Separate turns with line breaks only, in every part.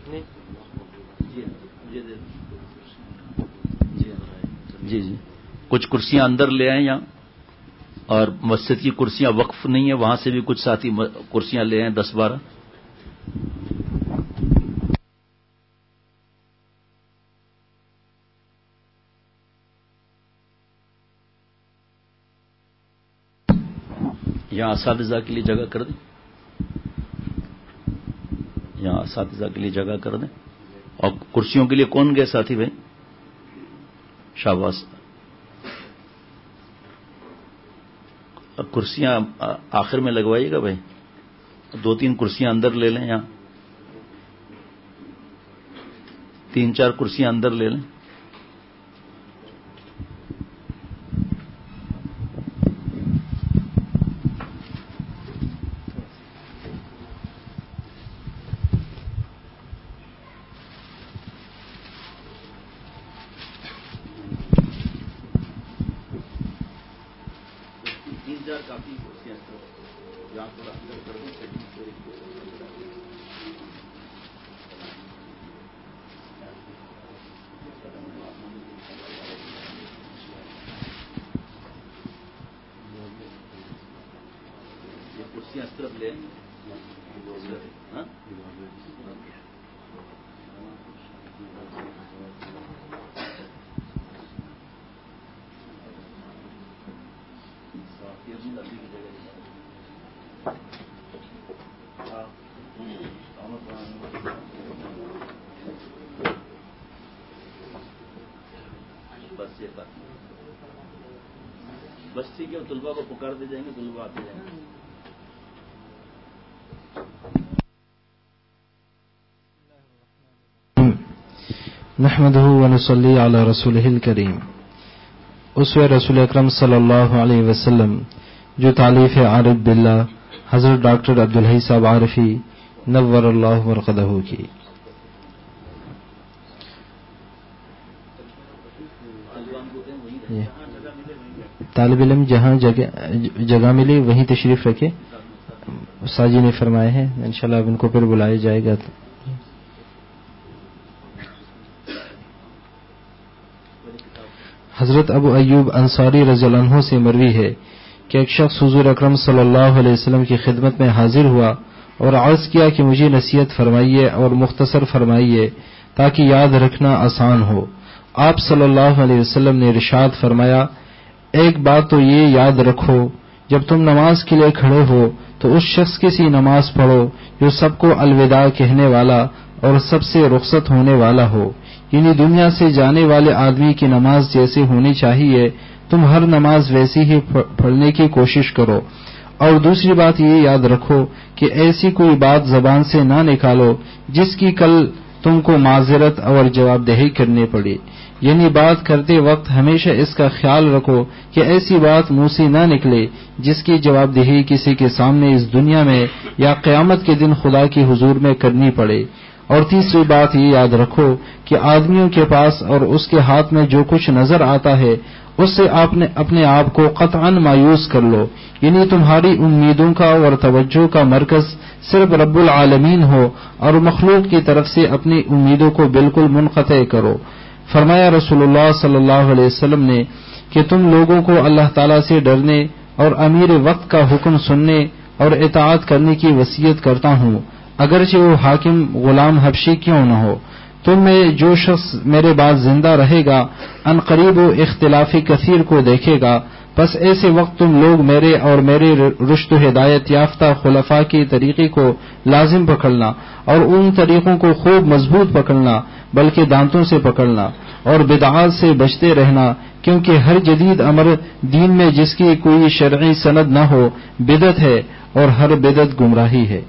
جی جی کچھ کرسیاں اندر لے آئیں یہاں، اور مسجد کی کرسیاں وقف نہیں ہیں، وہاں سے بھی کچھ ساتھی کرسیاں لے آئیں 10-12۔ یہاں اساتذہ کے لیے جگہ کر دیں، یہاں اساتذہ کے لیے جگہ کر دیں۔ اور کرسیوں کے لیے کون گئے ساتھی بھائی؟ شاباش۔ کرسیاں آخر میں لگوائیے گا بھائی، 2-3 کرسیاں اندر لے لیں، یہاں 3-4 کرسیاں اندر لے لیں۔ کافی کرسیاں یہاں تھوڑا اندر کر دیں۔ یہ کرسیاں اس طرف لے بس ٹھیک ہے، طلباء کو پکار دے جائیں گے، طلباء آتے جائیں گے۔
نحمده ونصلي على رسوله الكريم۔ اسوہ رسول اکرم صلی اللہ علیہ وسلم جو تالیف عارف باللہ حضرت ڈاکٹر عبدالحی صاحب عارفی نور اللہ مرقدہ کی، طالب علم جہاں جگہ ملے وہیں تشریف رکھے، استاد جی نے فرمایا ہے، انشاءاللہ اب ان کو پھر بلایا جائے گا۔ حضرت ابو ایوب انصاری رضی اللہ عنہ سے مروی ہے کہ ایک شخص حضور اکرم صلی اللہ علیہ وسلم کی خدمت میں حاضر ہوا اور عرض کیا کہ مجھے نصیحت فرمائیے اور مختصر فرمائیے تاکہ یاد رکھنا آسان ہو۔ آپ صلی اللہ علیہ وسلم نے ارشاد فرمایا، ایک بات تو یہ یاد رکھو، جب تم نماز کے لیے کھڑے ہو تو اس شخص کی سی نماز پڑھو جو سب کو الوداع کہنے والا اور سب سے رخصت ہونے والا ہو، یعنی دنیا سے جانے والے آدمی کی نماز جیسے ہونی چاہیے تم ہر نماز ویسی ہی پڑھنے کی کوشش کرو۔ اور دوسری بات یہ یاد رکھو کہ ایسی کوئی بات زبان سے نہ نکالو جس کی کل تم کو معذرت اور جواب دہی کرنی پڑے، یعنی بات کرتے وقت ہمیشہ اس کا خیال رکھو کہ ایسی بات منہ سے نہ نکلے جس کی جواب دہی کسی کے سامنے اس دنیا میں یا قیامت کے دن خدا کے حضور میں کرنی پڑے۔ اور تیسری بات یہ یاد رکھو کہ آدمیوں کے پاس اور اس کے ہاتھ میں جو کچھ نظر آتا ہے اس سے آپ نے اپنے آپ کو قطعاً مایوس کر لو، یعنی تمہاری امیدوں کا اور توجہ کا مرکز صرف رب العالمین ہو اور مخلوق کی طرف سے اپنی امیدوں کو بالکل منقطع کرو۔ فرمایا رسول اللہ صلی اللہ علیہ وسلم نے کہ تم لوگوں کو اللہ تعالیٰ سے ڈرنے اور امیر وقت کا حکم سننے اور اطاعت کرنے کی وصیت کرتا ہوں، اگرچہ وہ حاکم غلام حبشی کیوں نہ ہو۔ تم میں جو شخص میرے بعد زندہ رہے گا ان قریب و اختلاف کثیر کو دیکھے گا، بس ایسے وقت تم لوگ میرے اور میرے رشد و ہدایت یافتہ خلفاء کے طریقے کو لازم پکڑنا اور ان طریقوں کو خوب مضبوط پکڑنا، بلکہ دانتوں سے پکڑنا، اور بدعات سے بچتے رہنا، کیونکہ ہر جدید امر دین میں جس کی کوئی شرعی سند نہ ہو بدعت ہے اور ہر بدعت گمراہی ہے۔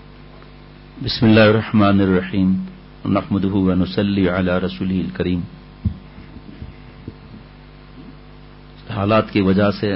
بسم اللہ الرحمن الرحیم، نحمده ونصلی علی رسوله الکریم۔ حالات کی وجہ سے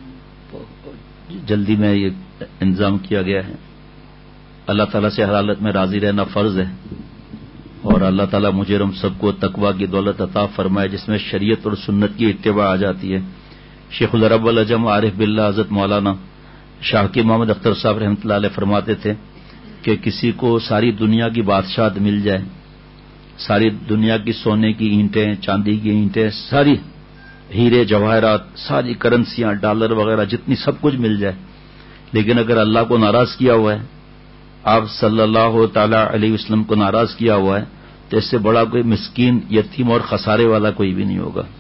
جلدی میں یہ انتظام کیا گیا ہے. اللہ تعالیٰ سے ہر حالت میں راضی رہنا فرض ہے، اور اللہ تعالیٰ مجھے اور ہم سب کو تقویٰ کی دولت عطا فرمائے جس میں شریعت اور سنت کی اتباع آ جاتی ہے. شیخ العرب والعجم عارف باللہ حضرت مولانا شاہ محمد اختر صاحب رحمۃ اللہ علیہ فرماتے تھے کہ کسی کو ساری دنیا کی بادشاہت مل جائے، ساری دنیا کی سونے کی اینٹیں، چاندی کی اینٹیں، ساری ہیرے جواہرات، ساری کرنسیاں، ڈالر وغیرہ جتنی سب کچھ مل جائے، لیکن اگر اللہ کو ناراض کیا ہوا ہے، آپ صلی اللہ تعالی علیہ وسلم کو ناراض کیا ہوا ہے، تو اس سے بڑا کوئی مسکین، یتیم اور خسارے والا کوئی بھی نہیں ہوگا.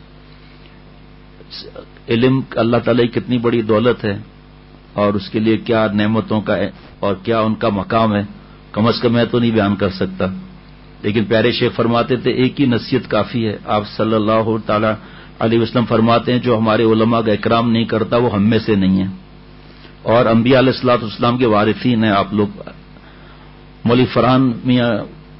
علم اللہ تعالی کی کتنی بڑی دولت ہے، اور اس کے لیے کیا نعمتوں کا ہے اور کیا ان کا مقام ہے، کم از کم میں تو نہیں بیان کر سکتا. لیکن پیارے شیخ فرماتے تھے ایک ہی نصیحت کافی ہے. آپ صلی اللہ تعالی علیہ وسلم فرماتے ہیں جو ہمارے علماء کا اکرام نہیں کرتا وہ ہم میں سے نہیں ہے. اور انبیاء علیہ الصلوۃ والسلام کے وارثین ہیں آپ لوگ. مولوی فرحان میاں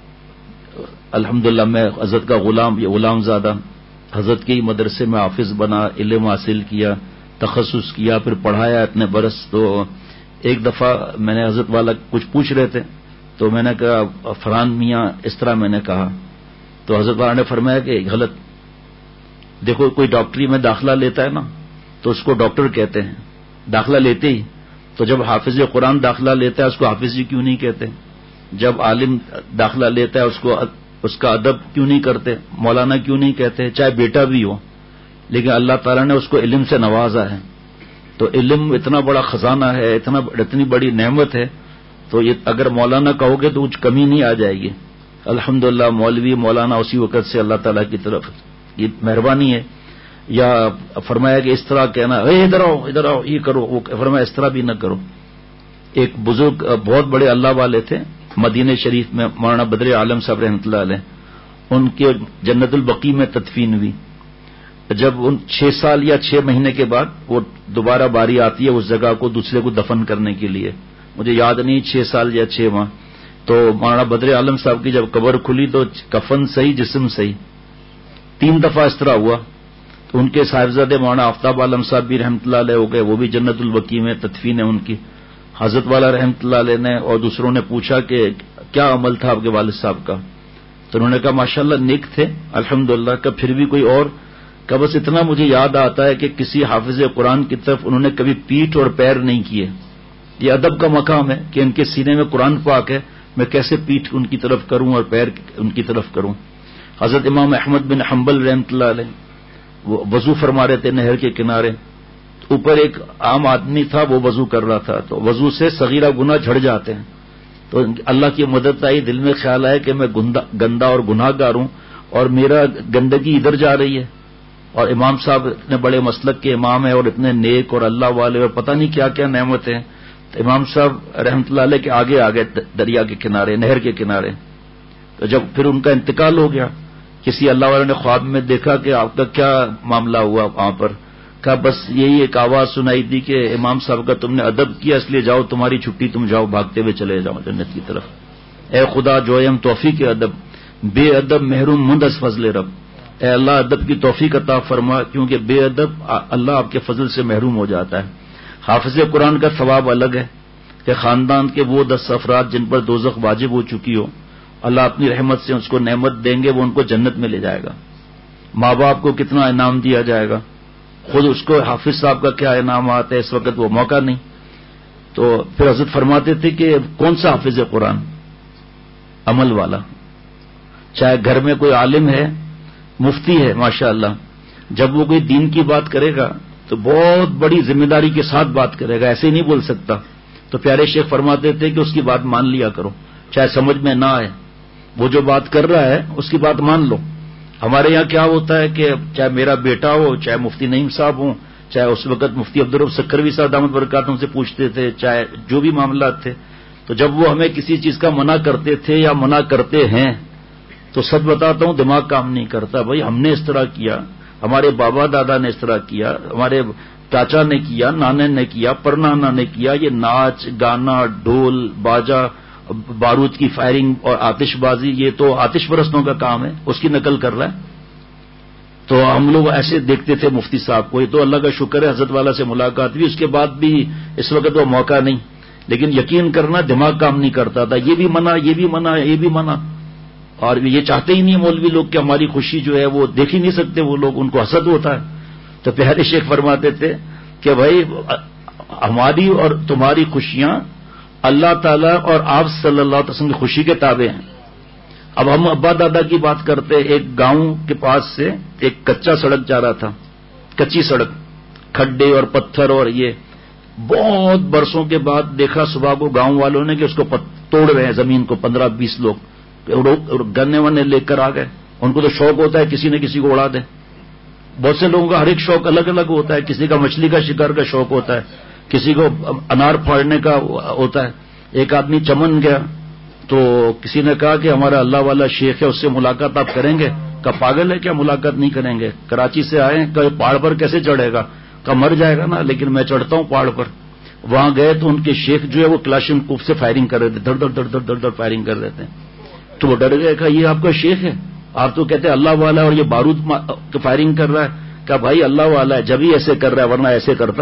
الحمدللہ میں حضرت کا غلام زادہ، حضرت کے مدرسے میں حافظ بنا، علم حاصل کیا، تخصص کیا، پھر پڑھایا اتنے برس. تو ایک دفعہ میں نے حضرت والا کچھ پوچھ رہے تھے تو میں نے کہا فرحان میاں اس طرح میں نے کہا، تو حضرت والا نے فرمایا کہ غلط. دیکھو کوئی ڈاکٹری میں داخلہ لیتا ہے نا تو اس کو ڈاکٹر کہتے ہیں داخلہ لیتے ہی، تو جب حافظ قرآن داخلہ لیتا ہے اس کو حافظ جی کیوں نہیں کہتے؟ جب عالم داخلہ لیتا ہے اس کا ادب کیوں نہیں کرتے؟ مولانا کیوں نہیں کہتے؟ چاہے بیٹا بھی ہو. لیکن اللہ تعالیٰ نے اس کو علم سے نوازا ہے. تو علم اتنا بڑا خزانہ ہے، اتنی بڑی نعمت ہے، تو یہ اگر مولانا کہو گے تو کچھ کمی نہیں آ جائے گی. الحمدللہ مولوی مولانا اسی وقت سے اللہ تعالیٰ کی طرف یہ مہربانی ہے. یا فرمایا کہ اس طرح کہنا ادھر آؤ یہ کرو، وہ فرمایا اس طرح بھی نہ کرو. ایک بزرگ بہت بڑے اللہ والے تھے مدینہ شریف میں، مولانا بدر عالم صاحب رحمۃ اللہ علیہ، ان کے جنت البقیع میں تدفین ہوئی. جب ان 6 سال یا 6 مہینے کے بعد وہ دوبارہ باری آتی ہے اس جگہ کو دوسرے کو دفن کرنے کے لیے، مجھے یاد نہیں 6 سال یا 6 ماہ. تو مولانا بدر عالم صاحب کی جب قبر کھلی تو کفن صحیح جسم صحیح. 3 دفعہ اس طرح ہوا. تو ان کے صاحبزادے مولانا آفتاب عالم صاحب بھی رحمۃ اللہ علیہ ہو گئے، وہ بھی جنت البقیع میں تدفین ہے ان کی. حضرت والا رحمۃ اللہ علیہ نے اور دوسروں نے پوچھا کہ کیا عمل تھا آپ کے والد صاحب کا؟ تو انہوں نے کہا ماشاءاللہ نیک تھے الحمدللہ. کہ پھر بھی کوئی اور کہ بس اتنا مجھے یاد آتا ہے کہ کسی حافظ قرآن کی طرف انہوں نے کبھی پیٹھ اور پیر نہیں کیے. یہ ادب کا مقام ہے کہ ان کے سینے میں قرآن پاک ہے، میں کیسے پیٹھ ان کی طرف کروں اور پیر ان کی طرف کروں. حضرت امام احمد بن حنبل رحمۃ اللہ علیہ وہ وضو فرما رہے تھے نہر کے کنارے، اوپر ایک عام آدمی تھا وہ وضو کر رہا تھا. تو وضو سے صغیرہ گناہ جھڑ جاتے ہیں. تو اللہ کی مدد آئی، دل میں خیال آیا کہ میں گندا اور گناہ گار ہوں اور میرا گندگی ادھر جا رہی ہے. اور امام صاحب اتنے بڑے مسلک کے امام ہیں اور اتنے نیک اور اللہ والے اور پتہ نہیں کیا کیا نعمت ہیں. تو امام صاحب رحمۃ اللہ علیہ کے آگے آ گئے دریا کے کنارے، نہر کے کنارے. تو جب پھر ان کا انتقال ہو گیا، کسی اللہ والے نے خواب میں دیکھا کہ آپ کا کیا معاملہ ہوا وہاں پر. کہا بس یہی ایک آواز سنائی دی کہ امام صاحب کا تم نے ادب کیا اس لیے جاؤ تمہاری چھٹی، تم جاؤ بھاگتے ہوئے چلے جاؤ جنت کی طرف. اے خدا جو ہم توفیق ادب، بے ادب محروم مند از فضل رب. اے اللہ ادب کی توفیق عطا فرما، کیونکہ بے ادب اللہ آپ کے فضل سے محروم ہو جاتا ہے. حافظ قرآن کا ثواب الگ ہے کہ خاندان کے وہ 10 افراد جن پر دوزخ واجب ہو چکی ہو، اللہ اپنی رحمت سے اس کو نعمت دیں گے، وہ ان کو جنت میں لے جائے گا. ماں باپ کو کتنا انعام دیا جائے گا، خود اس کو حافظ صاحب کا کیا انعامات ہے، اس وقت وہ موقع نہیں. تو پھر حضرت فرماتے تھے کہ کون سا حافظ قرآن؟ عمل والا. چاہے گھر میں کوئی عالم ہے، مفتی ہے ماشاءاللہ، جب وہ کوئی دین کی بات کرے گا تو بہت بڑی ذمہ داری کے ساتھ بات کرے گا، ایسے ہی نہیں بول سکتا. تو پیارے شیخ فرماتے تھے کہ اس کی بات مان لیا کرو، چاہے سمجھ میں نہ آئے، وہ جو بات کر رہا ہے اس کی بات مان لو. ہمارے یہاں کیا ہوتا ہے کہ چاہے میرا بیٹا ہو، چاہے مفتی نعیم صاحب ہوں، چاہے اس وقت مفتی عبدالرب سکھروی صاحب دامت برکاتہم سے پوچھتے تھے، چاہے جو بھی معاملات تھے، تو جب وہ ہمیں کسی چیز کا منع کرتے تھے یا منع کرتے ہیں تو سچ بتاتا ہوں دماغ کام نہیں کرتا. بھائی ہم نے اس طرح کیا، ہمارے بابا دادا نے اس طرح کیا، ہمارے چاچا نے کیا، نانے نے کیا، پرنانا نے کیا. یہ ناچ گانا ڈھول باجا بارود کی فائرنگ اور آتش بازی، یہ تو آتش پرستوں کا کام ہے، اس کی نقل کر رہا ہے. تو ہم لوگ ایسے دیکھتے تھے مفتی صاحب کو. یہ تو اللہ کا شکر ہے حضرت والا سے ملاقات ہوئی, اس کے بعد بھی اس وقت وہ موقع نہیں, لیکن یقین کرنا دماغ کام نہیں کرتا تھا, یہ بھی منع, یہ بھی منع, یہ بھی منع. اور یہ چاہتے ہی نہیں مولوی لوگ کہ ہماری خوشی جو ہے وہ دیکھ ہی نہیں سکتے وہ لوگ, ان کو حسد ہوتا ہے. تو پیارے شیخ فرماتے تھے کہ بھائی ہماری اور تمہاری خوشیاں اللہ تعالیٰ اور آپ صلی اللہ علیہ وسلم کی خوشی کے تابع ہیں. اب ہم ابا دادا کی بات کرتے, ایک گاؤں کے پاس سے ایک کچا سڑک جا رہا تھا, کچی سڑک, کھڈے اور پتھر, اور یہ بہت برسوں کے بعد دیکھا صبح کو گاؤں والوں نے کہ اس کو توڑ رہے ہیں زمین کو 15-20 لوگ, گنے ونے لے کر آ گئے. ان کو تو شوق ہوتا ہے کسی نہ کسی کو اڑا دیں. بہت سے لوگوں کا ہر ایک شوق الگ الگ ہوتا ہے, کسی کا مچھلی کا شکار کا شوق ہوتا ہے, کسی کو انار پھاڑنے کا ہوتا ہے. ایک آدمی چمن گیا تو کسی نے کہا کہ ہمارا اللہ والا شیخ ہے, اس سے ملاقات آپ کریں گے؟ کہا پاگل ہے کیا, ملاقات نہیں کریں گے, کراچی سے آئے ہیں, کہ پہاڑ پر کیسے چڑھے گا؟ کہا مر جائے گا نا, لیکن میں چڑھتا ہوں پہاڑ پر. وہاں گئے تو ان کے شیخ جو ہے وہ کلاشن کوف سے فائرنگ کر رہے تھے, دھڑ دھڑ دھڑ دھڑ دھڑ دھڑ فائرنگ کر رہے تھے. تو وہ ڈر گئے, کہا یہ آپ کا شیخ ہے, آپ تو کہتے ہیں اللہ والا اور یہ بارود فائرنگ کر رہا ہے. کہا بھائی اللہ والا ہے جب ہی ایسے کر رہا ہے, ورنہ ایسے کرتا.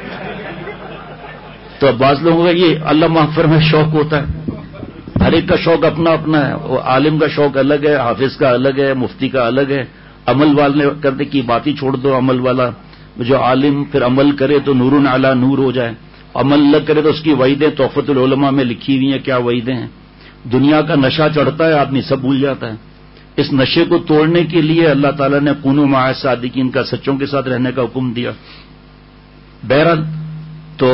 تو بعض لوگوں کا یہ اللہ مغفر میں شوق ہوتا ہے, ہر ایک کا شوق اپنا اپنا ہے. وہ عالم کا شوق الگ ہے, حافظ کا الگ ہے, مفتی کا الگ ہے. عمل والے کرنے کی بات ہی چھوڑ دو, عمل والا جو عالم پھر عمل کرے تو نور علی نور ہو جائے, عمل نہ کرے تو اس کی وعیدیں تحفۃ العلماء میں لکھی ہوئی ہیں, کیا وعیدیں ہیں. دنیا کا نشہ چڑھتا ہے, آدمی سب بھول جاتا ہے. اس نشے کو توڑنے کے لیے اللہ تعالیٰ نے کونوا مع الصادقین کا, سچوں کے ساتھ رہنے کا حکم دیا. بہرحال تو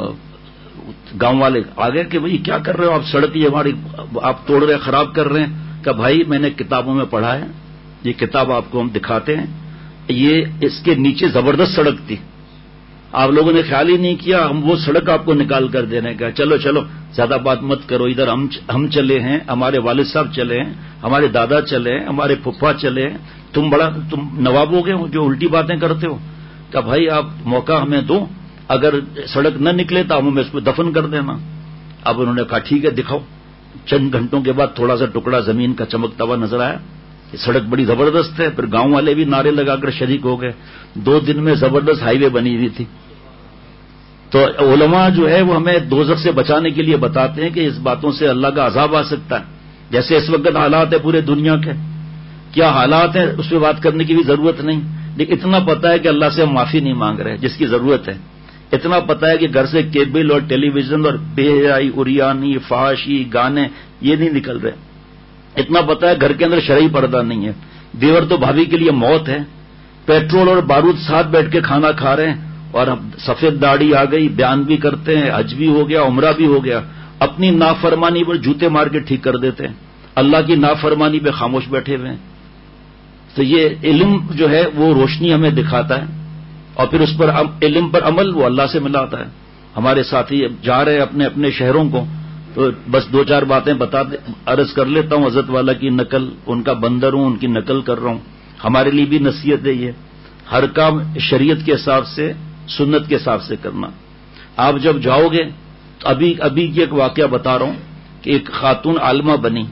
گاؤں والے آگے کہ بھائی کیا کر رہے ہو آپ, سڑک یہ ہماری آپ توڑ رہے, خراب کر رہے ہیں. کہ بھائی میں نے کتابوں میں پڑھا ہے, یہ کتاب آپ کو ہم دکھاتے ہیں, یہ اس کے نیچے زبردست سڑک تھی, آپ لوگوں نے خیال ہی نہیں کیا, ہم وہ سڑک آپ کو نکال کر دینے کا. چلو چلو زیادہ بات مت کرو, ادھر ہم چلے ہیں, ہمارے والد صاحب چلے ہیں, ہمارے دادا چلے ہیں, ہمارے پھپھا چلے ہیں, تم نواب ہو گئے ہو جو الٹی باتیں کرتے ہو. کہ بھائی آپ موقع ہمیں دو, اگر سڑک نہ نکلے تو ہمیں اس کو دفن کر دینا. اب انہوں نے کہا ٹھیک ہے دکھاؤ. چند گھنٹوں کے بعد تھوڑا سا ٹکڑا زمین کا چمکتا ہوا نظر آیا, سڑک بڑی زبردست ہے. پھر گاؤں والے بھی نعرے لگا کر شریک ہو گئے. 2 دن میں زبردست ہائی وے بنی ہوئی تھی. تو علماء جو ہے وہ ہمیں دوزخ سے بچانے کے لیے بتاتے ہیں کہ اس باتوں سے اللہ کا عذاب آ سکتا ہے. جیسے اس وقت حالات ہے پورے دنیا کے, کیا حالات ہیں اس پہ بات کرنے کی بھی ضرورت نہیں, لیکن اتنا پتا ہے کہ اللہ سے ہم معافی نہیں مانگ رہے جس کی ضرورت ہے. اتنا پتا ہے کہ گھر سے کیبل اور ٹیلی ویژن اور بے حیائی, اریانی, فحاشی, گانے یہ نہیں نکل رہے. اتنا پتا ہے گھر کے اندر شرعی پردہ نہیں ہے. دیور تو بھابھی کے لیے موت ہے. پیٹرول اور بارود ساتھ بیٹھ کے کھانا کھا رہے ہیں, اور سفید داڑھی آ گئی, بیان بھی کرتے ہیں, حج بھی ہو گیا, عمرہ بھی ہو گیا, اپنی نافرمانی پر جوتے مار کے ٹھیک کر دیتے ہیں, اللہ کی نافرمانی پہ خاموش بیٹھے ہوئے ہیں. تو یہ علم جو ہے وہ روشنی ہمیں دکھاتا ہے, اور پھر اس پر علم پر عمل وہ اللہ سے ملاتا ہے. ہمارے ساتھی جا رہے ہیں اپنے اپنے شہروں کو, تو بس 2-4 باتیں عرض کر لیتا ہوں. حضرت والا کی نقل, ان کا بندر ہوں, ان کی نقل کر رہا ہوں. ہمارے لیے بھی نصیحت ہے یہ, ہر کام شریعت کے حساب سے, سنت کے حساب سے کرنا. آپ جب جاؤ گے تو ابھی یہ ایک واقعہ بتا رہا ہوں کہ ایک خاتون عالمہ بنی,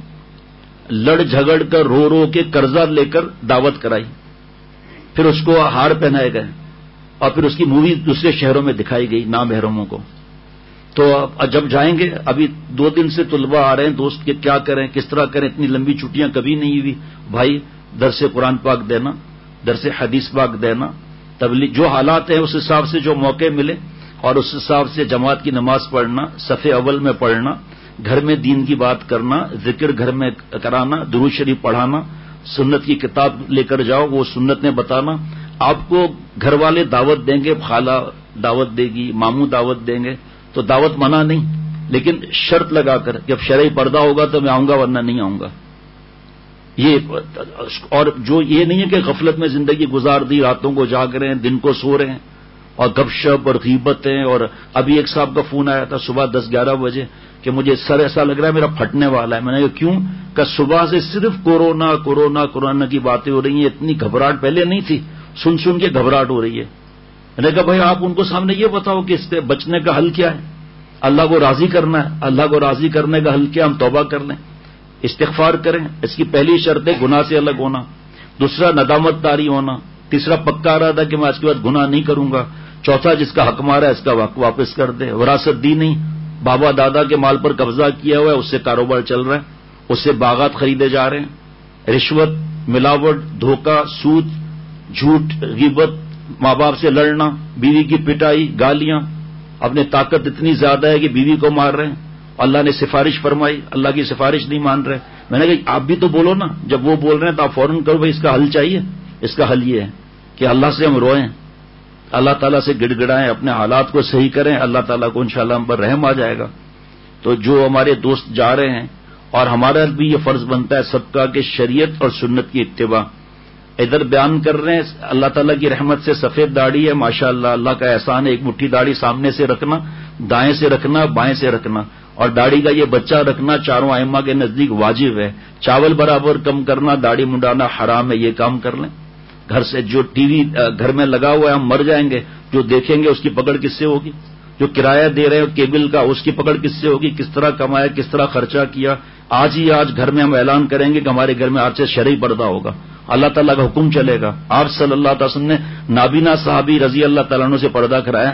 لڑ جھگڑ کر رو رو کے قرضہ لے کر دعوت کرائی, پھر اس کو ہار پہنائے گئے, اور پھر اس کی مووی دوسرے شہروں میں دکھائی گئی نامحرموں کو. تو جب جائیں گے, ابھی 2 دن سے طلباء آ رہے ہیں دوست کہ کیا کریں, کس طرح کریں, اتنی لمبی چھٹیاں کبھی نہیں ہوئی. بھائی درس قرآن پاک دینا, درس حدیث پاک دینا, تبلیغ, جو حالات ہیں اس حساب سے جو موقع ملے اور اس حساب سے جماعت کی نماز پڑھنا, صف اول میں پڑھنا, گھر میں دین کی بات کرنا, ذکر گھر میں کرانا, درود شریف پڑھانا, سنت کی کتاب لے کر جاؤ, وہ سنت نے بتانا. آپ کو گھر والے دعوت دیں گے, خالہ دعوت دے گی, ماموں دعوت دیں گے, تو دعوت منع نہیں, لیکن شرط لگا کر جب شرعی پردہ ہوگا تو میں آؤں گا, ورنہ نہیں آؤں گا. یہ اور جو یہ نہیں ہے کہ غفلت میں زندگی گزار دی, راتوں کو جاگ رہے ہیں, دن کو سو رہے ہیں, اور گپ شپ اور غیبتیں. اور ابھی ایک صاحب کا فون آیا تھا صبح 10-11 بجے کہ مجھے سر ایسا لگ رہا ہے میرا پھٹنے والا ہے. میں نے کہا کیوں؟ کہ صبح سے صرف کورونا کورونا کورونا کی باتیں ہو رہی ہیں, اتنی گھبراہٹ پہلے نہیں تھی, سن کے گھبراہٹ ہو رہی ہے. میں نے کہا بھائی آپ ان کو سامنے یہ بتاؤ کہ اس سے بچنے کا حل کیا ہے. اللہ کو راضی کرنا ہے, اللہ کو راضی کرنے کا حل کیا, ہم توبہ کر لیں, استغفار کریں. اس کی پہلی شرط ہے گناہ سے الگ ہونا. دوسرا ندامت طاری ہونا، تیسرا پکا ارادہ کہ میں اس کے بعد گناہ نہیں کروں گا، چوتھا جس کا حق مارا ہے اس کا واپس کر دے، وراثت دی نہیں، بابا دادا کے مال پر قبضہ کیا ہوا ہے، اس سے کاروبار چل رہا ہے، اس سے باغات خریدے جا رہے ہیں، رشوت، ملاوٹ، دھوکہ، سود، جھوٹ، غیبت، ماں باپ سے لڑنا، بیوی کی پٹائی، گالیاں، اپنی طاقت اتنی زیادہ ہے کہ بیوی کو مار رہے ہیں، اللہ نے سفارش فرمائی، اللہ کی سفارش نہیں مان رہے. میں نے کہا آپ بھی تو بولو نا، جب وہ بول رہے ہیں تو آپ فوراً کرو بھائی اس کا حل چاہیے. اس کا حل یہ ہے کہ اللہ سے ہم روئیں، اللہ تعالیٰ سے گڑ گڑائیں، اپنے حالات کو صحیح کریں، اللہ تعالیٰ کو انشاءاللہ ہم پر رحم آ جائے گا. تو جو ہمارے دوست جا رہے ہیں، اور ہمارا بھی یہ فرض بنتا ہے سب کا کہ شریعت اور سنت کی اتباع. ادھر بیان کر رہے ہیں اللہ تعالیٰ کی رحمت سے سفید داڑھی ہے، ماشاءاللہ اللہ کا احسان ہے، ایک مٹھی داڑھی سامنے سے رکھنا، دائیں سے رکھنا، بائیں سے رکھنا، اور داڑھی کا یہ بچہ رکھنا چاروں ائمہ کے نزدیک واجب ہے. چاول برابر کم کرنا، داڑھی منڈانا حرام ہے، یہ کام کر لیں. گھر سے جو ٹی وی گھر میں لگا ہوا ہے ہم مر جائیں گے، جو دیکھیں گے اس کی پکڑ کس سے ہوگی؟ جو کرایہ دے رہے ہیں کیبل کا اس کی پکڑ کس سے ہوگی؟ کس طرح کمایا، کس طرح خرچہ کیا؟ آج ہی آج گھر میں ہم اعلان کریں گے کہ ہمارے گھر میں آج سے شرعی پردہ ہوگا، اللہ تعالیٰ کا حکم چلے گا. آپ صلی اللہ تعالی وسلم نے نابینا صحابی رضی اللہ تعالیٰ عنہ سے پردہ کرایا.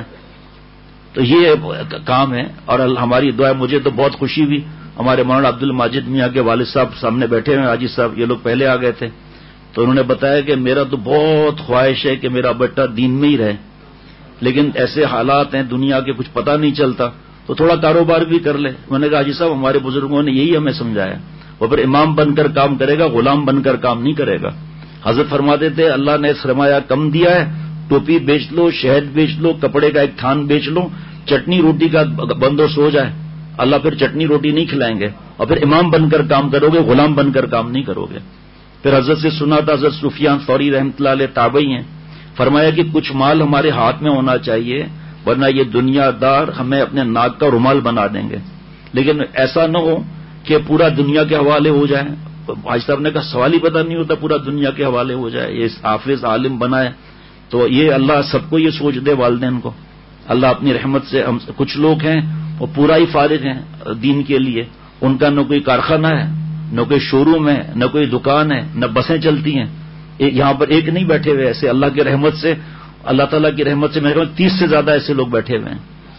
تو یہ کام ہے، اور ہماری دعا ہے. مجھے تو بہت خوشی ہوئی، ہمارے مولانا عبد الماجد میاں کے والد صاحب سامنے بیٹھے ہوئے، حاجی صاحب یہ لوگ پہلے آ گئے تھے، تو انہوں نے بتایا کہ میرا تو بہت خواہش ہے کہ میرا بیٹا دین میں ہی رہے، لیکن ایسے حالات ہیں دنیا کے کچھ پتہ نہیں چلتا، تو تھوڑا کاروبار بھی کر لے. میں نے کہا حاجی صاحب ہمارے بزرگوں نے یہی ہمیں سمجھایا، وہ پھر امام بن کر کام کرے گا، غلام بن کر کام نہیں کرے گا. حضرت فرماتے تھے اللہ نے سرمایہ کم دیا ہے، ٹوپی بیچ لو، شہد بیچ لو، کپڑے کا ایک تھان بیچ لو، چٹنی روٹی کا بندوبست ہو جائے، اللہ پھر چٹنی روٹی نہیں کھلائیں گے، اور پھر امام بن کر کام کرو گے، غلام بن کر کام نہیں کرو گے. پھر حضرت سے سنا تھا، حضرت سفیان ثوری رحمۃ اللہ علیہ تابعی ہیں، فرمایا کہ کچھ مال ہمارے ہاتھ میں ہونا چاہیے، ورنہ یہ دنیا دار ہمیں اپنے ناک کا رومال بنا دیں گے. لیکن ایسا نہ ہو کہ پورا دنیا کے حوالے ہو جائے. بھائی صاحب نے کہا سوال ہی پتہ نہیں ہوتا، پورا دنیا کے حوالے ہو جائے، یہ حافظ عالم بنائے. تو یہ اللہ سب کو یہ سوچ دے، والدین کو اللہ اپنی رحمت سے. ہم کچھ لوگ ہیں وہ پورا ہی فارغ ہیں دین کے لیے، ان کا نہ کوئی کارخانہ ہے، نہ کوئی شو روم ہے، نہ کوئی دکان ہے، نہ بسیں چلتی ہیں. یہاں پر ایک نہیں بیٹھے ہوئے ایسے، اللہ کی رحمت سے، اللہ تعالیٰ کی رحمت سے میرے 30 سے زیادہ ایسے لوگ بیٹھے ہوئے ہیں.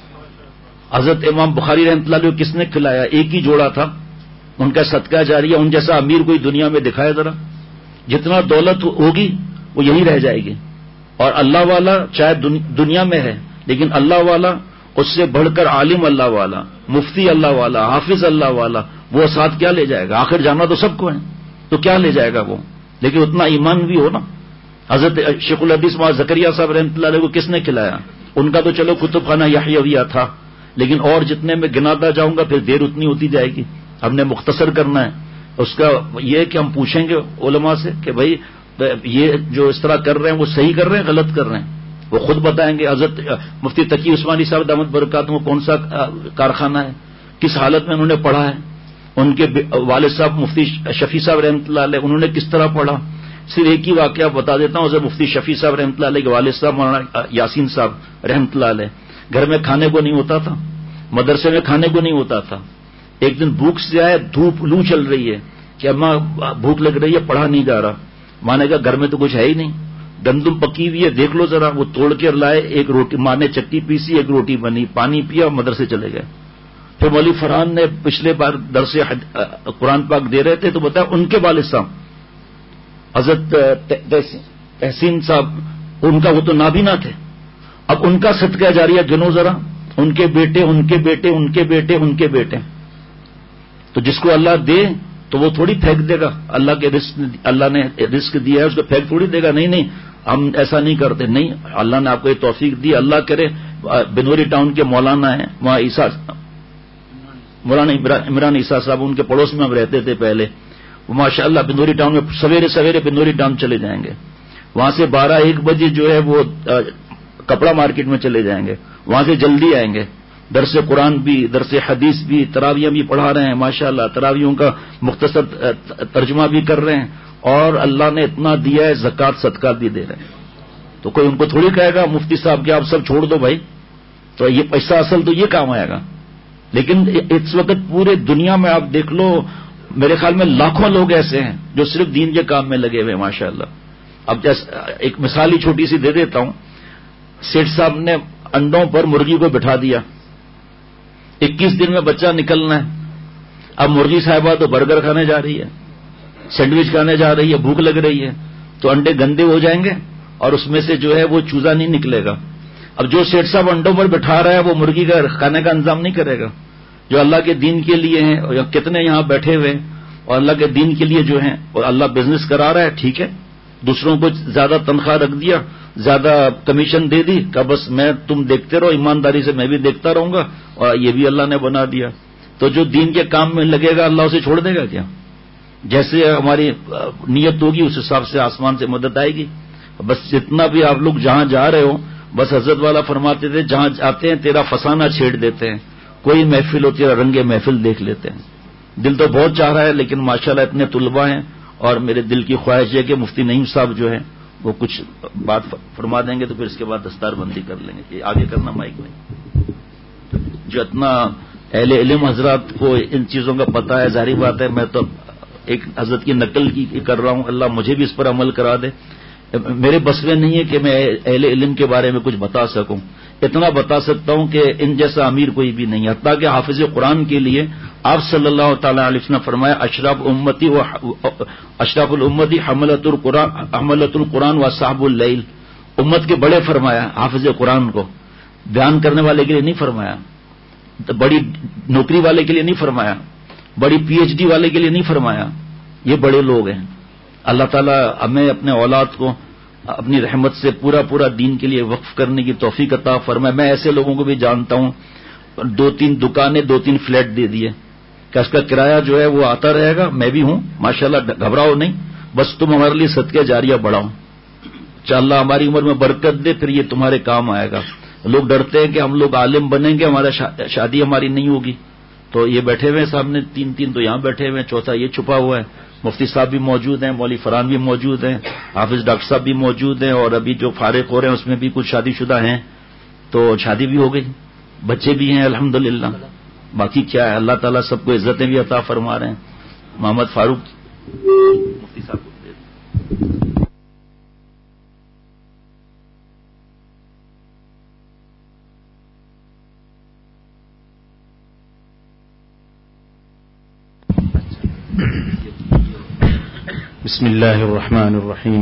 حضرت امام بخاری رحمۃ اللہ علیہ کس نے کھلایا؟ ایک ہی جوڑا تھا، ان کا صدقہ جاریہ. ان جیسا امیر کوئی دنیا میں دکھائے ذرا. جتنا دولت ہوگی وہ یہی رہ جائے گی. اور اللہ والا چاہے دنیا میں ہے، لیکن اللہ والا اس سے بڑھ کر عالم اللہ والا، مفتی اللہ والا، حافظ اللہ والا، وہ ساتھ کیا لے جائے گا؟ آخر جانا تو سب کو ہے، تو کیا لے جائے گا وہ؟ لیکن اتنا ایمان بھی ہو نا. حضرت شیخ الحدیث مولانا زکریا صاحب رحمۃ اللہ علیہ کو کس نے کھلایا؟ ان کا تو چلو کتب خانہ یحیویہ تھا، لیکن اور جتنے میں گناتا جاؤں گا پھر دیر اتنی ہوتی جائے گی. ہم نے مختصر کرنا ہے. اس کا یہ کہ ہم پوچھیں گے علماء سے کہ بھائی یہ جو اس طرح کر رہے ہیں وہ صحیح کر رہے ہیں غلط کر رہے ہیں؟ وہ خود بتائیں گے. حضرت مفتی تقی عثمانی صاحب دامت برکاتہ کون سا کارخانہ ہے، کس حالت میں انہوں نے پڑھا ہے؟ ان کے والد صاحب مفتی شفیع صاحب رحمۃ اللہ علیہ انہوں نے کس طرح پڑھا؟ صرف ایک ہی واقعہ بتا دیتا ہوں. حضرت مفتی شفیع صاحب رحمۃ اللہ علیہ کے والد صاحب مولانا یاسین صاحب رحمۃ اللہ علیہ، گھر میں کھانے کو نہیں ہوتا تھا، مدرسے میں کھانے کو نہیں ہوتا تھا. ایک دن بھوک سے آئے، دھوپ لو چل رہی ہے کہ اماں بھوک لگ رہی ہے، پڑھا نہیں جا رہا. ماں نے کہا گھر میں تو کچھ ہے ہی نہیں، گندم پکی ہوئی ہے دیکھ لو ذرا. وہ توڑ کے لائے، ایک روٹی ماں نے چٹنی پیسی، ایک روٹی بنی، پانی پیا اور مدرسے چلے گئے. پھر مولوی فرحان نے پچھلے بار درس قرآن پاک دے رہے تھے تو بتایا ان کے والد صاحب حضرت تحسین صاحب، ان کا وہ تو نابینا تھے. اب ان کا صدقہ جاریہ گنو ذرا، ان کے بیٹے ان کے بیٹے ان کے بیٹے ان کے بیٹے. تو جس کو اللہ دے تو وہ تھوڑی پھینک دے گا. اللہ کے رزق، اللہ نے رزق دیا ہے اس کو پھینک تھوڑی دے گا. نہیں نہیں ہم ایسا نہیں کرتے. نہیں، اللہ نے آپ کو یہ توفیق دی. اللہ کرے بنوری ٹاؤن کے مولانا ہیں وہاں عیسیٰ، مولانا عمران عیسیٰ صاحب، ان کے پڑوس میں ہم رہتے تھے پہلے. ماشاء اللہ بنوری ٹاؤن میں سویرے سویرے بنوری ٹاؤن چلے جائیں گے، وہاں سے 12-1 بجے جو ہے وہ کپڑا مارکیٹ میں چلے جائیں گے، وہاں سے جلدی آئیں گے. درس قرآن بھی، درس حدیث بھی، تراویح بھی پڑھا رہے ہیں ماشاءاللہ. تراویحوں کا مختصر ترجمہ بھی کر رہے ہیں، اور اللہ نے اتنا دیا ہے زکوٰۃ صدقات بھی دے رہے ہیں. تو کوئی ان کو تھوڑی کہے گا مفتی صاحب کہ آپ سب چھوڑ دو بھائی، تو یہ پیسہ اصل تو یہ کام آئے گا. لیکن اس وقت پورے دنیا میں آپ دیکھ لو میرے خیال میں لاکھوں لوگ ایسے ہیں جو صرف دین کے کام میں لگے ہوئے ہیں ماشاءاللہ. اب جیسے ایک مثال ہی چھوٹی سی دے دیتا ہوں. سیٹھ صاحب نے انڈوں پر مرغی کو بٹھا دیا, 21 دن میں بچہ نکلنا ہے. اب مرغی صاحبہ تو برگر کھانے جا رہی ہے, سینڈوچ کھانے جا رہی ہے, بھوک لگ رہی ہے, تو انڈے گندے ہو جائیں گے اور اس میں سے جو ہے وہ چوزا نہیں نکلے گا. اب جو سیٹھ صاحب انڈوں پر بٹھا رہا ہے وہ مرغی کا کھانے کا انتظام نہیں کرے گا. جو اللہ کے دین کے لیے ہیں, اور کتنے یہاں بیٹھے ہوئے اور اللہ کے دین کے لیے جو ہیں, اور اللہ بزنس کرا رہا ہے, ٹھیک ہے, دوسروں کو زیادہ تنخواہ رکھ دیا, زیادہ کمیشن دے دی کہ بس میں تم دیکھتے رہو, ایمانداری سے میں بھی دیکھتا رہوں گا, اور یہ بھی اللہ نے بنا دیا. تو جو دین کے کام میں لگے گا اللہ اسے چھوڑ دے گا کیا؟ جیسے ہماری نیت ہوگی اس حساب سے آسمان سے مدد آئے گی. بس جتنا بھی آپ لوگ جہاں جا رہے ہو, بس حضرت والا فرماتے تھے جہاں جاتے ہیں تیرا فسانہ چھیڑ دیتے ہیں, کوئی محفل ہو تیرا رنگ محفل دیکھ لیتے ہیں. دل تو بہت چاہ رہا ہے لیکن ماشاءاللہ اتنے طلباء ہیں, اور میرے دل کی خواہش ہے کہ مفتی نعیم صاحب جو ہیں وہ کچھ بات فرما دیں گے تو پھر اس کے بعد دستار بندی کر لیں گے. آگے کرنا مائک میں. جو اتنا اہل علم حضرات کو ان چیزوں کا پتہ ہے, ظاہری بات ہے میں تو ایک حضرت کی نقل کی کر رہا ہوں, اللہ مجھے بھی اس پر عمل کرا دے. میرے بس میں نہیں ہے کہ میں اہل علم کے بارے میں کچھ بتا سکوں. اتنا بتا سکتا ہوں کہ ان جیسا امیر کوئی بھی نہیں, حتیٰ کہ حافظ قرآن کے لیے آپ صلی اللہ تعالی علیہ وسلم نے فرمایا اشراف الامتی حملۃ القرآن و صاحب اللیل. امت کے بڑے فرمایا, حافظ قرآن کو بیان کرنے والے کے لیے نہیں فرمایا, بڑی نوکری والے کے لیے نہیں فرمایا, بڑی پی ایچ ڈی والے کے لیے نہیں فرمایا. یہ بڑے لوگ ہیں. اللہ تعالیٰ ہمیں اپنے اولاد کو اپنی رحمت سے پورا دین کے لیے وقف کرنے کی توفیق عطا فرمائے. میں ایسے لوگوں کو بھی جانتا ہوں 2-3 دکانیں 2-3 فلیٹ دے دیے کہ اس کا کرایہ جو ہے وہ آتا رہے گا. میں بھی ہوں ماشاءاللہ, گھبراؤ نہیں, بس تم ہمارے لیے صدقہ جاریہ بڑھاؤ, چاہے اللہ ہماری عمر میں برکت دے, پھر یہ تمہارے کام آئے گا. لوگ ڈرتے ہیں کہ ہم لوگ عالم بنیں گے, ہمارا شادی ہماری نہیں ہوگی. تو یہ بیٹھے ہوئے ہیں سامنے 3 تو یہاں بیٹھے ہوئے ہیں, چوتھا یہ چھپا ہوا ہے. مفتی صاحب بھی موجود ہیں, مولوی فرحان بھی موجود ہیں, حافظ ڈاکٹر صاحب بھی موجود ہیں, اور ابھی جو فارغ ہو رہے ہیں اس میں بھی کچھ شادی شدہ ہیں, تو شادی بھی ہو گئی, بچے بھی ہیں الحمدللہ. باقی کیا ہے, اللہ تعالیٰ سب کو عزتیں بھی عطا فرما رہے ہیں. محمد فاروق مفتی صاحب کو دے دیں.
بسم اللہ الرحمن الرحیم.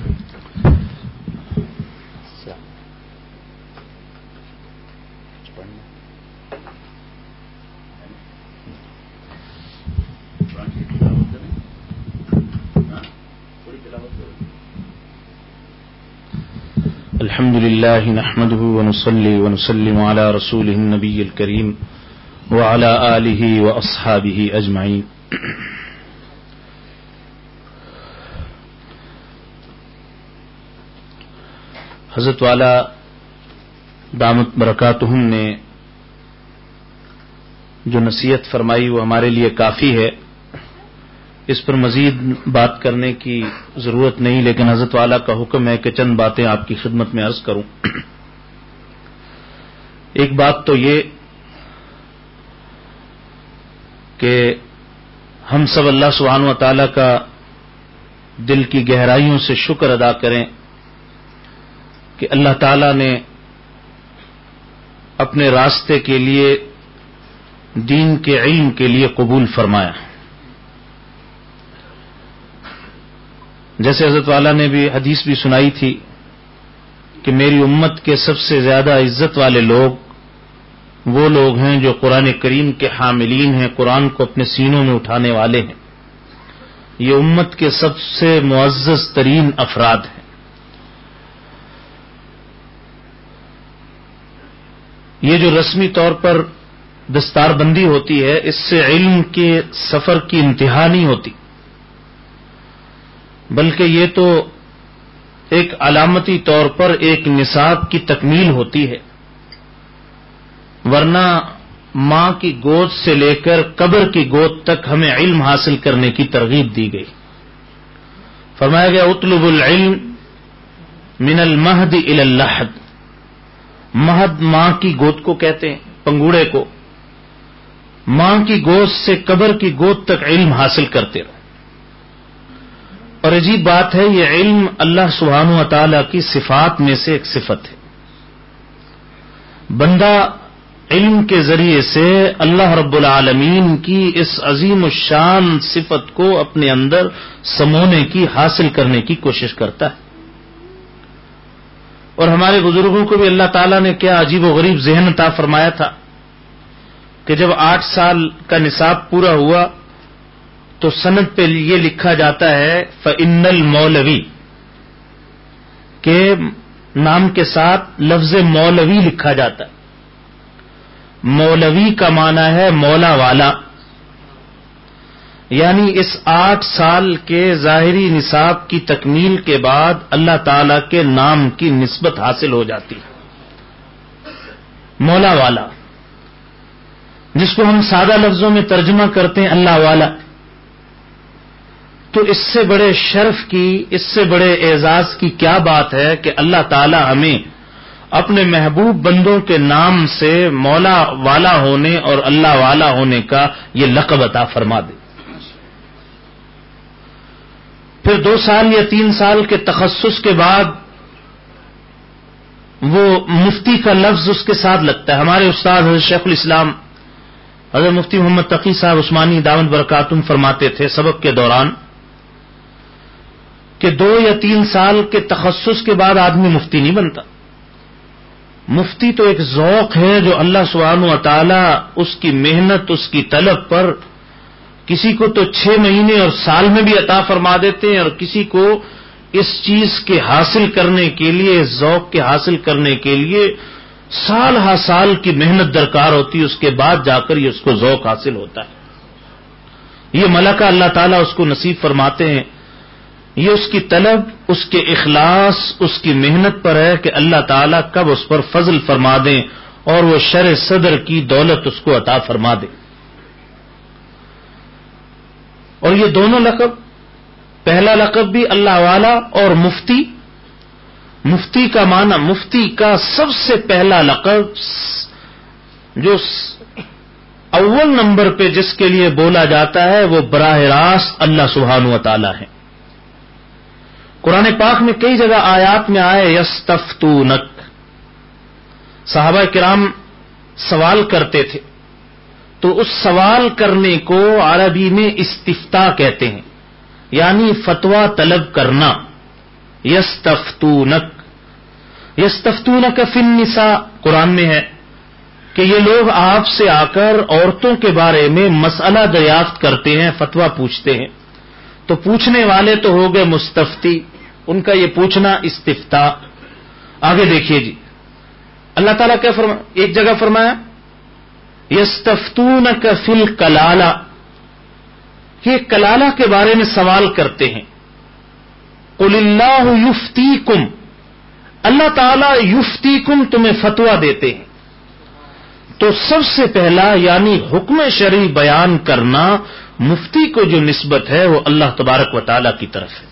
الحمد للہ نحمده ونصلي ونسلم على رسوله النبي الكريم وعلى آله وأصحابه أجمعين. حضرت والا دامت برکاتہم نے جو نصیحت فرمائی وہ ہمارے لیے کافی ہے, اس پر مزید بات کرنے کی ضرورت نہیں, لیکن حضرت والا کا حکم ہے کہ چند باتیں آپ کی خدمت میں عرض کروں. ایک بات تو یہ کہ ہم سب اللہ سبحانہ و تعالی کا دل کی گہرائیوں سے شکر ادا کریں کہ اللہ تعالی نے اپنے راستے کے لیے, دین کے علم کے لیے قبول فرمایا. جیسے حضرت والا نے بھی حدیث بھی سنائی تھی کہ میری امت کے سب سے زیادہ عزت والے لوگ وہ لوگ ہیں جو قرآن کریم کے حاملین ہیں, قرآن کو اپنے سینوں میں اٹھانے والے ہیں. یہ امت کے سب سے معزز ترین افراد ہیں. یہ جو رسمی طور پر دستار بندی ہوتی ہے, اس سے علم کے سفر کی انتہا نہیں ہوتی, بلکہ یہ تو ایک علامتی طور پر ایک نصاب کی تکمیل ہوتی ہے. ورنہ ماں کی گود سے لے کر قبر کی گود تک ہمیں علم حاصل کرنے کی ترغیب دی گئی. فرمایا گیا اطلب العلم من المہد الی اللحد. مہد ماں کی گود کو کہتے ہیں, پنگوڑے کو. ماں کی گود سے قبر کی گود تک علم حاصل کرتے رہو. اور عجیب بات ہے، یہ علم اللہ سبحانہ و تعالی کی صفات میں سے ایک صفت ہے. بندہ علم کے ذریعے سے اللہ رب العالمین کی اس عظیم الشان صفت کو اپنے اندر سمونے کی، حاصل کرنے کی کوشش کرتا ہے. اور ہمارے بزرگوں کو بھی اللہ تعالیٰ نے کیا عجیب و غریب ذہن عطا فرمایا تھا کہ جب 8 سال کا نصاب پورا ہوا تو سند پہ یہ لکھا جاتا ہے فَإِنَّ الْمَوْلَوِي، کہ نام کے ساتھ لفظ مولوی لکھا جاتا ہے. مولوی کا معنی ہے مولا والا، یعنی اس 8 سال کے ظاہری نصاب کی تکمیل کے بعد اللہ تعالی کے نام کی نسبت حاصل ہو جاتی ہے. مولا والا، جس کو ہم سادہ لفظوں میں ترجمہ کرتے ہیں اللہ والا. تو اس سے بڑے شرف کی، اس سے بڑے اعزاز کی کیا بات ہے کہ اللہ تعالی ہمیں اپنے محبوب بندوں کے نام سے مولا والا ہونے اور اللہ والا ہونے کا یہ لقب عطا فرما دے. پھر 2 سال یا 3 سال کے تخصص کے بعد وہ مفتی کا لفظ اس کے ساتھ لگتا ہے. ہمارے استاد حضرت شیخ الاسلام حضرت مفتی محمد تقی صاحب عثمانی دامت برکاتہم فرماتے تھے سبق کے دوران کہ 2 یا 3 سال کے تخصص کے بعد آدمی مفتی نہیں بنتا. مفتی تو ایک ذوق ہے جو اللہ سبحانہ و تعالی اس کی محنت، اس کی طلب پر کسی کو تو 6 مہینے اور سال میں بھی عطا فرما دیتے ہیں، اور کسی کو اس چیز کے حاصل کرنے کے لیے، اس ذوق کے حاصل کرنے کے لیے سال ہا سال کی محنت درکار ہوتی ہے. اس کے بعد جا کر یہ اس کو ذوق حاصل ہوتا ہے. یہ ملکہ اللہ تعالیٰ اس کو نصیب فرماتے ہیں. یہ اس کی طلب، اس کے اخلاص، اس کی محنت پر ہے کہ اللہ تعالیٰ کب اس پر فضل فرما دیں اور وہ شرح صدر کی دولت اس کو عطا فرما دیں. اور یہ دونوں لقب، پہلا لقب بھی اللہ والا اور مفتی. مفتی کا معنی، مفتی کا سب سے پہلا لقب جو اول نمبر پہ جس کے لیے بولا جاتا ہے وہ براہ راست اللہ سبحانہ و تعالی ہے. قرآن پاک میں کئی جگہ آیات میں آئے یستفتونک، صحابہ کرام سوال کرتے تھے تو اس سوال کرنے کو عربی میں استفتاء کہتے ہیں، یعنی فتویٰ طلب کرنا. یستفتونک، یستفتونک فی النساء قرآن میں ہے کہ یہ لوگ آپ سے آ کر عورتوں کے بارے میں مسئلہ دریافت کرتے ہیں، فتویٰ پوچھتے ہیں. تو پوچھنے والے تو ہو گئے مستفتی، ان کا یہ پوچھنا استفتاء. آگے دیکھیے جی، اللہ تعالیٰ کیا فرمایا؟ ایک جگہ فرمایا یستفتونک فی الکلالہ، یہ کلالہ کے بارے میں سوال کرتے ہیں. قل اللہ یفتیکم، اللہ تعالیٰ یفتیکم تمہیں فتویٰ دیتے ہیں. تو سب سے پہلا یعنی حکم شرعی بیان کرنا مفتی کو جو نسبت ہے وہ اللہ تبارک و تعالیٰ کی طرف ہے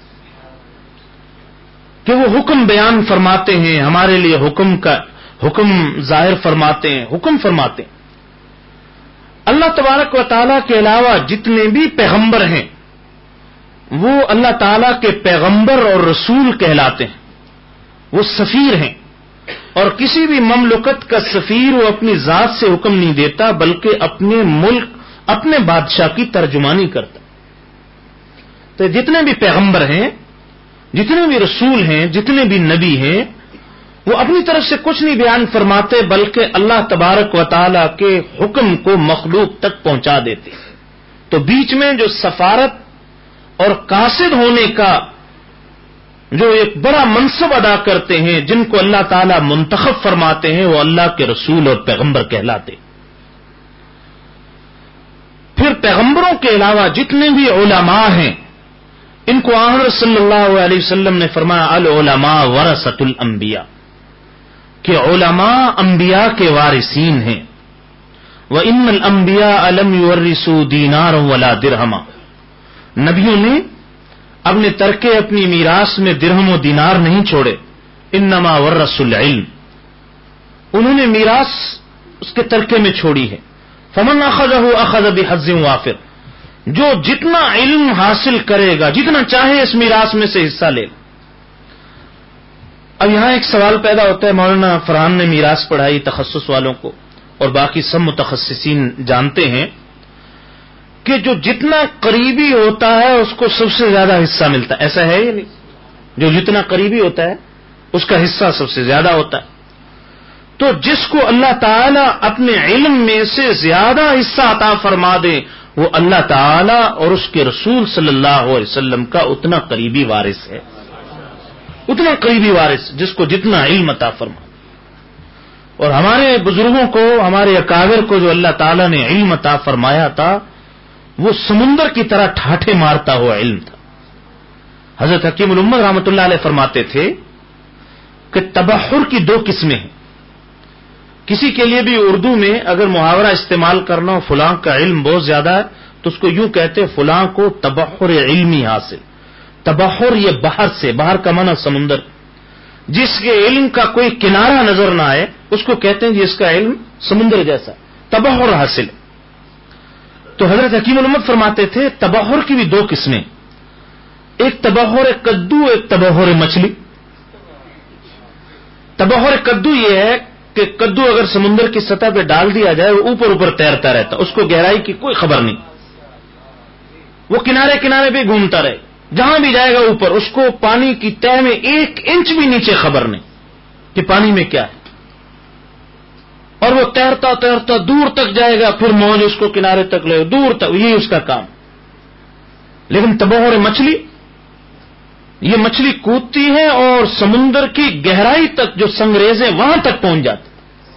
کہ وہ حکم بیان فرماتے ہیں، ہمارے لیے حکم ظاہر فرماتے ہیں، حکم فرماتے ہیں. اللہ تبارک و تعالیٰ کے علاوہ جتنے بھی پیغمبر ہیں وہ اللہ تعالیٰ کے پیغمبر اور رسول کہلاتے ہیں، وہ سفیر ہیں. اور کسی بھی مملکت کا سفیر وہ اپنی ذات سے حکم نہیں دیتا بلکہ اپنے ملک، اپنے بادشاہ کی ترجمانی کرتا. تو جتنے بھی پیغمبر ہیں، جتنے بھی رسول ہیں، جتنے بھی نبی ہیں، وہ اپنی طرف سے کچھ نہیں بیان فرماتے بلکہ اللہ تبارک و تعالیٰ کے حکم کو مخلوق تک پہنچا دیتے. تو بیچ میں جو سفارت اور قاصد ہونے کا جو ایک بڑا منصب ادا کرتے ہیں، جن کو اللہ تعالیٰ منتخب فرماتے ہیں، وہ اللہ کے رسول اور پیغمبر کہلاتے. پھر پیغمبروں کے علاوہ جتنے بھی علماء ہیں ان کو حضرت صلی اللہ علیہ وسلم نے فرمایا العلماء ورثۃ الانبیاء، کہ علماء انبیاء کے وارثین ہیں. وَإِنَّ الْأَنْبِيَاءَ لَمْ يُوَرِّثُوا دِينَارًا وَلَا دِرْهَمًا، نبیوں نے اپنے ترکے، اپنی میراث میں درہم و دینار نہیں چھوڑے. انما ورثوا العلم، انہوں نے میراث اس کے ترکے میں چھوڑی ہے. فمن اخذه اخذ بحظ وافر، جو جتنا علم حاصل کرے گا، جتنا چاہے اس میراث میں سے حصہ لے۔ اب یہاں ایک سوال پیدا ہوتا ہے، مولانا فرحان نے میراث پڑھائی تخصص والوں کو، اور باقی سب متخصصین جانتے ہیں کہ جو جتنا قریبی ہوتا ہے اس کو سب سے زیادہ حصہ ملتا ہے، ایسا ہے یا نہیں؟ جو جتنا قریبی ہوتا ہے اس کا حصہ سب سے زیادہ ہوتا ہے۔ تو جس کو اللہ تعالیٰ اپنے علم میں سے زیادہ حصہ عطا فرما دے، وہ اللہ تعالیٰ اور اس کے رسول صلی اللہ علیہ وسلم کا اتنا قریبی وارث ہے، اتنا قریبی وارث جس کو جتنا علم عطا فرما۔ اور ہمارے بزرگوں کو، ہمارے اکابر کو جو اللہ تعالیٰ نے علم عطا فرمایا تھا، وہ سمندر کی طرح ٹھاٹھے مارتا ہوا علم تھا۔ حضرت حکیم الامت رحمۃ اللہ علیہ فرماتے تھے کہ تبحر کی دو قسمیں ہیں۔ کسی کے لیے بھی اردو میں اگر محاورہ استعمال کرنا ہو، فلاں کا علم بہت زیادہ ہے، تو اس کو یوں کہتے ہیں فلاں کو تبحر علمی حاصل۔ تبحر یہ بحر سے، بحر کا معنی سمندر، جس کے علم کا کوئی کنارہ نظر نہ آئے اس کو کہتے ہیں جس کا علم سمندر جیسا، تبحر حاصل۔ تو حضرت حکیم الامت فرماتے تھے تبحر کی بھی دو قسمیں، ایک تبحر کدو، ایک تبحر مچھلی۔ تبحر کدو یہ ہے کہ کدو اگر سمندر کی سطح پہ ڈال دیا جائے وہ اوپر اوپر تیرتا رہتا، اس کو گہرائی کی کوئی خبر نہیں، وہ کنارے کنارے پہ گھومتا رہے، جہاں بھی جائے گا اوپر، اس کو پانی کی تہ میں 1 انچ بھی نیچے خبر نہیں کہ پانی میں کیا ہے، اور وہ تیرتا تیرتا دور تک جائے گا، پھر موج اس کو کنارے تک لے دور تک، یہی اس کا کام۔ لیکن تبحر مچھلی، یہ مچھلی کودتی ہے اور سمندر کی گہرائی تک جو سنگریزیں وہاں تک پہنچ جاتی۔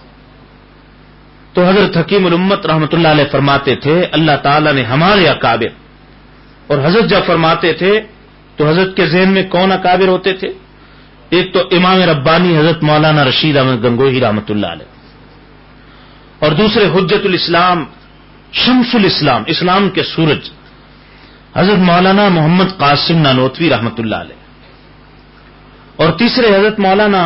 تو حضرت حکیم الامت رحمۃ اللہ علیہ فرماتے تھے اللہ تعالیٰ نے ہمارے اکابر، اور حضرت جب فرماتے تھے تو حضرت کے ذہن میں کون اکابر ہوتے تھے؟ ایک تو امام ربانی حضرت مولانا رشید احمد گنگوہی رحمۃ اللہ علیہ، اور دوسرے حجت الاسلام شمس الاسلام، اسلام کے سورج، حضرت مولانا محمد قاسم نانوتوی رحمۃ اللہ علیہ، اور تیسرے حضرت مولانا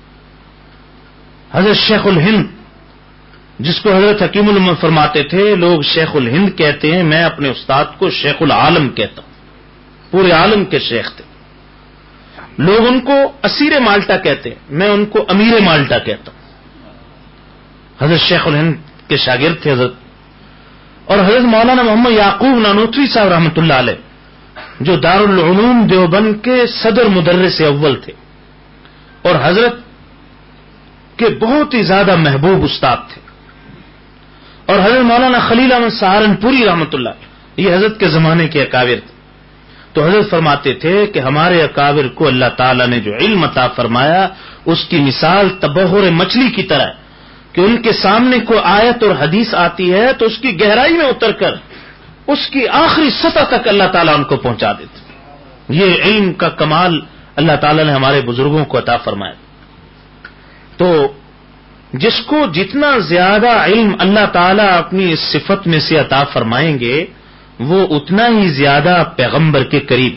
حضرت شیخ الہند، جس کو حضرت حکیم الامت فرماتے تھے لوگ شیخ الہند کہتے ہیں، میں اپنے استاد کو شیخ العالم کہتا ہوں، پورے عالم کے شیخ تھے۔ لوگ ان کو اسیر مالٹا کہتے ہیں، میں ان کو امیر مالٹا کہتا ہوں۔ حضرت شیخ الہند کے شاگرد تھے حضرت، اور حضرت مولانا محمد یعقوب نانوتوی صاحب رحمۃ اللہ علیہ جو دارالعلوم دیوبند کے صدر مدرس اول تھے، اور حضرت کے بہت ہی زیادہ محبوب استاد تھے، اور حضرت مولانا خلیل احمد سہارنپوری رحمۃ اللہ، یہ حضرت کے زمانے کے اکابر تھے۔ تو حضرت فرماتے تھے کہ ہمارے اکابر کو اللہ تعالیٰ نے جو علم عطا فرمایا اس کی مثال تبحر مچھلی کی طرح ہے کہ ان کے سامنے کوئی آیت اور حدیث آتی ہے تو اس کی گہرائی میں اتر کر اس کی آخری سطح تک اللہ تعالیٰ ان کو پہنچا دیتے۔ یہ علم کا کمال اللہ تعالیٰ نے ہمارے بزرگوں کو عطا فرمایا۔ تو جس کو جتنا زیادہ علم اللہ تعالیٰ اپنی اس صفت میں سے عطا فرمائیں گے وہ اتنا ہی زیادہ پیغمبر کے قریب۔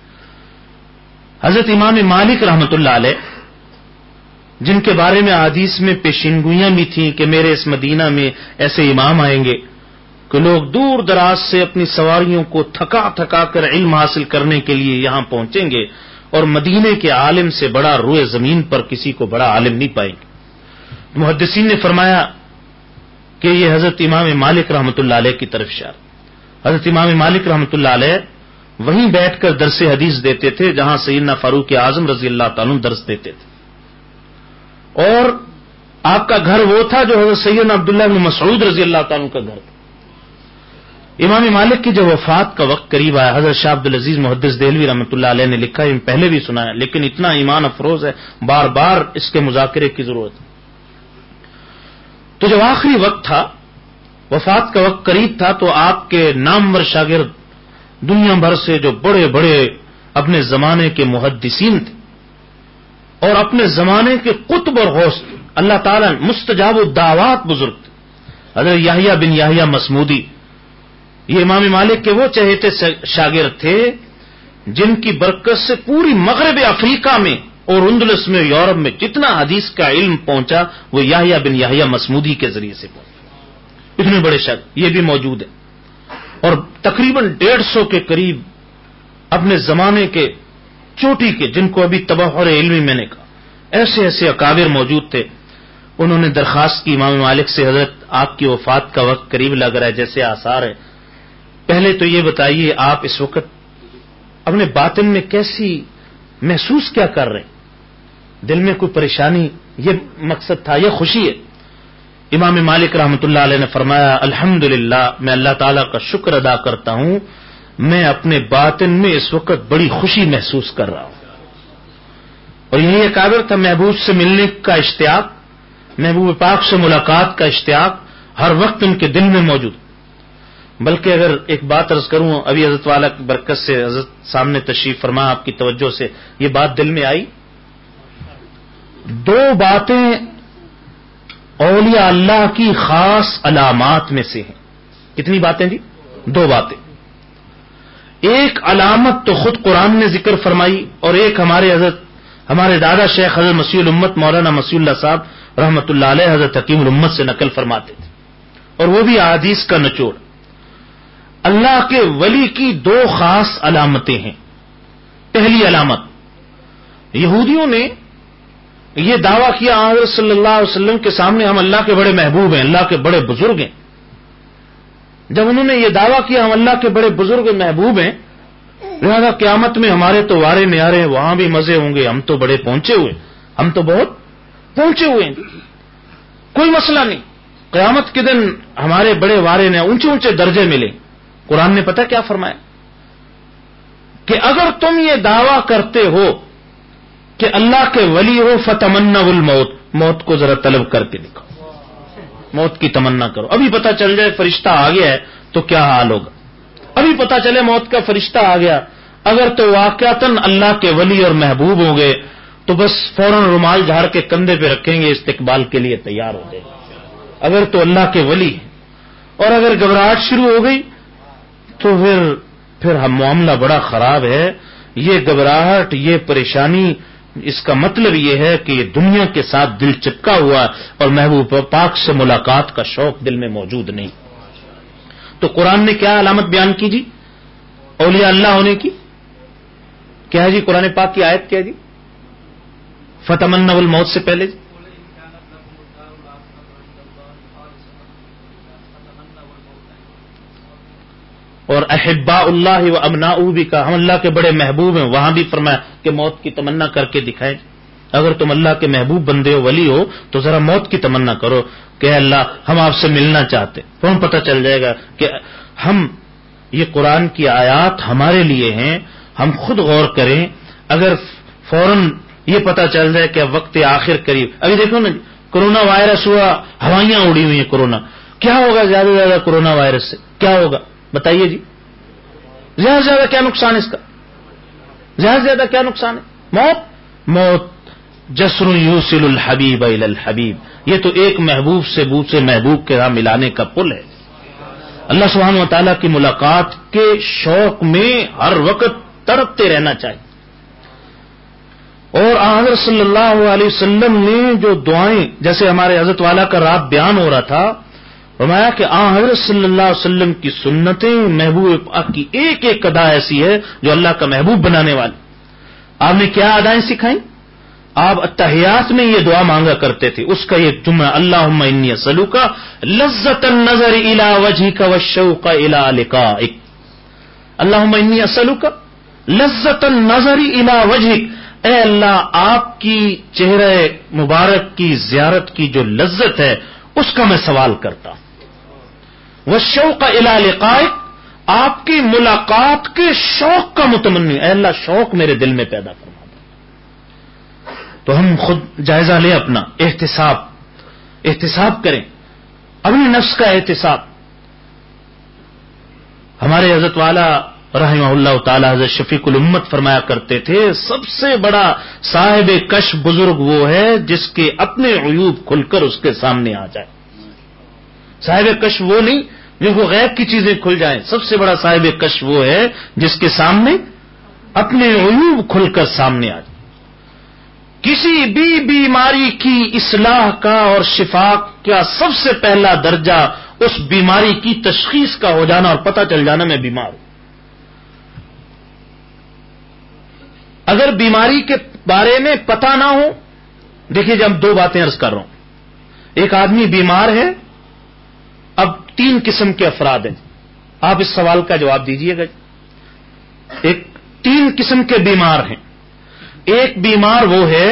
حضرت امام مالک رحمۃ اللہ علیہ، جن کے بارے میں احادیث میں پیشینگوئیاں بھی تھیں کہ میرے اس مدینہ میں ایسے امام آئیں گے کہ لوگ دور دراز سے اپنی سواریوں کو تھکا تھکا کر علم حاصل کرنے کے لیے یہاں پہنچیں گے، اور مدینے کے عالم سے بڑا روئے زمین پر کسی کو بڑا عالم نہیں پائیں گے۔ محدثین نے فرمایا کہ یہ حضرت امام مالک رحمۃ اللہ علیہ کی طرف اشارہ۔ حضرت امام مالک رحمۃ اللہ علیہ وہیں بیٹھ کر درس حدیث دیتے تھے جہاں سیدنا فاروق اعظم رضی اللہ تعالیٰ درس دیتے تھے، اور آپ کا گھر وہ تھا جو حضرت سیدنا عبداللہ بن مسعود رضی اللہ تعالیٰ کا گھر تھا۔ امام مالک کی جب وفات کا وقت قریب آیا، حضرت شاہ عبد العزیز محدث دہلوی رحمۃ اللہ علیہ نے لکھا، یہ پہلے بھی سنا ہے لیکن اتنا ایمان افروز ہے بار بار اس کے مذاکرے کی ضرورت ہے۔ تو جب آخری وقت تھا، وفات کا وقت قریب تھا، تو آپ کے نامور شاگرد دنیا بھر سے جو بڑے بڑے اپنے زمانے کے محدثین تھے اور اپنے زمانے کے قطب اور غوث تھے، اللہ تعالیٰ مستجاب الدعوات بزرگ تھے، حضرت یحییٰ بن یحییٰ مصمودی، یہ امام مالک کے وہ چہیتے شاگرد تھے جن کی برکت سے پوری مغرب افریقہ میں اور اندلس میں، یورپ میں جتنا حدیث کا علم پہنچا وہ یحییٰ بن یحییٰ مصمودی کے ذریعے سے پہنچا۔ اتنے بڑے شخص یہ بھی موجود ہیں، اور تقریباً 150 کے قریب اپنے زمانے کے چوٹی کے، جن کو ابھی تبحر علمی میں نے کہا، ایسے ایسے اکابر موجود تھے. انہوں نے درخواست کی امام مالک سے، حضرت آپ کی وفات کا وقت قریب لگ رہا ہے، جیسے آثار ہے، پہلے تو یہ بتائیے آپ اس وقت اپنے باطن میں کیسی محسوس کیا کر رہے ہیں؟ دل میں کوئی پریشانی، یہ مقصد تھا یا خوشی ہے؟ امام مالک رحمۃ اللہ علیہ نے فرمایا الحمدللہ، میں اللہ تعالیٰ کا شکر ادا کرتا ہوں، میں اپنے باطن میں اس وقت بڑی خوشی محسوس کر رہا ہوں. اور یہی اکابر تھا، محبوب سے ملنے کا اشتیاق، محبوب پاک سے ملاقات کا اشتیاق ہر وقت ان کے دل میں موجود. بلکہ اگر ایک بات عرض کروں، ابھی حضرت والا کی برکت سے حضرت سامنے تشریف فرما، آپ کی توجہ سے یہ بات دل میں آئی. 2 باتیں اولیاء اللہ کی خاص علامات میں سے ہیں. کتنی باتیں جی؟ 2 باتیں. ایک علامت تو خود قرآن نے ذکر فرمائی، اور ایک ہمارے دادا شیخ حضرت مسیح الامت مولانا مسیح اللہ صاحب رحمۃ اللہ علیہ حضرت حکیم الامت سے نقل فرماتے تھے، اور وہ بھی احادیث کا نچوڑ. اللہ کے ولی کی 2 خاص علامتیں ہیں. پہلی علامت، یہودیوں نے یہ دعویٰ کیا حضرت صلی اللہ علیہ وسلم کے سامنے، ہم اللہ کے بڑے محبوب ہیں، اللہ کے بڑے بزرگ ہیں. جب انہوں نے یہ دعویٰ کیا ہم اللہ کے بڑے بزرگ محبوب ہیں، لہذا قیامت میں ہمارے تو وارے نیارے ہیں، وہاں بھی مزے ہوں گے، ہم تو بڑے پہنچے ہوئے، ہم تو بہت پہنچے ہوئے ہیں، کوئی مسئلہ نہیں، قیامت کے دن ہمارے بڑے وارے نے اونچے اونچے درجے ملے. قرآن نے پتہ کیا فرمایا کہ اگر تم یہ دعویٰ کرتے ہو کہ اللہ کے ولی ہو فتمنوا الموت، موت کو ذرا طلب کر کے دکھاؤ، موت کی تمنا کرو. ابھی پتہ چل جائے فرشتہ آ گیا ہے تو کیا حال ہوگا، ابھی پتہ چلے موت کا فرشتہ آ گیا، اگر تو واقعتاً اللہ کے ولی اور محبوب ہو گئے تو بس فوراً رومال جھاڑ کے کندھے پہ رکھیں گے، استقبال کے لیے تیار ہو جائے. اگر تو اللہ کے ولی ہیں، اور اگر گھبراہٹ شروع ہو گئی تو پھر ہم معاملہ بڑا خراب ہے. یہ گھبراہٹ، یہ پریشانی، اس کا مطلب یہ ہے کہ یہ دنیا کے ساتھ دل چپکا ہوا اور محبوب پاک سے ملاقات کا شوق دل میں موجود نہیں. تو قرآن نے کیا علامت بیان کی جی اولیاء اللہ ہونے کی؟ کیا ہے جی؟ قرآن پاک کی آیت کیا ہے جی؟ فتمنوا الموت سے پہلے جی اور احباء اللہ و ابناؤہ بھی کہا، ہم اللہ کے بڑے محبوب ہیں، وہاں بھی فرمایا کہ موت کی تمنا کر کے دکھائیں. اگر تم اللہ کے محبوب بندے ہو، ولی ہو، تو ذرا موت کی تمنا کرو کہ اے اللہ ہم آپ سے ملنا چاہتے. فوراً پتہ چل جائے گا کہ یہ قرآن کی آیات ہمارے لیے ہیں. ہم خود غور کریں، اگر فوراً یہ پتہ چل جائے کہ وقت آخر قریب. ابھی دیکھو نا، کرونا وائرس ہوا، ہوائیاں اڑی ہوئی ہیں کرونا. کیا ہوگا زیادہ سے زیادہ کرونا وائرس سے؟ کیا ہوگا بتائیے جی؟ زیادہ سے زیادہ کیا نقصان ہے اس کا؟ زیادہ سے زیادہ کیا نقصان ہے؟ موت. جسر یوصل الحبیب الی الحبیب، یہ تو ایک محبوب سے دوسرے محبوب کے ساتھ ملانے کا پل ہے. اللہ سبحانہ و تعالیٰ کی ملاقات کے شوق میں ہر وقت تڑپتے رہنا چاہیے. اور حضرت صلی اللہ علیہ وسلم نے جو دعائیں، جیسے ہمارے حضرت والا کا رات بیان ہو رہا تھا، فرمایا کہ حضرت صلی اللہ علیہ وسلم کی سنتیں، محبوب پاک کی ایک ایک ادا ایسی ہے جو اللہ کا محبوب بنانے والی. آپ نے کیا ادائیں سکھائیں؟ آپ التحیات میں یہ دعا مانگا کرتے تھے. اس کا یہ جملہ، اللہم انی اسألک لذۃ النظر الی وجہک والشوق الی لقائک. اللہم انی اسألک لذۃ النظر الی وجہک، اے اللہ آپ کی چہرہ مبارک کی زیارت کی جو لذت ہے اس کا میں سوال کرتا ہوں. والشوق الی لقائک، آپ کی ملاقات کے شوق کا متمنی، اے اللہ شوق میرے دل میں پیدا فرما. تو ہم خود جائزہ لیں، اپنا احتساب کریں، اپنے نفس کا احتساب. ہمارے حضرت والا رحمہ اللہ تعالی حضرت شفیق الامت فرمایا کرتے تھے، سب سے بڑا صاحب کشف بزرگ وہ ہے جس کے اپنے عیوب کھل کر اس کے سامنے آ جائے. صاحب کشف وہ نہیں جن کو غیب کی چیزیں کھل جائیں، سب سے بڑا صاحب کشف وہ ہے جس کے سامنے اپنے عیوب کھل کر سامنے آ جائے. کسی بھی بیماری کی اصلاح کا اور شفا کا سب سے پہلا درجہ اس بیماری کی تشخیص کا ہو جانا اور پتہ چل جانا میں بیمار ہوں. اگر بیماری کے بارے میں پتہ نہ ہو، دیکھیے جب 2 باتیں عرض کر رہا ہوں. ایک آدمی بیمار ہے، اب 3 قسم کے افراد ہیں. آپ اس سوال کا جواب دیجئے گا. ایک 3 قسم کے بیمار ہیں. ایک بیمار وہ ہے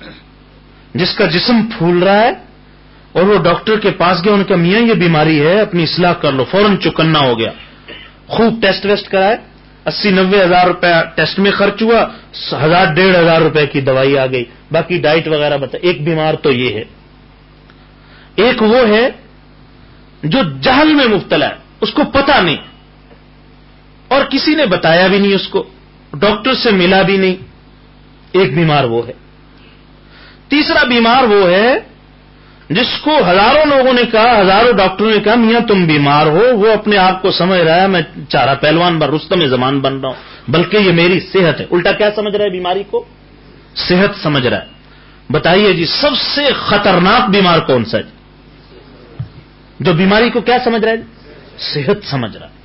جس کا جسم پھول رہا ہے اور وہ ڈاکٹر کے پاس گیا، ان کا میاں یہ بیماری ہے، اپنی اصلاح کر لو، فوراً چکنا ہو گیا. خوب ٹیسٹ ویسٹ کرائے، 80-90 ہزار روپے ٹیسٹ میں خرچ ہوا، 1000-1500 روپے کی دوائی آ گئی، باقی ڈائٹ وغیرہ بتا. ایک بیمار تو یہ ہے. ایک وہ ہے جو جہل میں مبتلا ہے، اس کو پتہ نہیں اور کسی نے بتایا بھی نہیں، اس کو ڈاکٹر سے ملا بھی نہیں. ایک بیمار وہ ہے. تیسرا بیمار وہ ہے جس کو ہزاروں لوگوں نے کہا، ہزاروں ڈاکٹروں نے کہا میاں تم بیمار ہو، وہ اپنے آپ کو سمجھ رہا ہے میں چارہ پہلوان رستم زمان بن رہا ہوں، بلکہ یہ میری صحت ہے. الٹا کیا سمجھ رہا ہے؟ بیماری کو صحت سمجھ رہا ہے. بتائیے جی سب سے خطرناک بیمار کون سا ہے؟ جو بیماری کو کیا سمجھ رہا ہے؟ صحت سمجھ رہا ہے.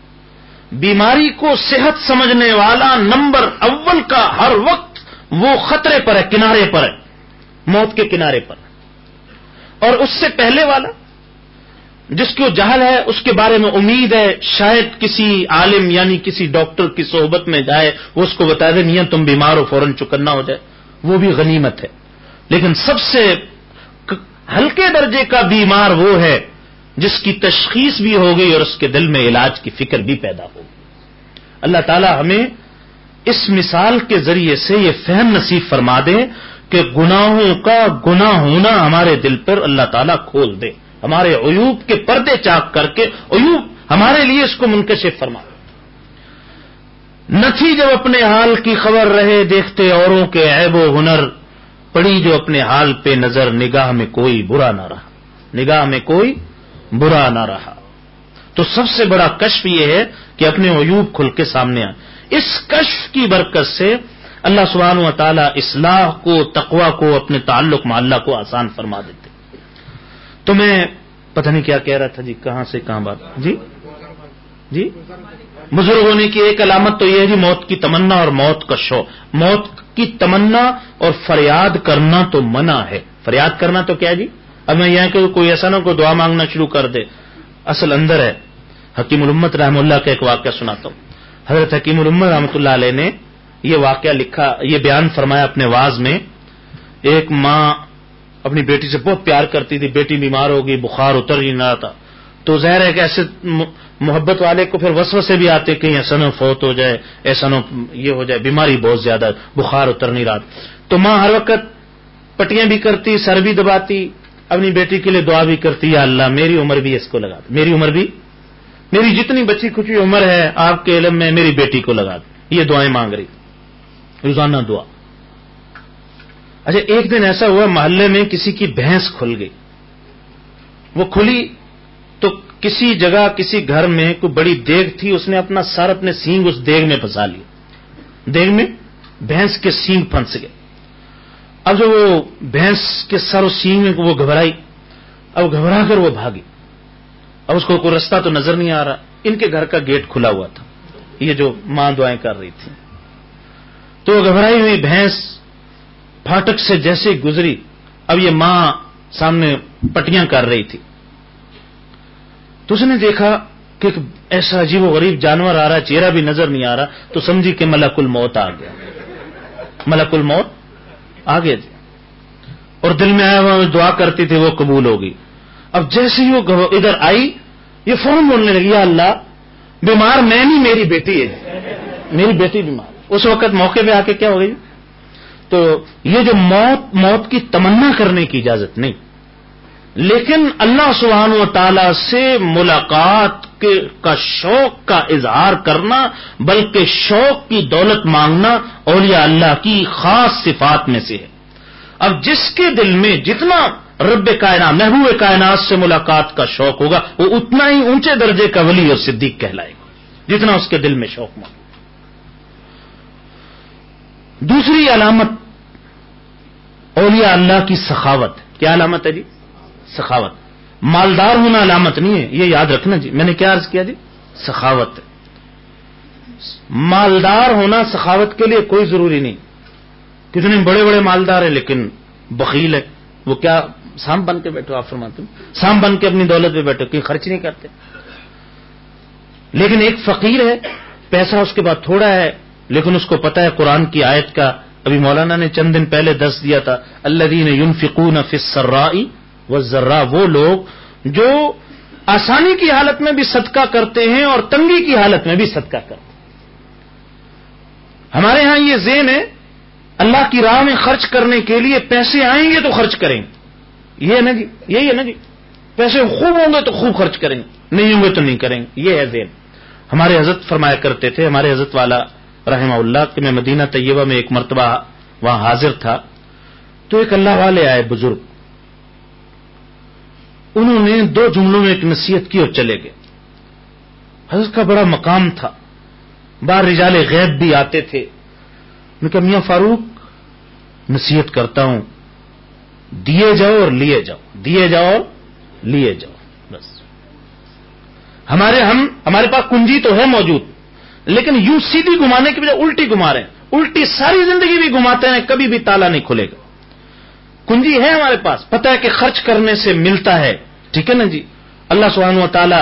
بیماری کو صحت سمجھنے والا نمبر اول کا ہر وقت وہ خطرے پر ہے، کنارے پر ہے، موت کے کنارے پر. اور اس سے پہلے والا جس کو جہل ہے، اس کے بارے میں امید ہے شاید کسی عالم یعنی کسی ڈاکٹر کی صحبت میں جائے، وہ اس کو بتا دے میاں تم بیمار ہو، فوراً چکنا ہو جائے، وہ بھی غنیمت ہے. لیکن سب سے ہلکے درجے کا بیمار وہ ہے جس کی تشخیص بھی ہو گئی اور اس کے دل میں علاج کی فکر بھی پیدا ہو گئی. اللہ تعالی ہمیں اس مثال کے ذریعے سے یہ فہم نصیب فرما دے کہ گناہوں کا گناہ ہونا ہمارے دل پر اللہ تعالیٰ کھول دے، ہمارے عیوب کے پردے چاک کر کے عیوب ہمارے لیے اس کو منکشف فرما دے. نہ تھی جب اپنے حال کی خبر رہے دیکھتے اوروں کے عیب و ہنر، پڑی جو اپنے حال پہ نظر نگاہ میں کوئی برا نہ رہا، نگاہ میں کوئی برا نہ رہا. تو سب سے بڑا کشف یہ ہے کہ اپنے عیوب کھل کے سامنے آئے. اس کشف کی برکت سے اللہ سبحانہ و تعالی اصلاح کو، تقوی کو، اپنے تعلق مع اللہ کو آسان فرما دیتے. تو میں پتہ نہیں کیا کہہ رہا تھا جی، کہاں سے کہاں بات جی بزرگ ہونے کی ایک علامت تو یہ ہے جی موت کی تمنا اور موت کا شوق. موت کی تمنا اور فریاد کرنا تو منع ہے. فریاد کرنا تو کیا جی؟ اب میں یہاں کہ کوئی ایسا نہ کوئی دعا مانگنا شروع کر دے، اصل اندر ہے. حکیم الامت رحمہ اللہ کا ایک واقعہ سناتا ہوں. حضرت حکیم الامت رحمۃ اللہ علیہ نے یہ واقعہ لکھا، یہ بیان فرمایا اپنے واعظ میں. ایک ماں اپنی بیٹی سے بہت پیار کرتی تھی، بیٹی بیمار ہو گئی، بخار اتر ہی نہ رہا تھا. تو ظاہر ہے کہ ایسے محبت والے کو پھر وسوسے بھی آتے کہیں ایسا نہ فوت ہو جائے، ایسا نہ یہ ہو جائے، بیماری بہت زیادہ، بخار اتر نہیں رہا. تو ماں ہر وقت پٹیاں بھی کرتی، سر بھی دباتی، اپنی بیٹی کے لیے دعا بھی کرتی، یا اللہ میری عمر بھی اس کو لگا دے، میری عمر بھی، میری جتنی بچی کچھ عمر ہے آپ کے علم میں میری بیٹی کو لگا دے. یہ دعائیں مانگ رہی، روزانہ دعا. اچھا ایک دن ایسا ہوا محلے میں کسی کی بھینس کھل گئی. وہ کھلی تو کسی جگہ کسی گھر میں کوئی بڑی دیگ تھی، اس نے اپنا سر اپنے سینگ اس دیگ میں پھنسا لیا. دیگ میں بھینس کے سینگ پھنس گئے. اب جو وہ بھینس کے سر اور سینگ میں وہ گھبرائی، اب گھبرا کر وہ بھاگی. اب اس کو کوئی رستہ تو نظر نہیں آ رہا. ان کے گھر کا گیٹ کھلا ہوا تھا، یہ جو ماں دعائیں کر رہی تھی. تو وہ گھبرائی ہوئی بھینس پھاٹک سے جیسے گزری، اب یہ ماں سامنے پٹیاں کر رہی تھی. تو اس نے دیکھا کہ ایسا عجیب و غریب جانور آ رہا، چہرہ بھی نظر نہیں آ رہا، تو سمجھی کہ ملک الموت آ گیا. ملک الموت آ گیا تھے اور دل میں آیا ہوا دعا کرتی تھی وہ قبول ہوگی. اب جیسے ہی وہ ادھر آئی یہ فوراً بولنے لگی یا اللہ بیمار میں نہیں میری بیٹی ہے، میری بیٹی بیمار. اس وقت موقع پہ آ کے کیا ہو گئی؟ تو یہ جو موت کی تمنا کرنے کی اجازت نہیں، لیکن اللہ سبحانہ و تعالی سے ملاقات کا شوق کا اظہار کرنا، بلکہ شوق کی دولت مانگنا اولیاء اللہ کی خاص صفات میں سے ہے. اب جس کے دل میں جتنا رب کائنات محبوب کائنات سے ملاقات کا شوق ہوگا وہ اتنا ہی اونچے درجے کا ولی اور صدیق کہلائے گا، جتنا اس کے دل میں شوق مانگے. دوسری علامت اولیاء اللہ کی سخاوت. کیا علامت ہے جی؟ سخاوت. مالدار ہونا علامت نہیں ہے، یہ یاد رکھنا جی. میں نے کیا عرض کیا جی؟ سخاوت ہے. مالدار ہونا سخاوت کے لیے کوئی ضروری نہیں. کتنے بڑے بڑے مالدار ہیں لیکن بخیل ہے. وہ کیا سانپ بن کے بیٹھو؟ آپ فرماتے ہیں سانپ بن کے اپنی دولت پہ بیٹھو، کہیں خرچ نہیں کرتے. لیکن ایک فقیر ہے، پیسہ اس کے بعد تھوڑا ہے، لیکن اس کو پتا ہے قرآن کی آیت کا. ابھی مولانا نے چند دن پہلے درس دیا تھا، الذین ينفقون فی السراء والضراء، وہ لوگ جو آسانی کی حالت میں بھی صدقہ کرتے ہیں اور تنگی کی حالت میں بھی صدقہ کرتے ہیں. ہمارے ہاں یہ ذہن ہے اللہ کی راہ میں خرچ کرنے کے لیے پیسے آئیں گے تو خرچ کریں گے. یہ ہے نا جی، یہی ہے نا جی، پیسے خوب ہوں گے تو خوب خرچ کریں گے، نہیں ہوں گے تو نہیں کریں گے. یہ ہے ذہن. ہمارے حضرت فرمایا کرتے تھے، ہمارے حضرت والا رحمہ اللہ، کہ میں مدینہ طیبہ میں ایک مرتبہ وہاں حاضر تھا تو ایک اللہ والے آئے بزرگ، انہوں نے 2 جملوں میں ایک نصیحت کی اور چلے گئے. حضرت کا بڑا مقام تھا، باہر رجال غیب بھی آتے تھے. میں کہا میاں فاروق نصیحت کرتا ہوں، دیے جاؤ اور لیے جاؤ، دیے جاؤ اور لیے جاؤ. بس ہمارے پاس کنجی تو ہے موجود، لیکن یوں سیدھی گھمانے کی بجائے الٹی گھما رہے ہیں. الٹی ساری زندگی بھی گھماتے ہیں، کبھی بھی تالا نہیں کھلے گا. کنجی ہے ہمارے پاس، پتہ ہے کہ خرچ کرنے سے ملتا ہے، ٹھیک ہے نا جی. اللہ سبحانہ و تعالی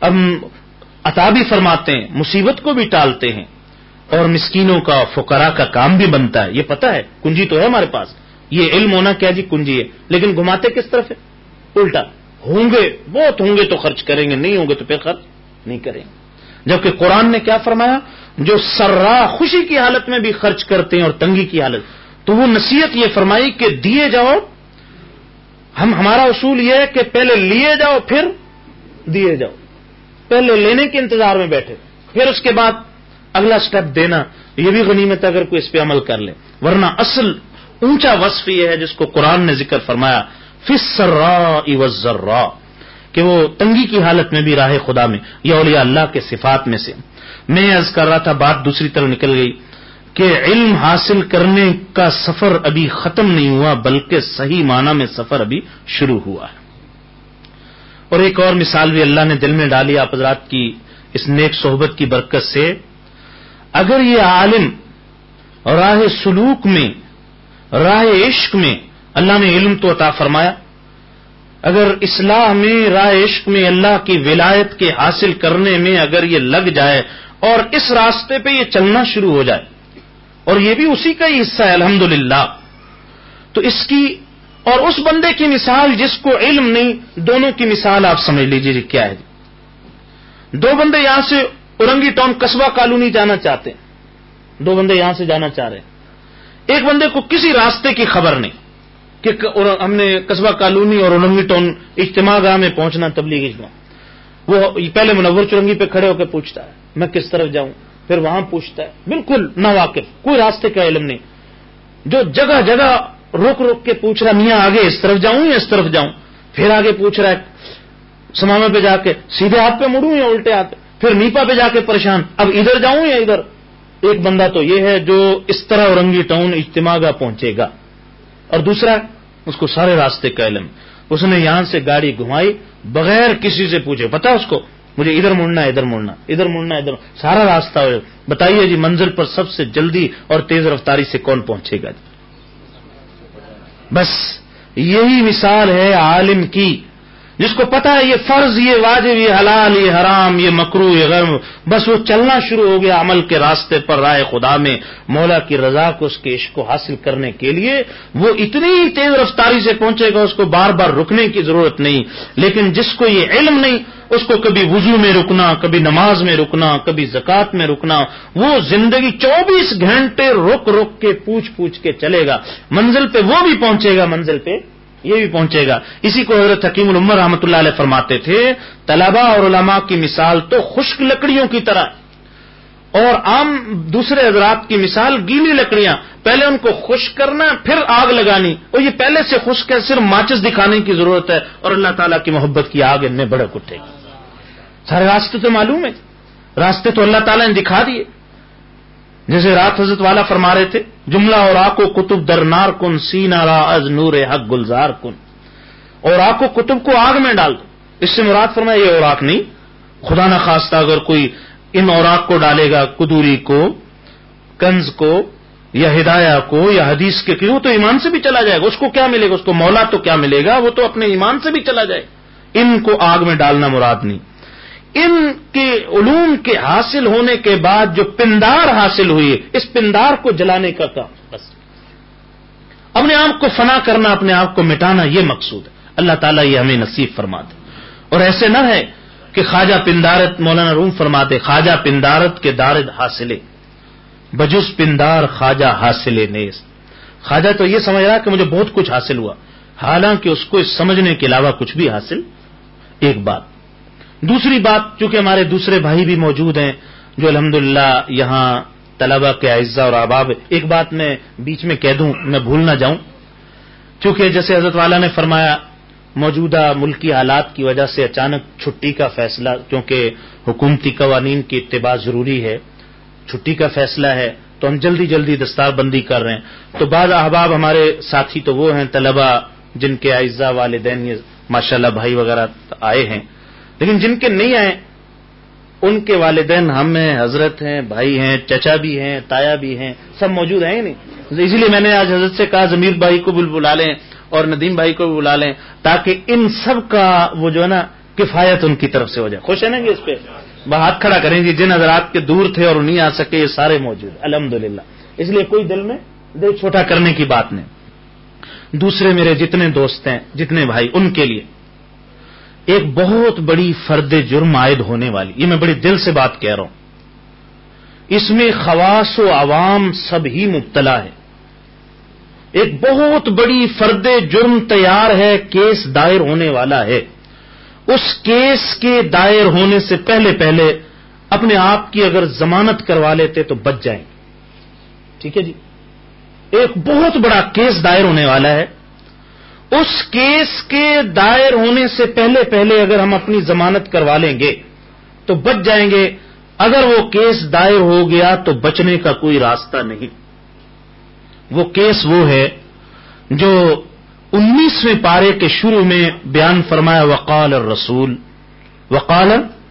عطا بھی فرماتے ہیں، مصیبت کو بھی ٹالتے ہیں، اور مسکینوں کا فقراء کا کام بھی بنتا ہے. یہ پتہ ہے، کنجی تو ہے ہمارے پاس. یہ علم ہونا کیا جی کنجی ہے، لیکن گھماتے کس طرف ہے؟ الٹا. ہوں گے، بہت ہوں گے تو خرچ کریں گے، نہیں ہوں گے تو پھر خرچ نہیں کریں گے. جبکہ قرآن نے کیا فرمایا؟ جو سرا خوشی کی حالت میں بھی خرچ کرتے ہیں اور تنگی کی حالت، تو وہ نصیحت یہ فرمائی کہ دیے جاؤ. ہمارا اصول یہ ہے کہ پہلے لیے جاؤ پھر دیے جاؤ. پہلے لینے کے انتظار میں بیٹھے، پھر اس کے بعد اگلا سٹیپ دینا. یہ بھی غنیمت اگر کوئی اس پہ عمل کر لے. ورنہ اصل اونچا وصف یہ ہے جس کو قرآن نے ذکر فرمایا، فی السراء والضراء، کہ وہ تنگی کی حالت میں بھی راہ خدا میں. یہ اولیاء اللہ کے صفات میں سے. میں عرض کر رہا تھا، بات دوسری طرف نکل گئی کہ علم حاصل کرنے کا سفر ابھی ختم نہیں ہوا، بلکہ صحیح معنی میں سفر ابھی شروع ہوا ہے. اور ایک اور مثال بھی اللہ نے دل میں ڈالی آپ حضرات کی اس نیک صحبت کی برکت سے. اگر یہ عالم راہ سلوک میں، راہ عشق میں، اللہ نے علم تو عطا فرمایا، اگر اصلاح میں، راہ عشق میں، اللہ کی ولایت کے حاصل کرنے میں اگر یہ لگ جائے اور اس راستے پہ یہ چلنا شروع ہو جائے، اور یہ بھی اسی کا ہی حصہ ہے الحمدللہ، تو اس کی اور اس بندے کی مثال جس کو علم نہیں، دونوں کی مثال آپ سمجھ لیجیے جی کیا ہے. 2 بندے یہاں سے اورنگی ٹاؤن قصبہ کالونی جانا چاہتے ہیں، 2 بندے یہاں سے جانا چاہ رہے ہیں. ایک بندے کو کسی راستے کی خبر نہیں کہ ہم نے قصبہ کالونی اور اورنگی ٹاؤن اجتماع گاہ میں پہنچنا، تبلیغ اجتماع. وہ پہلے منور چرنگی پہ کھڑے ہو کے پوچھتا ہے میں کس طرف جاؤں، پھر وہاں پوچھتا ہے، بالکل ناواقف، کوئی راستے کا علم نہیں. جو جگہ جگہ روک روک کے پوچھ رہا میاں آگے اس طرف جاؤں یا اس طرف جاؤں، پھر آگے پوچھ رہا ہے سمامے پہ جا کے سیدھے ہاتھ پہ مڑوں یا الٹے ہاتھ، پھر نیپا پہ جا کے پریشان، اب ادھر جاؤں یا ادھر. ایک بندہ تو یہ ہے جو اس طرح اورنگی ٹاؤن اجتماع گاہ پہنچے گا، اور دوسرا اس کو سارے راستے کا علم. اس نے یہاں سے گاڑی گھمائی بغیر کسی سے پوچھے، پتا اس کو مجھے ادھر مڑنا ہے، ادھر مڑنا، ادھر مڑنا، ادھر، سارا راستہ. بتائیے جی منزل پر سب سے جلدی اور تیز رفتاری سے کون پہنچے گا؟ بس یہی مثال ہے عالم کی، جس کو پتا ہے یہ فرض، یہ واجب، یہ حلال، یہ حرام، یہ مکروہ، یہ غیر، بس وہ چلنا شروع ہو گیا عمل کے راستے پر، راہ خدا میں، مولا کی رضا کو، اس کے عشق کو حاصل کرنے کے لیے وہ اتنی تیز رفتاری سے پہنچے گا، اس کو بار بار رکنے کی ضرورت نہیں. لیکن جس کو یہ علم نہیں، اس کو کبھی وضو میں رکنا، کبھی نماز میں رکنا، کبھی زکات میں رکنا، وہ زندگی 24 گھنٹے رک رک کے پوچھ پوچھ کے چلے گا. منزل پہ وہ بھی پہنچے گا، منزل پہ یہ بھی پہنچے گا. اسی کو حضرت حکیم الامہ رحمۃ اللہ علیہ فرماتے تھے، طلباء اور علماء کی مثال تو خشک لکڑیوں کی طرح، اور عام دوسرے حضرات کی مثال گیلی لکڑیاں، پہلے ان کو خشک کرنا پھر آگ لگانی، اور یہ پہلے سے خشک ہے، صرف ماچس دکھانے کی ضرورت ہے، اور اللہ تعالیٰ کی محبت کی آگ ان میں بھڑک اٹھے گی. سارے راستے تو معلوم ہے، راستے تو اللہ تعالیٰ نے دکھا دیے. جیسے رات حضرت والا فرما رہے تھے، جملہ اور آکو کتب درنار کن، سینہ را از نور حق گلزار کن. اوراق و کتب کو آگ میں ڈال دو. اس سے مراد فرمایا یہ اوراق نہیں، خدا نہ خواستہ اگر کوئی ان اوراق کو ڈالے گا، قدوری کو، کنز کو، یا ہدایہ کو، یا حدیث کے وہ تو ایمان سے بھی چلا جائے گا. اس کو کیا ملے گا؟ اس کو مولا تو کیا ملے گا؟ وہ تو اپنے ایمان سے بھی چلا جائے. ان کو آگ میں ڈالنا مراد نہیں. ان کے علوم کے حاصل ہونے کے بعد جو پندار حاصل ہوئی ہے، اس پندار کو جلانے کا کام. بس اپنے آپ کو فنا کرنا، اپنے آپ کو مٹانا، یہ مقصود ہے. اللہ تعالیٰ یہ ہمیں نصیب فرما دے. اور ایسے نہ ہے کہ خواجہ پندارت، مولانا روم فرماتے خواجہ پندارت کے دارد حاصلے بجز پندار خواجہ حاصلے نیز. خواجہ تو یہ سمجھ رہا کہ مجھے بہت کچھ حاصل ہوا، حالانکہ اس کو اس سمجھنے کے علاوہ کچھ بھی حاصل. ایک بات. دوسری بات، چونکہ ہمارے دوسرے بھائی بھی موجود ہیں جو الحمدللہ یہاں طلبہ کے اعزاء اور احباب، ایک بات میں بیچ میں کہہ دوں، میں بھول نہ جاؤں. چونکہ جیسے حضرت والا نے فرمایا موجودہ ملکی حالات کی وجہ سے اچانک چھٹی کا فیصلہ، کیونکہ حکومتی قوانین کی اتباع ضروری ہے، چھٹی کا فیصلہ ہے تو ہم جلدی جلدی دستار بندی کر رہے ہیں. تو بعض احباب ہمارے ساتھی تو وہ ہیں طلبہ جن کے اعزاء والدین یہ ماشاءاللہ بھائی وغیرہ آئے ہیں، لیکن جن کے نہیں آئے ان کے والدین ہم ہیں، حضرت ہیں، بھائی ہیں، چچا بھی ہیں، تایا بھی ہیں، سب موجود ہیں نہیں. اسی لیے میں نے آج حضرت سے کہا ضمیر بھائی کو بھی بلا لیں اور ندیم بھائی کو بھی بلا لیں، تاکہ ان سب کا وہ جو ہے نا کفایت ان کی طرف سے ہو جائے. خوش ہے نا کہ اس پہ ہاتھ کھڑا کریں گے. جن حضرات کے دور تھے اور نہیں آ سکے یہ سارے موجود الحمدللہ. اس لیے کوئی دل میں دل چھوٹا کرنے کی بات نہیں. دوسرے میرے جتنے دوست ہیں، جتنے بھائی، ان کے لیے ایک بہت بڑی فرد جرم عائد ہونے والی، یہ میں بڑی دل سے بات کہہ رہا ہوں، اس میں خواص و عوام سب ہی مبتلا ہے. ایک بہت بڑی فرد جرم تیار ہے، کیس دائر ہونے والا ہے. اس کیس کے دائر ہونے سے پہلے اپنے آپ کی اگر ضمانت کروا لیتے تو بچ جائیں گے. ٹھیک ہے جی. ایک بہت بڑا کیس دائر ہونے والا ہے. اس کیس کے دائر ہونے سے پہلے اگر ہم اپنی ضمانت کروا لیں گے تو بچ جائیں گے. اگر وہ کیس دائر ہو گیا تو بچنے کا کوئی راستہ نہیں. وہ کیس وہ ہے جو 19ویں پارے کے شروع میں بیان فرمایا وقال الرسول. وقال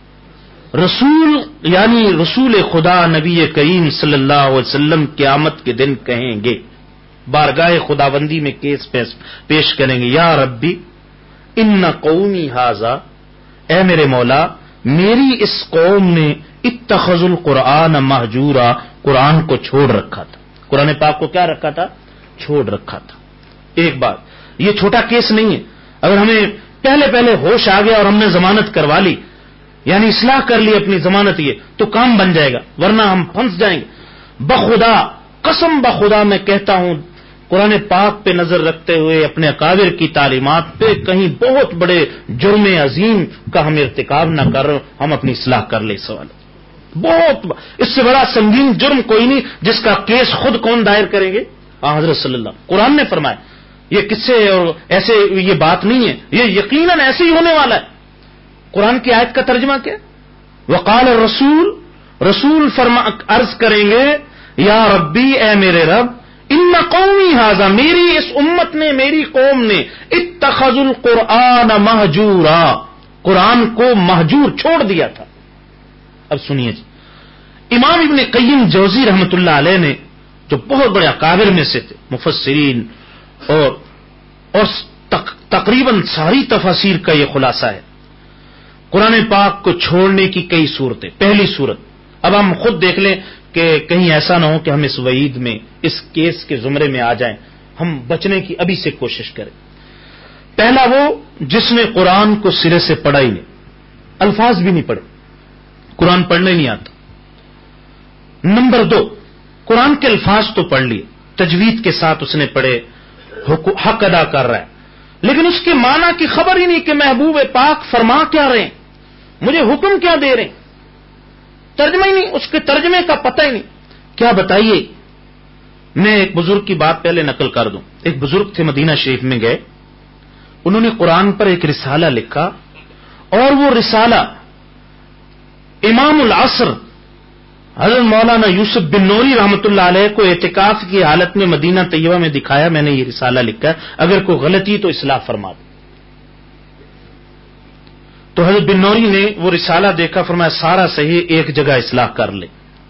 رسول یعنی رسول خدا نبی کریم صلی اللہ علیہ وسلم قیامت کے دن کہیں گے، بارگاہ خداوندی میں کیس پیش کریں گے، یا ربی ان قومی ھذا، اے میرے مولا میری اس قوم نے اتخذوا القرآن مہجورا، قرآن کو چھوڑ رکھا تھا. قرآن پاک کو کیا رکھا تھا؟ چھوڑ رکھا تھا. ایک بات، یہ چھوٹا کیس نہیں ہے. اگر ہمیں پہلے ہوش آ گیا اور ہم نے ضمانت کروا لی، یعنی اصلاح کر لی اپنی ضمانت، یہ تو کام بن جائے گا، ورنہ ہم پھنس جائیں گے. بخدا، قسم بخدا میں کہتا ہوں، قرآن پاک پہ نظر رکھتے ہوئے اپنے اکابر کی تعلیمات پہ کہیں بہت بڑے جرم عظیم کا ہم ارتکاب نہ کر رہے، ہم اپنی اصلاح کر لیں. سوال بہت، اس سے بڑا سنگین جرم کوئی نہیں جس کا کیس خود کون دائر کریں گے؟ حضرت صلی اللہ. قرآن نے فرمایا، یہ کس سے اور ایسے یہ بات نہیں ہے، یہ یقیناً ایسے ہی ہونے والا ہے. قرآن کی آیت کا ترجمہ کیا؟ وقال الرسول، رسول عرض کریں گے یا ربی، اے میرے رب، ان قومی ھذا، میری اس امت نے، میری قوم نے، اتخذوا القرآن مہجورا، قرآن کو مہجور چھوڑ دیا تھا. اب سنیے جی، امام ابن قیم جوزی رحمۃ اللہ علیہ نے، جو بہت بڑے اکابر میں سے تھے، مفسرین، اور تقریباً ساری تفاسیر کا یہ خلاصہ ہے. قرآن پاک کو چھوڑنے کی کئی صورتیں. پہلی صورت، اب ہم خود دیکھ لیں کہ کہیں ایسا نہ ہو کہ ہم اس وعید میں، اس کیس کے زمرے میں آ جائیں. ہم بچنے کی ابھی سے کوشش کریں. پہلا وہ جس نے قرآن کو سرے سے پڑھا ہی نہیں، الفاظ بھی نہیں پڑھے، قرآن پڑھنے نہیں آتا. نمبر 2، قرآن کے الفاظ تو پڑھ لیے، تجوید کے ساتھ اس نے پڑھے، حق ادا کر رہا ہے، لیکن اس کے معنی کی خبر ہی نہیں کہ محبوب پاک فرما کیا رہے ہیں، مجھے حکم کیا دے رہے ہیں، ترجمہ ہی نہیں، اس کے ترجمے کا پتہ ہی نہیں. کیا بتائیے. میں ایک بزرگ کی بات پہلے نقل کر دوں. ایک بزرگ تھے، مدینہ شریف میں گئے، انہوں نے قرآن پر ایک رسالہ لکھا، اور وہ رسالہ امام العصر حضرت مولانا یوسف بن نوری رحمۃ اللہ علیہ کو اعتکاف کی حالت میں مدینہ طیبہ میں دکھایا. میں نے یہ رسالہ لکھا ہے، اگر کوئی غلطی تو اصلاح فرما دو. تو حضرت بن نوری نے وہ رسالہ دیکھا، فرمایا سارا صحیح ایک جگہ اصلاح کر لے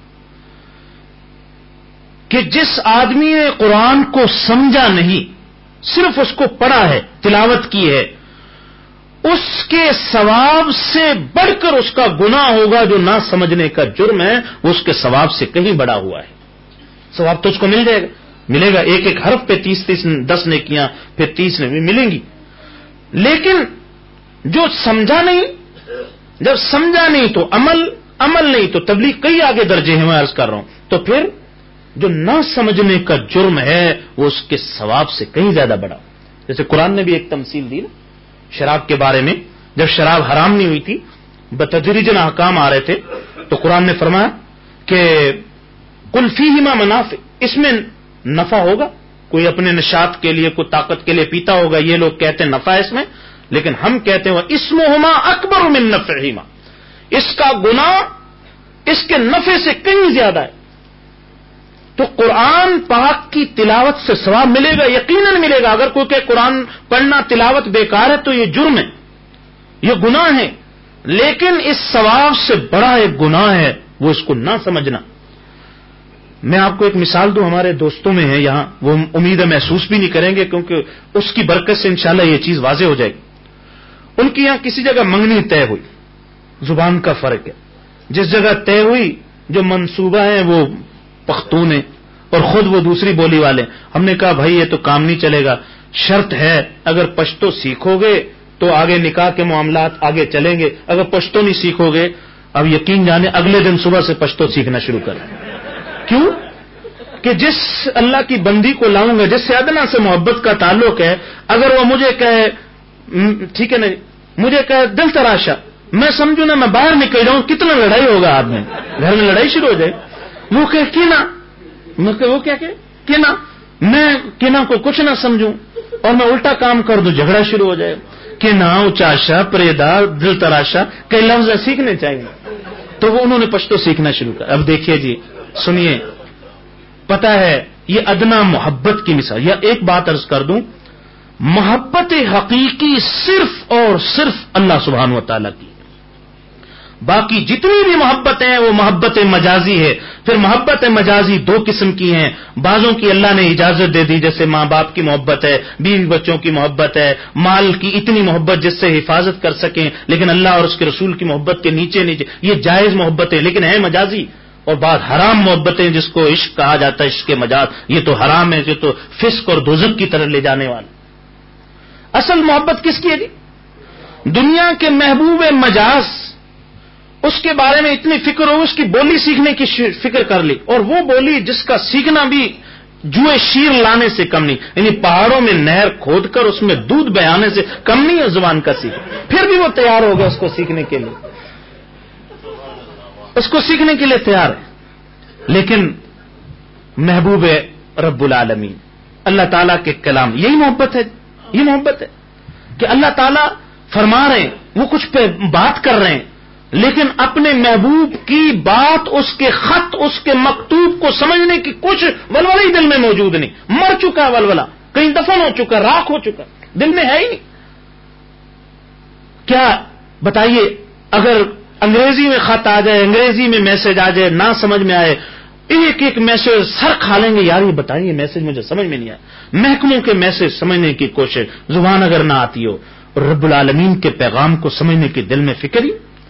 کہ جس آدمی نے قرآن کو سمجھا نہیں، صرف اس کو پڑھا ہے، تلاوت کی ہے، اس کے ثواب سے بڑھ کر اس کا گناہ ہوگا جو نہ سمجھنے کا جرم ہے، وہ اس کے ثواب سے کہیں بڑا ہوا ہے۔ ثواب تو اس کو ملے گا ایک ایک حرف پہ 10 نیکیاں، پھر 30 ملیں گی، لیکن جو سمجھا نہیں، جب سمجھا نہیں تو عمل نہیں تو تبلیغ کئی آگے درجے ہیں، میں عرض کر رہا ہوں، تو پھر جو نہ سمجھنے کا جرم ہے وہ اس کے ثواب سے کہیں زیادہ بڑا۔ جیسے قرآن نے بھی ایک تمثیل دی نا شراب کے بارے میں، جب شراب حرام نہیں ہوئی تھی، بتدریجاً احکام آ رہے تھے، تو قرآن نے فرمایا کہ قل فیہما منافع، اس میں نفع ہوگا، کوئی اپنے نشاط کے لیے، کوئی طاقت کے لیے پیتا ہوگا، یہ لوگ کہتے ہیں نفع اس میں، لیکن ہم کہتے ہیں اسمہما اکبر من نفعہما، اس کا گناہ اس کے نفع سے کہیں زیادہ ہے۔ تو قرآن پاک کی تلاوت سے ثواب ملے گا، یقیناً ملے گا۔ اگر کوئی کہ قرآن پڑھنا تلاوت بیکار ہے تو یہ جرم ہے، یہ گناہ ہے، لیکن اس ثواب سے بڑا ایک گناہ ہے وہ اس کو نہ سمجھنا۔ میں آپ کو ایک مثال دوں، ہمارے دوستوں میں ہے یہاں، وہ امید ہے محسوس بھی نہیں کریں گے کیونکہ اس کی برکت سے انشاءاللہ یہ چیز واضح ہو جائے گی۔ ان کی یہاں کسی جگہ منگنی طے ہوئی، زبان کا فرق ہے، جس جگہ طے ہوئی جو منصوبہ ہے وہ پختون ہیں اور خود وہ دوسری بولی والے۔ ہم نے کہا بھائی یہ تو کام نہیں چلے گا، شرط ہے اگر پشتو سیکھو گے تو آگے نکاح کے معاملات آگے چلیں گے، اگر پشتو نہیں سیکھو گے، اب یقین جانے اگلے دن صبح سے پشتو سیکھنا شروع کریں۔ کیوں کہ جس اللہ کی بندی کو لاؤں گا، جس سے ادنا سے محبت کا تعلق ہے، اگر وہ مجھے کہے ٹھیک ہے نا، مجھے کہے دل تراشا، میں سمجھوں نا میں باہر نکل جاؤں، کتنا لڑائی ہوگا آدمی، گھر میں لڑائی شروع ہو جائے۔ وہ کہ کینا، وہ کیا کہ کینا، میں کینا کو کچھ نہ سمجھوں اور میں الٹا کام کر دوں، جھگڑا شروع ہو جائے۔ کینا، اچاشا، پریدا، دل تراشا، کئی لفظ سیکھنے چاہیے۔ تو وہ انہوں نے پشتو سیکھنا شروع کر۔ اب دیکھیے جی، سنیے، پتہ ہے یہ ادنا محبت کی مثال۔ یا ایک بات عرض کر دوں، محبت حقیقی صرف اور صرف اللہ سبحانہ و تعالیٰ کی، باقی جتنی بھی محبتیں ہیں وہ محبت مجازی ہے۔ پھر محبت مجازی دو قسم کی ہیں، بعضوں کی اللہ نے اجازت دے دی، جیسے ماں باپ کی محبت ہے، بیوی بچوں کی محبت ہے، مال کی اتنی محبت جس سے حفاظت کر سکیں، لیکن اللہ اور اس کے رسول کی محبت کے نیچے یہ جائز محبت ہے، لیکن ہے مجازی۔ اور بعض حرام محبتیں جس کو عشق کہا جاتا ہے، عشق مجاز، یہ تو حرام ہے، یہ تو فسق اور دوزخ کی طرف لے جانے والا۔ اصل محبت کس کی ہے جی؟ دنیا کے محبوب مجاز، اس کے بارے میں اتنی فکر ہو، اس کی بولی سیکھنے کی فکر کر لی، اور وہ بولی جس کا سیکھنا بھی جوئے شیر لانے سے کم نہیں، یعنی پہاڑوں میں نہر کھود کر اس میں دودھ بہانے سے کم نہیں ہے زبان کا سیکھ، پھر بھی وہ تیار ہو گیا اس کو سیکھنے کے لیے، اس کو سیکھنے کے لیے تیار ہے۔ لیکن محبوب رب العالمین اللہ تعالیٰ کے کلام، یہی محبت ہے، یہ محبت ہے کہ اللہ تعالیٰ فرما رہے ہیں، وہ کچھ پہ بات کر رہے ہیں، لیکن اپنے محبوب کی بات، اس کے خط، اس کے مکتوب کو سمجھنے کی کچھ ولولہ ہی دل میں موجود نہیں، مر چکا ہے ولولہ، کہیں دفن ہو چکا، راکھ ہو چکا، دل میں ہے ہی نہیں۔ کیا بتائیے، اگر انگریزی میں خط آ جائے، انگریزی میں میسج آ جائے، نہ سمجھ میں آئے، ایک ایک میسج سر کھا لیں گے، یار یہ بتائیے میسج مجھے سمجھ میں نہیں آیا، محکموں کے میسج سمجھنے کی کوشش، زبان اگر نہ آتی ہو، رب العالمین کے پیغام کو سمجھنے کی دل میں فکر ہی،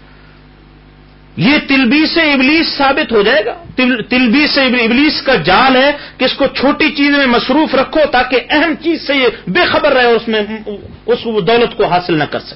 یہ تلبیس ابلیس ثابت ہو جائے گا۔ تلبیس ابلیس کا جال ہے کہ اس کو چھوٹی چیز میں مصروف رکھو تاکہ اہم چیز سے یہ بے خبر رہے، اس میں اس دولت کو حاصل نہ کر سکے۔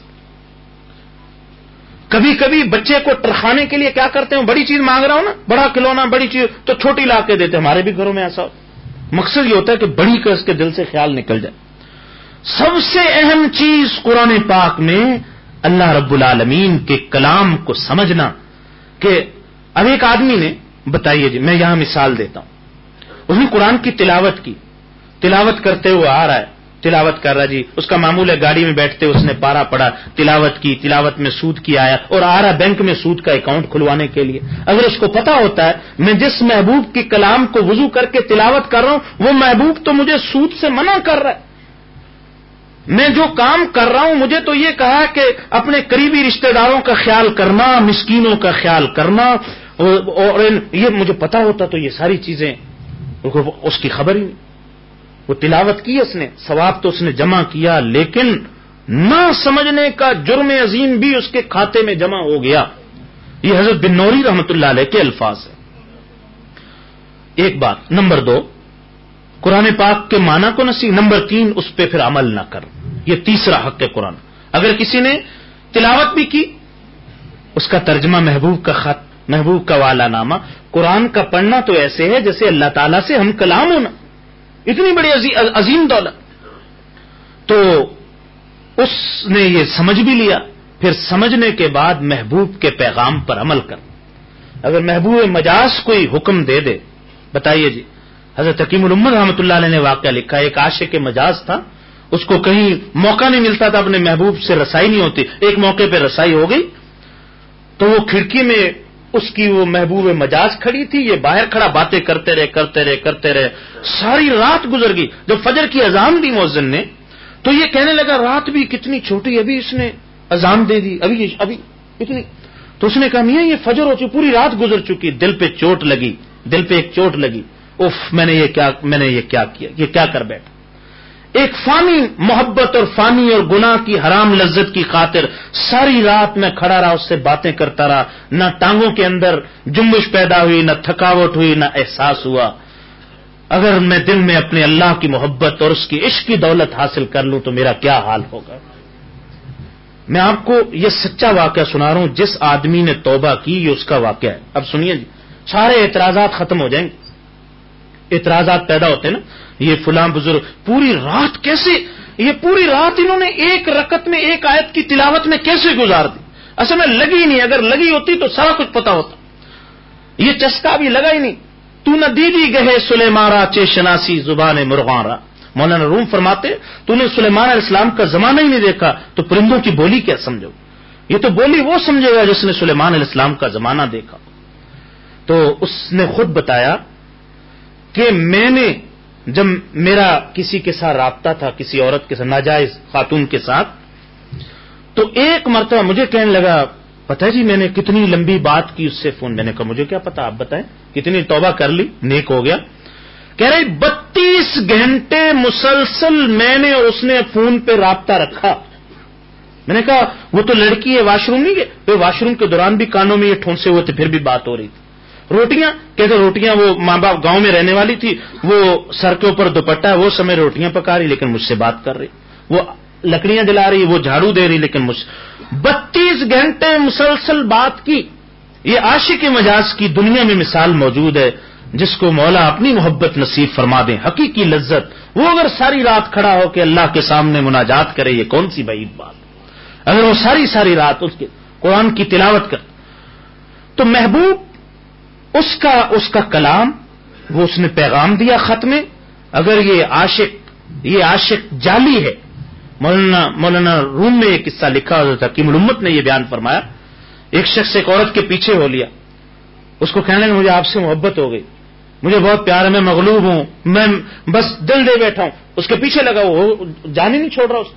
کبھی کبھی بچے کو ٹرخانے کے لیے کیا کرتے ہیں، بڑی چیز مانگ رہا ہوں نا، بڑا کھلونا، بڑی چیز، تو چھوٹی لا کے دیتے، ہمارے بھی گھروں میں ایسا ہوتا۔ مقصد یہ ہوتا ہے کہ بڑی کا اس کے دل سے خیال نکل جائے۔ سب سے اہم چیز قرآن پاک میں اللہ رب العالمین کے کلام کو سمجھنا، کہ اب ایک آدمی نے، بتائیے جی، میں یہاں مثال دیتا ہوں، اس نے قرآن کی تلاوت کی، تلاوت کرتے ہوئے آ رہا ہے، تلاوت کر رہا جی، اس کا معمول ہے گاڑی میں بیٹھتے اس نے پارا پڑا، تلاوت کی، تلاوت میں سود کی آیا، اور آ رہا بینک میں سود کا اکاؤنٹ کھلوانے کے لیے۔ اگر اس کو پتا ہوتا ہے میں جس محبوب کے کلام کو وضو کر کے تلاوت کر رہا ہوں، وہ محبوب تو مجھے سود سے منع کر رہا ہے، میں جو کام کر رہا ہوں مجھے تو یہ کہا کہ اپنے قریبی رشتہ داروں کا خیال کرنا، مسکینوں کا خیال کرنا، اور یہ مجھے پتا ہوتا تو یہ ساری چیزیں اس کی خبر ہی نہیں. وہ تلاوت کی اس نے، ثواب تو اس نے جمع کیا، لیکن نہ سمجھنے کا جرم عظیم بھی اس کے کھاتے میں جمع ہو گیا. یہ حضرت بن نوری رحمت اللہ علیہ کے الفاظ ہیں. ایک بات. نمبر 2، قرآن پاک کے معنی کو نہ نمبر 3، اس پہ پھر عمل نہ کر. یہ تیسرا حق ہے قرآن. اگر کسی نے تلاوت بھی کی، اس کا ترجمہ محبوب کا خط، محبوب کا والا نامہ. قرآن کا پڑھنا تو ایسے ہے جیسے اللہ تعالیٰ سے ہم کلام ہونا، اتنی بڑی عظیم دولت. تو اس نے یہ سمجھ بھی لیا، پھر سمجھنے کے بعد محبوب کے پیغام پر عمل کر. اگر محبوب مجاز کوئی حکم دے دے، بتائیے جی. حضرت حکیم الامت رحمۃ اللہ علیہ نے واقعہ لکھا. ایک عاشق مجاز تھا، اس کو کہیں موقع نہیں ملتا تھا، اپنے محبوب سے رسائی نہیں ہوتی. ایک موقع پہ رسائی ہو گئی تو وہ کھڑکی میں اس کی وہ محبوب مجاز کھڑی تھی، یہ باہر کھڑا باتیں کرتے رہے. ساری رات گزر گئی. جب فجر کی اذان دی مؤذن نے تو یہ کہنے لگا رات بھی کتنی چھوٹی، ابھی اس نے اذان دے دی، ابھی اتنی. تو اس نے کہا میاں یہ فجر ہو چکی، پوری رات گزر چکی. دل پہ ایک چوٹ لگی. اف، میں نے یہ کیا کیا، یہ کیا کر بیٹھا. ایک فانی محبت اور فانی اور گناہ کی حرام لذت کی خاطر ساری رات میں کھڑا رہا، اس سے باتیں کرتا رہا. نہ ٹانگوں کے اندر جنبش پیدا ہوئی، نہ تھکاوٹ ہوئی، نہ احساس ہوا. اگر میں دل میں اپنے اللہ کی محبت اور اس کی عشق کی دولت حاصل کر لوں تو میرا کیا حال ہوگا. میں آپ کو یہ سچا واقعہ سنا رہا ہوں. جس آدمی نے توبہ کی یہ اس کا واقعہ ہے. اب سنیے جی، سارے اعتراضات ختم ہو جائیں گے. اعتراضات پیدا ہوتے ہیں نا، یہ فلاں بزرگ پوری رات کیسے، یہ پوری رات انہوں نے ایک رکعت میں ایک آیت کی تلاوت میں کیسے گزار دی. اصل میں لگی نہیں، اگر لگی ہوتی تو سارا کچھ پتا ہوتا. یہ چسکا بھی لگا ہی نہیں. تو نہ دیدی گہے سلیمارا چے شناسی زبان مرغارا. مولانا روم فرماتے تو نے سلیمان علیہ السلام کا زمانہ ہی نہیں دیکھا تو پرندوں کی بولی کیا سمجھو. یہ تو بولی وہ سمجھے گا جس نے سلیمان علیہ السلام کا زمانہ دیکھا. تو اس نے خود بتایا کہ میں نے جب میرا کسی کے ساتھ رابطہ تھا، کسی عورت کے ساتھ، ناجائز خاتون کے ساتھ، تو ایک مرتبہ مجھے کہنے لگا پتہ جی میں نے کتنی لمبی بات کی اس سے فون. میں نے کہا مجھے کیا پتا، آپ بتائیں کتنی توبہ کر لی، نیک ہو گیا. کہہ رہے 32 گھنٹے مسلسل میں نے اس نے فون پہ رابطہ رکھا. میں نے کہا وہ تو لڑکی ہے، واش روم نہیں گئے؟ واش روم کے دوران بھی کانوں میں یہ ٹھونسے ہوئے تھے، پھر بھی بات ہو رہی تھی. روٹیاں کہتے روٹیاں، وہ ماں باپ گاؤں میں رہنے والی تھی، وہ سر کے اوپر دوپٹہ ہے، وہ سمے روٹیاں پکا رہی لیکن مجھ سے بات کر رہی. وہ لکڑیاں جلا رہی، وہ جھاڑو دے رہی لیکن مجھ 32 گھنٹے مسلسل بات کی. یہ عاشق مجاز کی دنیا میں مثال موجود ہے. جس کو مولا اپنی محبت نصیب فرما دیں، حقیقی لذت، وہ اگر ساری رات کھڑا ہو کے اللہ کے سامنے مناجات کرے، یہ کون سی بعید بات. اگر وہ ساری رات اس کے قرآن کی تلاوت کر، تو محبوب اس کا کلام، وہ اس نے پیغام دیا خط میں. اگر یہ عاشق جعلی ہے. مولانا روم میں ایک قصہ لکھا حضرت حکیم الامت نے یہ بیان فرمایا. ایک شخص ایک عورت کے پیچھے ہو لیا، اس کو کہنے لگا مجھے آپ سے محبت ہو گئی، مجھے بہت پیار ہے، میں مغلوب ہوں، میں بس دل دے بیٹھا ہوں. اس کے پیچھے لگا، وہ جان ہی نہیں چھوڑ رہا.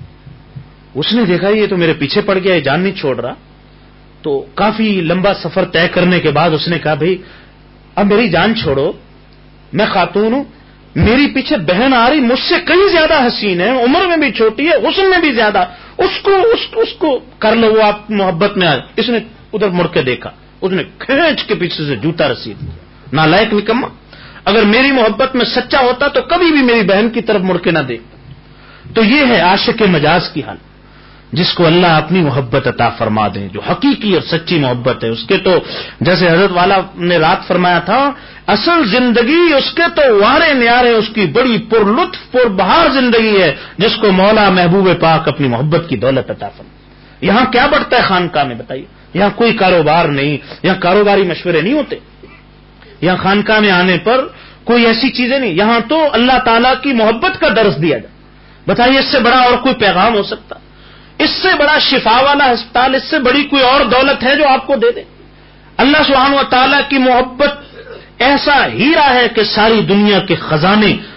اس نے دیکھا یہ تو میرے پیچھے پڑ گیا، یہ جان نہیں چھوڑ رہا. تو کافی لمبا سفر طے کرنے کے بعد اس نے کہا بھئی اب میری جان چھوڑو، میں خاتون ہوں، میری پیچھے بہن آ رہی مجھ سے کہیں زیادہ حسین ہے، عمر میں بھی چھوٹی ہے، حسن میں بھی زیادہ، اس کو کر لو، وہ آپ محبت میں آئے. اس نے ادھر مڑ کے دیکھا، اس نے کھینچ کے پیچھے سے جوتا رسید. نالائق نکما، اگر میری محبت میں سچا ہوتا تو کبھی بھی میری بہن کی طرف مڑ کے نہ دیکھتا. تو یہ ہے عاشق مجاز کی حال، جس کو اللہ اپنی محبت عطا فرما دے، جو حقیقی اور سچی محبت ہے. اس کے تو جیسے حضرت والا نے رات فرمایا تھا، اصل زندگی اس کے تو وارے نیارے، اس کی بڑی پر لطف پر بہار زندگی ہے، جس کو مولا محبوب پاک اپنی محبت کی دولت عطا فرما. یہاں کیا بڑھتا ہے خانقاہ میں بتائیے؟ یہاں کوئی کاروبار نہیں، یہاں کاروباری مشورے نہیں ہوتے. یہاں خانقاہ میں آنے پر کوئی ایسی چیزیں نہیں، یہاں تو اللہ تعالیٰ کی محبت کا درس دیا جائے. بتائیے اس سے بڑا اور کوئی پیغام ہو سکتا؟ اس سے بڑا شفا والا ہسپتال، اس سے بڑی کوئی اور دولت ہے جو آپ کو دے دے؟ اللہ سبحانہ و تعالیٰ کی محبت ایسا ہیرا ہے کہ ساری دنیا کے خزانے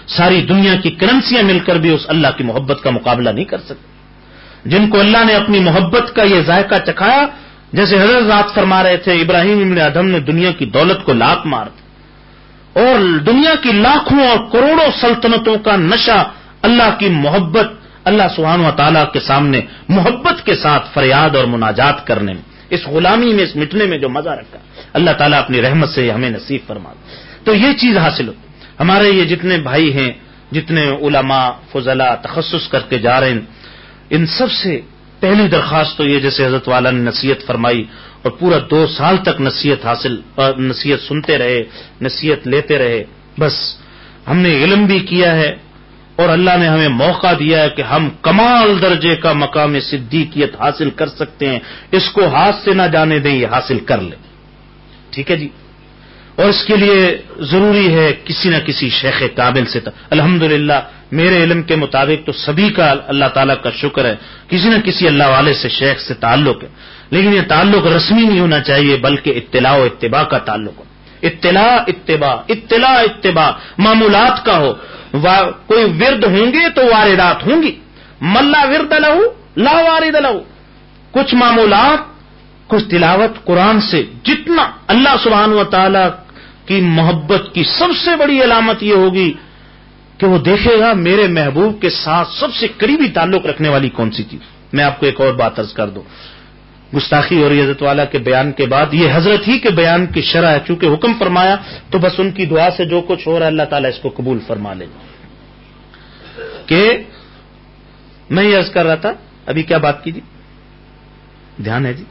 ساری دنیا کی کرنسیاں مل کر بھی اس اللہ کی محبت کا مقابلہ نہیں کر سکتی. جن کو اللہ نے اپنی محبت کا یہ ذائقہ چکھایا، جیسے حضرت ذات فرما رہے تھے ابراہیم ابن ادھم نے دنیا کی دولت کو لات مار دی، اور دنیا کی لاکھوں اور کروڑوں سلطنتوں کا نشہ اللہ کی محبت، اللہ سبحانہ و تعالیٰ کے سامنے محبت کے ساتھ فریاد اور مناجات کرنے میں، اس غلامی میں، اس مٹنے میں جو مزہ رکھا اللہ تعالیٰ اپنی رحمت سے ہمیں نصیب فرما. تو یہ چیز حاصل ہو. ہمارے یہ جتنے بھائی ہیں، جتنے علماء فضلاء تخصص کر کے جا رہے ہیں، ان سب سے پہلی درخواست تو یہ، جیسے حضرت والا نے نصیحت فرمائی اور پورا 2 سال تک نصیحت سنتے رہے، نصیحت لیتے رہے. بس ہم نے علم بھی کیا ہے اور اللہ نے ہمیں موقع دیا ہے کہ ہم کمال درجے کا مقام صدیقیت حاصل کر سکتے ہیں. اس کو ہاتھ سے نہ جانے دیں، یہ حاصل کر لیں. ٹھیک ہے جی. اور اس کے لیے ضروری ہے کسی نہ کسی شیخ کامل سے. الحمدللہ میرے علم کے مطابق تو سبھی کا اللہ تعالیٰ کا شکر ہے کسی نہ کسی اللہ والے سے، شیخ سے تعلق ہے، لیکن یہ تعلق رسمی نہیں ہونا چاہیے بلکہ اطلاع و اتباع کا تعلق ہو. اطلاع اتباع معمولات کا ہو. کوئی ورد ہوں گے تو واردات ہوں گی. ملا ورد لہو لا وارد لہو. کچھ معمولات، کچھ تلاوت قرآن سے. جتنا اللہ سبحانہ و تعالی کی محبت کی سب سے بڑی علامت یہ ہوگی کہ وہ دیکھے گا میرے محبوب کے ساتھ سب سے قریبی تعلق رکھنے والی کون سی چیز. میں آپ کو ایک اور بات عرض کر دوں. گستاخی اور حضرت والا کے بیان کے بعد یہ حضرت ہی کے بیان کی شرح ہے، چونکہ حکم فرمایا تو بس ان کی دعا سے جو کچھ ہو رہا ہے اللہ تعالیٰ اس کو قبول فرما لے. کہ میں یہ عرض کر رہا تھا، ابھی کیا بات کی جی؟ دھیان ہے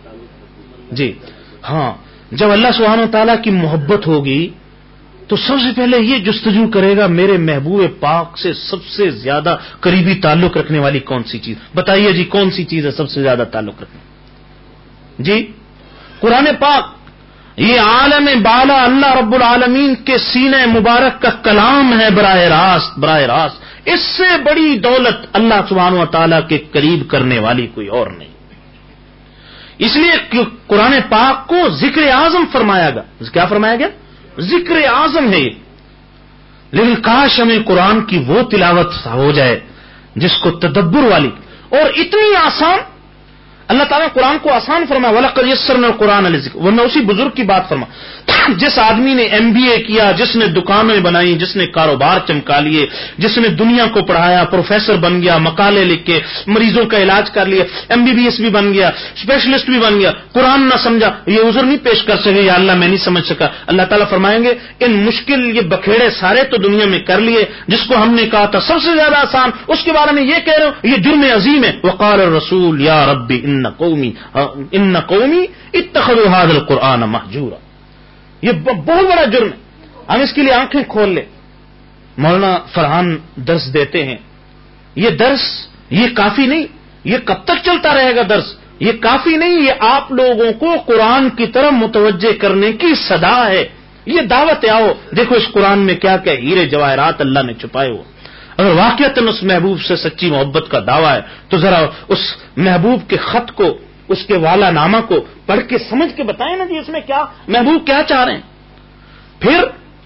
جی؟ ہاں، جب اللہ سبحانہ و تعالیٰ کی محبت ہوگی تو سب سے پہلے یہ جستجو کرے گا میرے محبوب پاک سے سب سے زیادہ قریبی تعلق رکھنے والی کون سی چیز. بتائیے جی کون سی چیز ہے سب سے زیادہ تعلق رکھنے جی؟ قرآن پاک، یہ عالم بالا اللہ رب العالمین کے سینہ مبارک کا کلام ہے براہ راست. اس سے بڑی دولت اللہ سبحانہ و تعالیٰ کے قریب کرنے والی کوئی اور نہیں. اس لیے قرآن پاک کو ذکر اعظم فرمایا گیا. کیا فرمایا گیا؟ ذکر اعظم ہے. لیکن کاش ہمیں قرآن کی وہ تلاوت ہو جائے جس کو تدبر والی اور اتنی آسان. اللہ تعالیٰ نے قرآن کو آسان فرمایا، وَلَقَدْ يَسَّرْنَا الْقُرْآنَ لِلذِّكْرِ. ورنہ اسی بزرگ کی بات فرما، جس آدمی نے MBA کیا، جس نے دکانیں بنائی، جس نے کاروبار چمکا لیے، جس نے دنیا کو پڑھایا، پروفیسر بن گیا، مقالے لکھ کے مریضوں کا علاج کر لیا، MBBS بھی بن گیا، اسپیشلسٹ بھی بن گیا، قرآن نہ سمجھا، یہ عذر نہیں پیش کر سکے یا اللہ میں نہیں سمجھ سکا. اللہ تعالیٰ فرمائیں گے ان مشکل یہ بکھیڑے سارے تو دنیا میں کر لیے، جس کو ہم نے کہا تھا سب سے زیادہ آسان اس کے بارے میں یہ کہہ رہے ہو یہ جرم عظیم ہے. وقال الرسول یا ربی ان قومی اتخذوا هذا القرآن مہجورا. یہ بہت بڑا جرم ہے. ہم اس کے لیے آنکھیں کھول لیں. مولانا فرحان درس دیتے ہیں. یہ درس یہ کافی نہیں، یہ کب تک چلتا رہے گا درس؟ یہ کافی نہیں، یہ آپ لوگوں کو قرآن کی طرف متوجہ کرنے کی صدا ہے. یہ دعوت آؤ دیکھو اس قرآن میں کیا کیا ہیرے جواہرات اللہ نے چھپائے ہو. اگر واقعتاً اس محبوب سے سچی محبت کا دعویٰ ہے تو ذرا اس محبوب کے خط کو، اس کے والا نامہ کو پڑھ کے سمجھ کے بتائیں نا جی اس میں کیا محبوب کیا چاہ رہے ہیں. پھر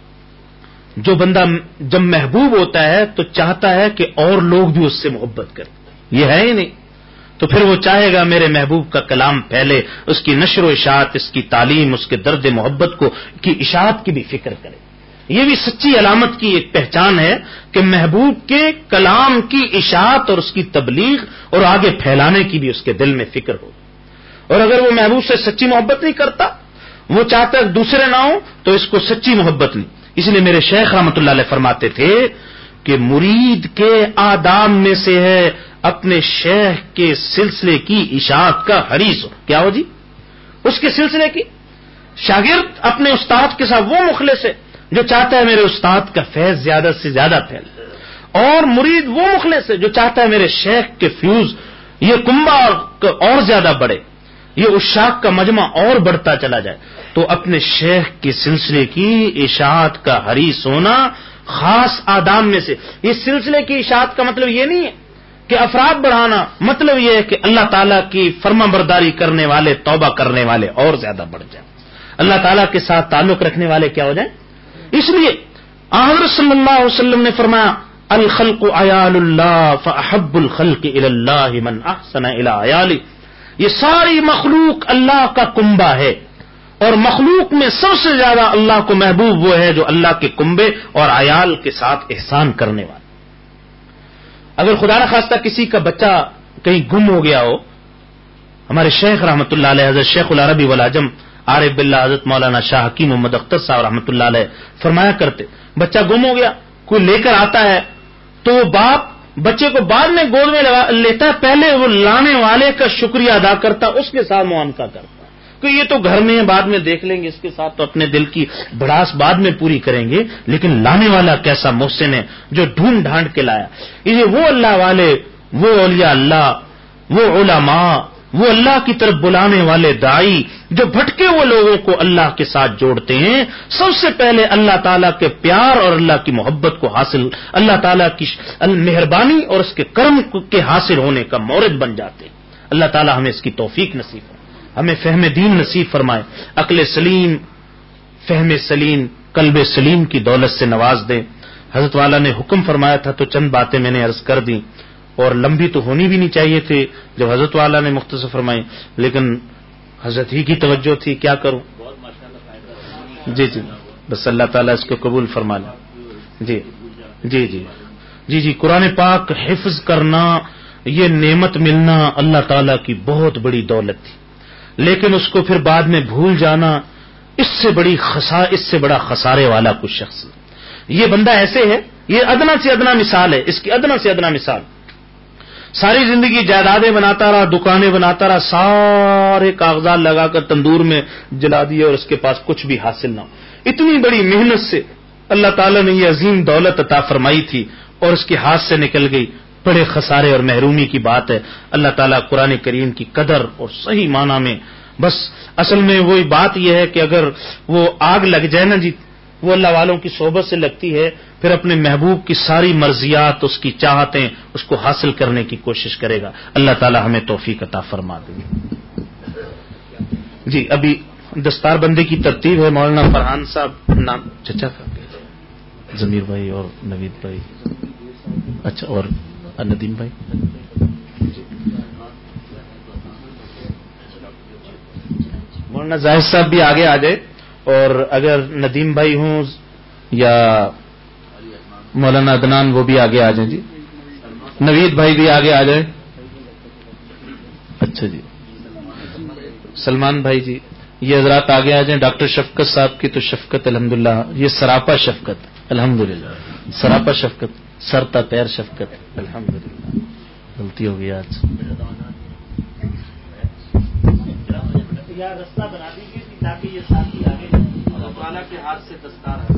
جو بندہ جب محبوب ہوتا ہے تو چاہتا ہے کہ اور لوگ بھی اس سے محبت کریں. یہ ہے ہی نہیں تو پھر وہ چاہے گا میرے محبوب کا کلام پھیلے، اس کی نشر و اشاعت، اس کی تعلیم، اس کے درد محبت کی اشاعت کی بھی فکر کرے. یہ بھی سچی علامت کی ایک پہچان ہے کہ محبوب کے کلام کی اشاعت اور اس کی تبلیغ اور آگے پھیلانے کی بھی اس کے دل میں فکر ہو. اور اگر وہ محبوب سے سچی محبت نہیں کرتا، وہ چاہتا ہے دوسرے نہ ہوں، تو اس کو سچی محبت نہیں. اس لیے میرے شیخ رحمۃ اللہ علیہ فرماتے تھے کہ مرید کے آداب میں سے ہے اپنے شیخ کے سلسلے کی اشاعت کا حریص ہو. کیا ہو جی؟ اس کے سلسلے کی. شاگرد اپنے استاد کے ساتھ وہ مخلص ہے جو چاہتا ہے میرے استاد کا فیض زیادہ سے زیادہ پھیلے، اور مرید وہ مخلص ہے جو چاہتا ہے میرے شیخ کے فیوز یہ کنبہ اور زیادہ بڑھے، یہ عشاق کا مجمع اور بڑھتا چلا جائے. تو اپنے شیخ کے سلسلے کی اشاعت کا حریص ہونا خاص آداب میں سے. اس سلسلے کی اشاعت کا مطلب یہ نہیں ہے کہ افراد بڑھانا، مطلب یہ ہے کہ اللہ تعالیٰ کی فرما برداری کرنے والے، توبہ کرنے والے اور زیادہ بڑھ جائیں، اللہ تعالیٰ کے ساتھ تعلق رکھنے والے کیا ہو جائیں. اس لیے حضرت صلی اللہ علیہ وسلم نے فرمایا الخلق عیال اللہ فاحب الخلق الی اللہ من احسن الی عیالی، یہ ساری مخلوق اللہ کا کنبہ ہے، اور مخلوق میں سب سے زیادہ اللہ کو محبوب وہ ہے جو اللہ کے کنبے اور عیال کے ساتھ احسان کرنے والا۔ اگر خدا نخواستہ کسی کا بچہ کہیں گم ہو گیا ہو، ہمارے شیخ رحمۃ اللہ علیہ حضرت شیخ العربی والعجم عارف باللہ حضرت مولانا شاہ حکیم محمد اختر صاحب رحمۃ اللہ علیہ فرمایا کرتے، بچہ گم ہو گیا، کوئی لے کر آتا ہے تو وہ باپ بچے کو بعد میں گود میں لیتا ہے، پہلے وہ لانے والے کا شکریہ ادا کرتا، اس کے ساتھ معانقہ کرتا کہ یہ تو گھر میں بعد میں دیکھ لیں گے، اس کے ساتھ تو اپنے دل کی بڑاس بعد میں پوری کریں گے، لیکن لانے والا کیسا محسن ہے جو ڈھونڈ ڈھانڈ کے لایا۔ یہ وہ اللہ والے، وہ اولیاء اللہ، وہ علماء، وہ اللہ کی طرف بلانے والے داعی جو بھٹکے ہوئے لوگوں کو اللہ کے ساتھ جوڑتے ہیں، سب سے پہلے اللہ تعالیٰ کے پیار اور اللہ کی محبت کو حاصل، اللہ تعالیٰ کی مہربانی اور اس کے کرم کے حاصل ہونے کا مورد بن جاتے ہیں۔ اللہ تعالیٰ ہمیں اس کی توفیق نصیب فرمائے، ہمیں فہم دین نصیب فرمائے، عقل سلیم، فہم سلیم، قلب سلیم کی دولت سے نواز دے۔ حضرت والا نے حکم فرمایا تھا تو چند باتیں میں نے عرض کر دی، اور لمبی تو ہونی بھی نہیں چاہیے تھی جب حضرت والا نے مختصر فرمائی، لیکن حضرت ہی کی توجہ تھی، کیا کروں۔ جی جی بس اللہ تعالیٰ اس کو قبول فرما لے۔ جی جی جی جی جی قرآن پاک حفظ کرنا، یہ نعمت ملنا اللہ تعالیٰ کی بہت بڑی دولت تھی، لیکن اس کو پھر بعد میں بھول جانا، اس سے بڑا خسارے والا کچھ شخص۔ یہ بندہ ایسے ہے، یہ ادنا سے ادنا مثال ہے، اس کی ادنا سے ادنا مثال، ساری زندگی جائیدادیں بناتا رہا، دکانیں بناتا رہا، سارے کاغذات لگا کر تندور میں جلا دیے اور اس کے پاس کچھ بھی حاصل نہ ہو۔ اتنی بڑی محنت سے اللہ تعالیٰ نے یہ عظیم دولت عطا فرمائی تھی اور اس کے ہاتھ سے نکل گئی، بڑے خسارے اور محرومی کی بات ہے۔ اللہ تعالیٰ قرآن کریم کی قدر اور صحیح معنی میں، بس اصل میں وہی بات یہ ہے کہ اگر وہ آگ لگ جائے نا جی، وہ اللہ والوں کی صحبت سے لگتی ہے، پھر اپنے محبوب کی ساری مرضیات، اس کی چاہتیں، اس کو حاصل کرنے کی کوشش کرے گا۔ اللہ تعالیٰ ہمیں توفیق عطا فرما دے۔ جی ابھی دستار بندی کی ترتیب ہے، مولانا فرحان صاحب نام چچا کا، ضمیر بھائی اور نوید بھائی، اچھا اور ندیم بھائی، مولانا زاہد صاحب بھی آگے آ جائے، اور اگر ندیم بھائی ہوں یا مولانا عدنان وہ بھی آگے آ جائیں جی، نوید بھائی بھی آگے آ جائیں، اچھا جی سلمان بھائی جی، یہ حضرات آگے آ جائیں۔ ڈاکٹر شفقت صاحب کی تو شفقت الحمدللہ، یہ سراپا شفقت الحمدللہ، سراپا شفقت، سر تا پیر شفقت الحمدللہ۔ غلطی ہو گئی آج، رستہ بنا دیجیے تاکہ یہ ساتھی آگے اللہ تعالیٰ کے ہاتھ سے دستار ہے۔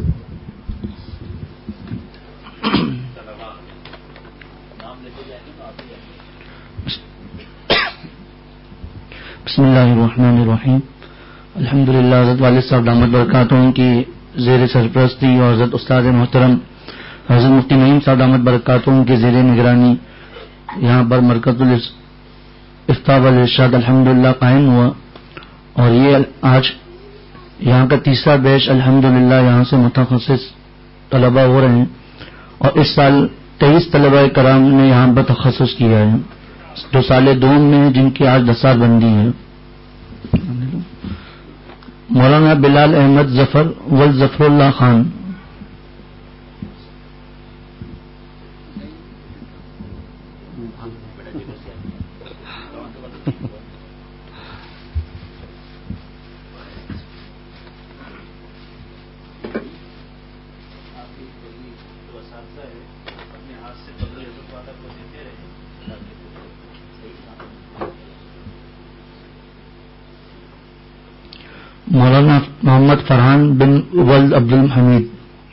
بسم اللہ الرحمن الرحیم۔ الحمدللہ حضرت والد صاحب دامت برکاتہم کی زیر سرپرستی اور حضرت استاد محترم حضرت مفتی نعیم صاحب دامت برکاتہم کی زیر نگرانی یہاں پر مرکز الافتاء والارشاد الحمدللہ قائم ہوا، اور یہ آج یہاں کا تیسرا بیچ الحمدللہ یہاں سے متخصص طلبہ ہو رہے ہیں، اور اس سال 23 طلبہ کرام نے یہاں پر تخصص کیا ہے، جو سال دوم میں ہیں، جن کی آج دستار بندی ہے۔ مولانا بلال احمد ظفر والظفر اللہ خان، مولانا محمد فرحان بن ولد عبد الحمید،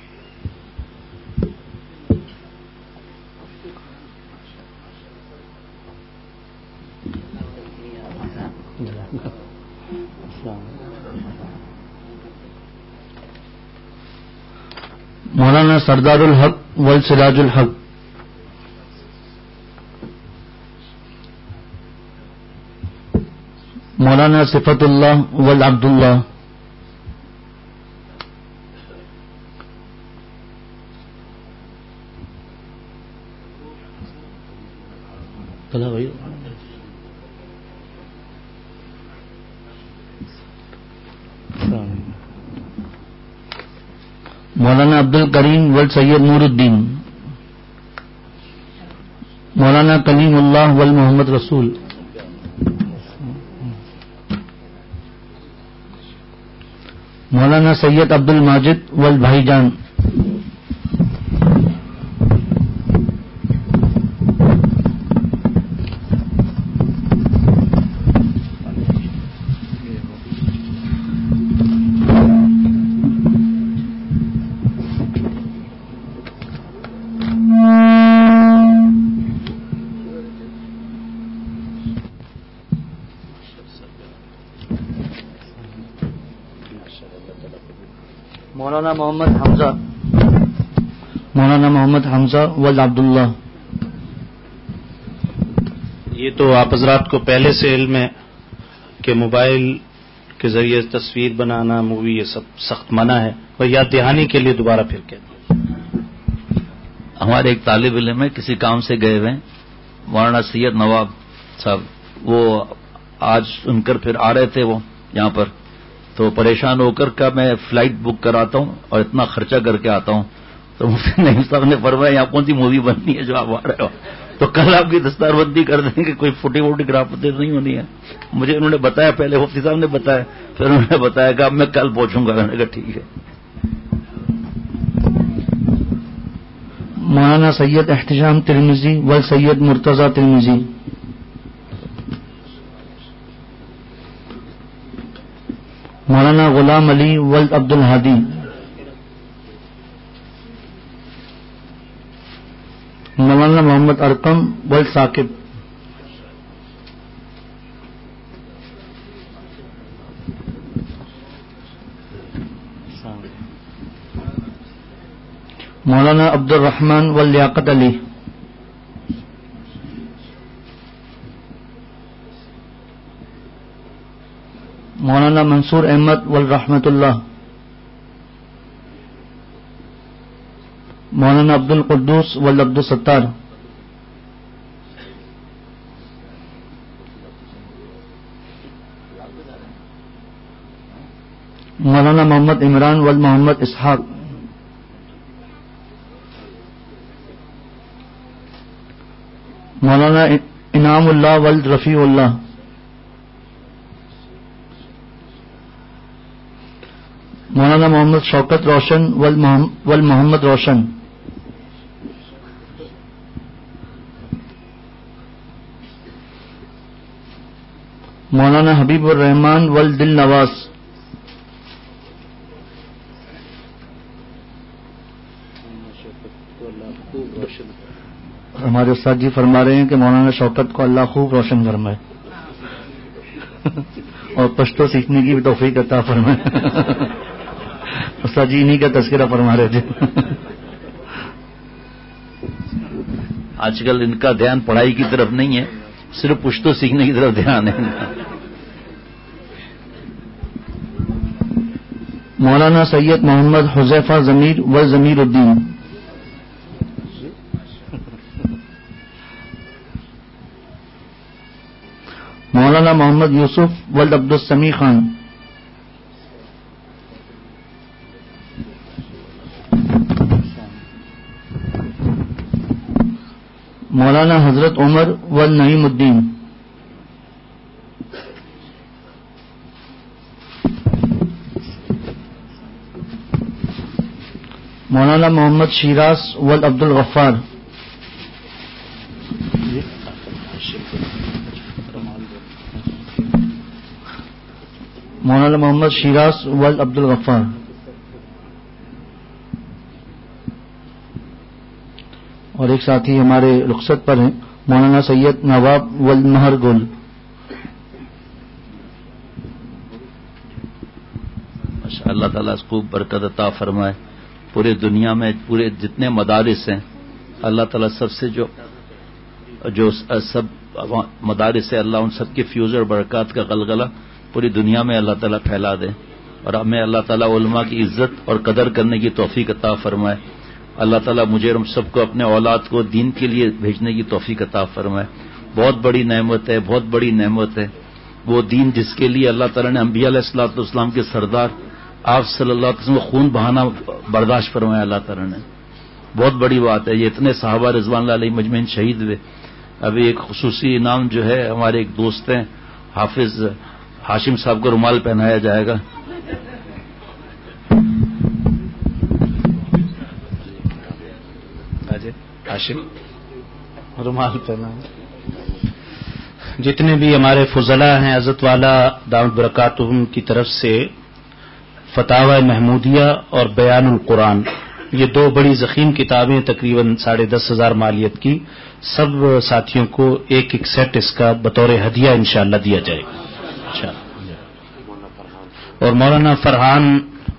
مولانا سردار الحق ولد سراج الحق، مولانا صفت اللہ ولد عبداللہ، مولانا عبد الکریم ول سید نور الدین، مولانا کلیم اللہ ول محمد رسول، مولانا سید عبد الماجد ول بھائی جان، مولانا محمد حمزہ، مولانا محمد حمزہ ول عبداللہ۔
یہ تو آپ حضرات کو پہلے سے علم ہے کہ موبائل کے ذریعے تصویر بنانا، مووی، یہ سب سخت منع ہے، اور یاد دہانی کے لیے دوبارہ پھر کہتے ہیں۔
ہمارے ایک طالب علم ہے، کسی کام سے گئے ہوئے ہیں، مولانا سید نواب صاحب، وہ آج سن کر پھر آ رہے تھے وہ یہاں پر، تو پریشان ہو کر کا میں فلائٹ بک کراتا ہوں اور اتنا خرچہ کر کے آتا ہوں، تو مفتی نعیم صاحب نے فرمایا یہاں کون سی مووی بننی ہے جو آپ آ رہے ہو، تو کل آپ کی دستار بندی کر دیں کہ کوئی فوٹی گرافر نہیں ہونی ہے۔ مجھے انہوں نے بتایا، پہلے مفتی صاحب نے بتایا، پھر انہوں نے بتایا کہ اب میں کل پہنچوں گا، میں نے کہا ٹھیک ہے۔
مولانا سید احتشام ترمذی ول سید مرتضی ترمذی، مولانا غلام علی ولد عبد الہادی، مولانا محمد ارقم ولد ثاقب، مولانا عبد الرحمن ول لیاقت علی، مولانا منصور احمد والرحمت اللہ، مولانا عبد القدوس والعبد الستار، مولانا محمد عمران والمحمد اسحاق، مولانا انعام اللہ ولد رفیع اللہ، مولانا محمد شوکت روشن والمحمد روشن، مولانا حبیب الرحمان والدل نواز، ہمارے استاد جی فرما رہے ہیں کہ مولانا شوکت کو اللہ خوب روشن فرمائے اور پشتو سیکھنے کی بھی توفیق عطا فرمائے۔ استاد جی انہی کا تذکرہ فرما رہے تھے۔
آج کل ان کا دھیان پڑھائی کی طرف نہیں ہے، صرف پشتو سیکھنے کی طرف دھیان ہے۔
مولانا سید محمد حذیفہ ضمیر و ضمیر الدین، مولانا محمد یوسف ولد عبد السمیع خان، مولانا حضرت عمر ولد نعیم الدین، مولانا محمد شیراز ولد عبد الغفار، مولانا محمد شیراز ولد عبد الغفار، اور ایک ساتھی ہمارے رخصت پر ہیں مولانا سید نواب ولد مہر گل۔
اللہ تعالیٰ اس کو برکت عطا فرمائے، پورے دنیا میں پورے جتنے مدارس ہیں اللہ تعالیٰ سب سے جو سب مدارس ہیں اللہ ان سب کے فیوز اور برکات کا غلغلہ پوری دنیا میں اللہ تعالیٰ پھیلا دے، اور ہمیں اللہ تعالیٰ علماء کی عزت اور قدر کرنے کی توفیق عطا فرمائے۔ اللہ تعالیٰ مجھے اور ہم سب کو اپنے اولاد کو دین کے لیے بھیجنے کی توفیق عطا فرمائے، بہت بڑی نعمت ہے، بہت بڑی نعمت ہے وہ دین جس کے لیے اللہ تعالیٰ نے انبیاء علیہ الصلوۃ والسلام کے سردار آپ صلی اللہ علیہ وسلم کو خون بہانا برداشت فرمایا اللہ تعالیٰ نے. بہت بڑی بات ہے. یہ اتنے صحابہ رضوان اللہ علیہ مجمعین شہید ہوئے. ابھی ایک خصوصی انعام جو ہے ہمارے ایک دوست ہیں حافظ ہاشم صاحب کو رومال پہنایا جائے گا.
ہاشم رومال پہنا. جتنے بھی ہمارے فضلاء ہیں حضرت والا دامت برکاتہم کی طرف سے فتاوی محمودیہ اور بیان القرآن، یہ دو بڑی ضخیم کتابیں تقریباً 10,500 مالیت کی، سب ساتھیوں کو ایک ایک سیٹ اس کا بطور ہدیہ انشاءاللہ دیا جائے گا. اور مولانا فرحان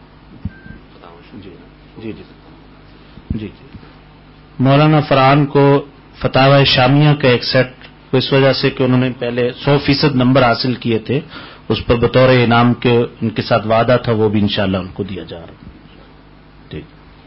جی مولانا فرحان کو فتاوی شامیہ کا ایک سیٹ، اس وجہ سے کہ انہوں نے پہلے 100% نمبر حاصل کیے تھے، اس پر بطور انعام کے ان کے ساتھ وعدہ تھا، وہ بھی انشاءاللہ ان کو دیا جا رہا ہے. ٹھیک.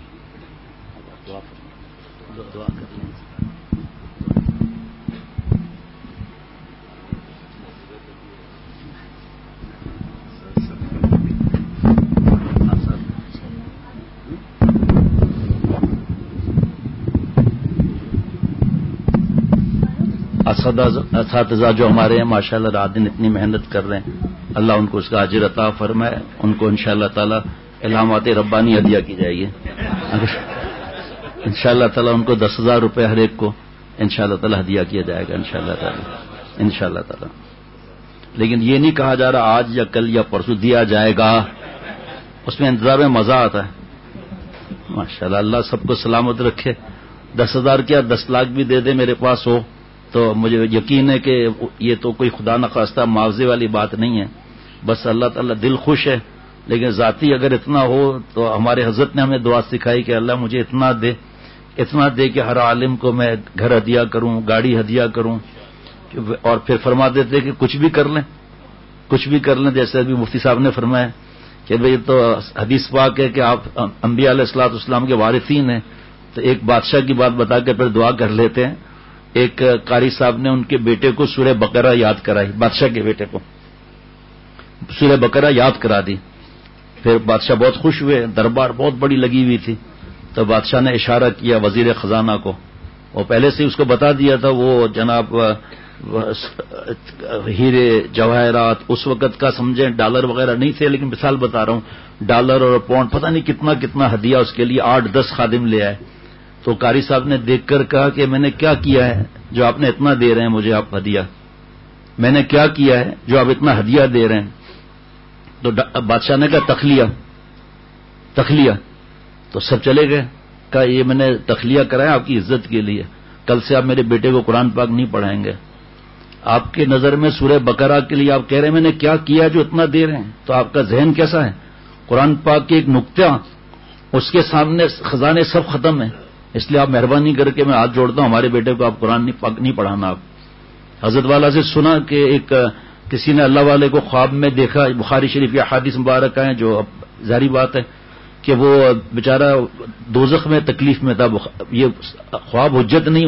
اساتذہ جو ہمارے ہیں ماشاءاللہ رات دن اتنی محنت کر رہے ہیں، اللہ ان کو اس کا اجر عطا فرمائے. ان کو انشاءاللہ تعالی الہامات ربانی ہدیہ کی جائے گی انشاءاللہ تعالی. ان کو 10,000 روپے ہر ایک کو انشاءاللہ تعالی ہدیہ کیا جائے گا انشاءاللہ تعالی انشاءاللہ تعالی. لیکن یہ نہیں کہا جا رہا آج یا کل یا پرسوں دیا جائے گا، اس میں انتظار میں مزہ آتا ہے. ماشاءاللہ اللہ سب کو سلامت رکھے. 10,000 کیا 10 لاکھ بھی دے دے میرے پاس ہو تو مجھے یقین ہے کہ یہ تو کوئی خدا نخواستہ معاوضے والی بات نہیں ہے، بس اللہ تعالیٰ دل خوش ہے. لیکن ذاتی اگر اتنا ہو تو ہمارے حضرت نے ہمیں دعا سکھائی کہ اللہ مجھے اتنا دے کہ ہر عالم کو میں گھر ہدیہ کروں، گاڑی ہدیہ کروں. اور پھر فرما دیتے کہ کچھ بھی کر لیں جیسے ابھی مفتی صاحب نے فرمایا کہ بھئی تو حدیث پاک ہے کہ آپ انبیاء علیہ الصلوۃ والسلام کے وارثین ہیں. تو ایک بادشاہ کی بات بتا کے پھر دعا کر لیتے ہیں. ایک قاری صاحب نے ان کے بیٹے کو سورہ بقرہ یاد کرائی، بادشاہ کے بیٹے کو سورہ بقرہ یاد کرا دی. پھر بادشاہ بہت خوش ہوئے، دربار بہت بڑی لگی ہوئی تھی. تو بادشاہ نے اشارہ کیا وزیر خزانہ کو، وہ پہلے سے اس کو بتا دیا تھا، وہ جناب ہیرے جواہرات اس وقت کا سمجھیں ڈالر وغیرہ نہیں تھے، لیکن مثال بتا رہا ہوں، ڈالر اور پاؤنڈ پتہ نہیں کتنا ہدیہ اس کے لیے 8-10 خادم لے آئے. تو قاری صاحب نے دیکھ کر کہا کہ میں نے کیا کیا ہے جو آپ نے اتنا دے رہے ہیں مجھے آپ ہدیہ، میں نے کیا کیا ہے جو آپ اتنا ہدیہ دے رہے ہیں. تو بادشاہ نے کہا تخلیہ. تو سب چلے گئے. کہا یہ میں نے تخلیہ کرایا آپ کی عزت کے لیے، کل سے آپ میرے بیٹے کو قرآن پاک نہیں پڑھائیں گے. آپ کے نظر میں سورہ بقرہ کے لیے آپ کہہ رہے ہیں میں نے کیا کیا جو اتنا دے رہے ہیں. تو آپ کا ذہن کیسا ہے؟ قرآن پاک کے ایک نقطہ اس کے سامنے خزانے سب ختم ہیں. اس لیے آپ مہربانی کر کے میں ہاتھ جوڑتا ہوں ہمارے بیٹے کو آپ قرآن نہیں پڑھانا. آپ حضرت والا سے سنا کہ ایک کسی نے اللہ والے کو خواب میں دیکھا، بخاری شریف یا حدیث مبارک ہیں جو ظاہری بات ہے کہ وہ بیچارہ دوزخ میں تکلیف میں تھا. یہ خواب حجت نہیں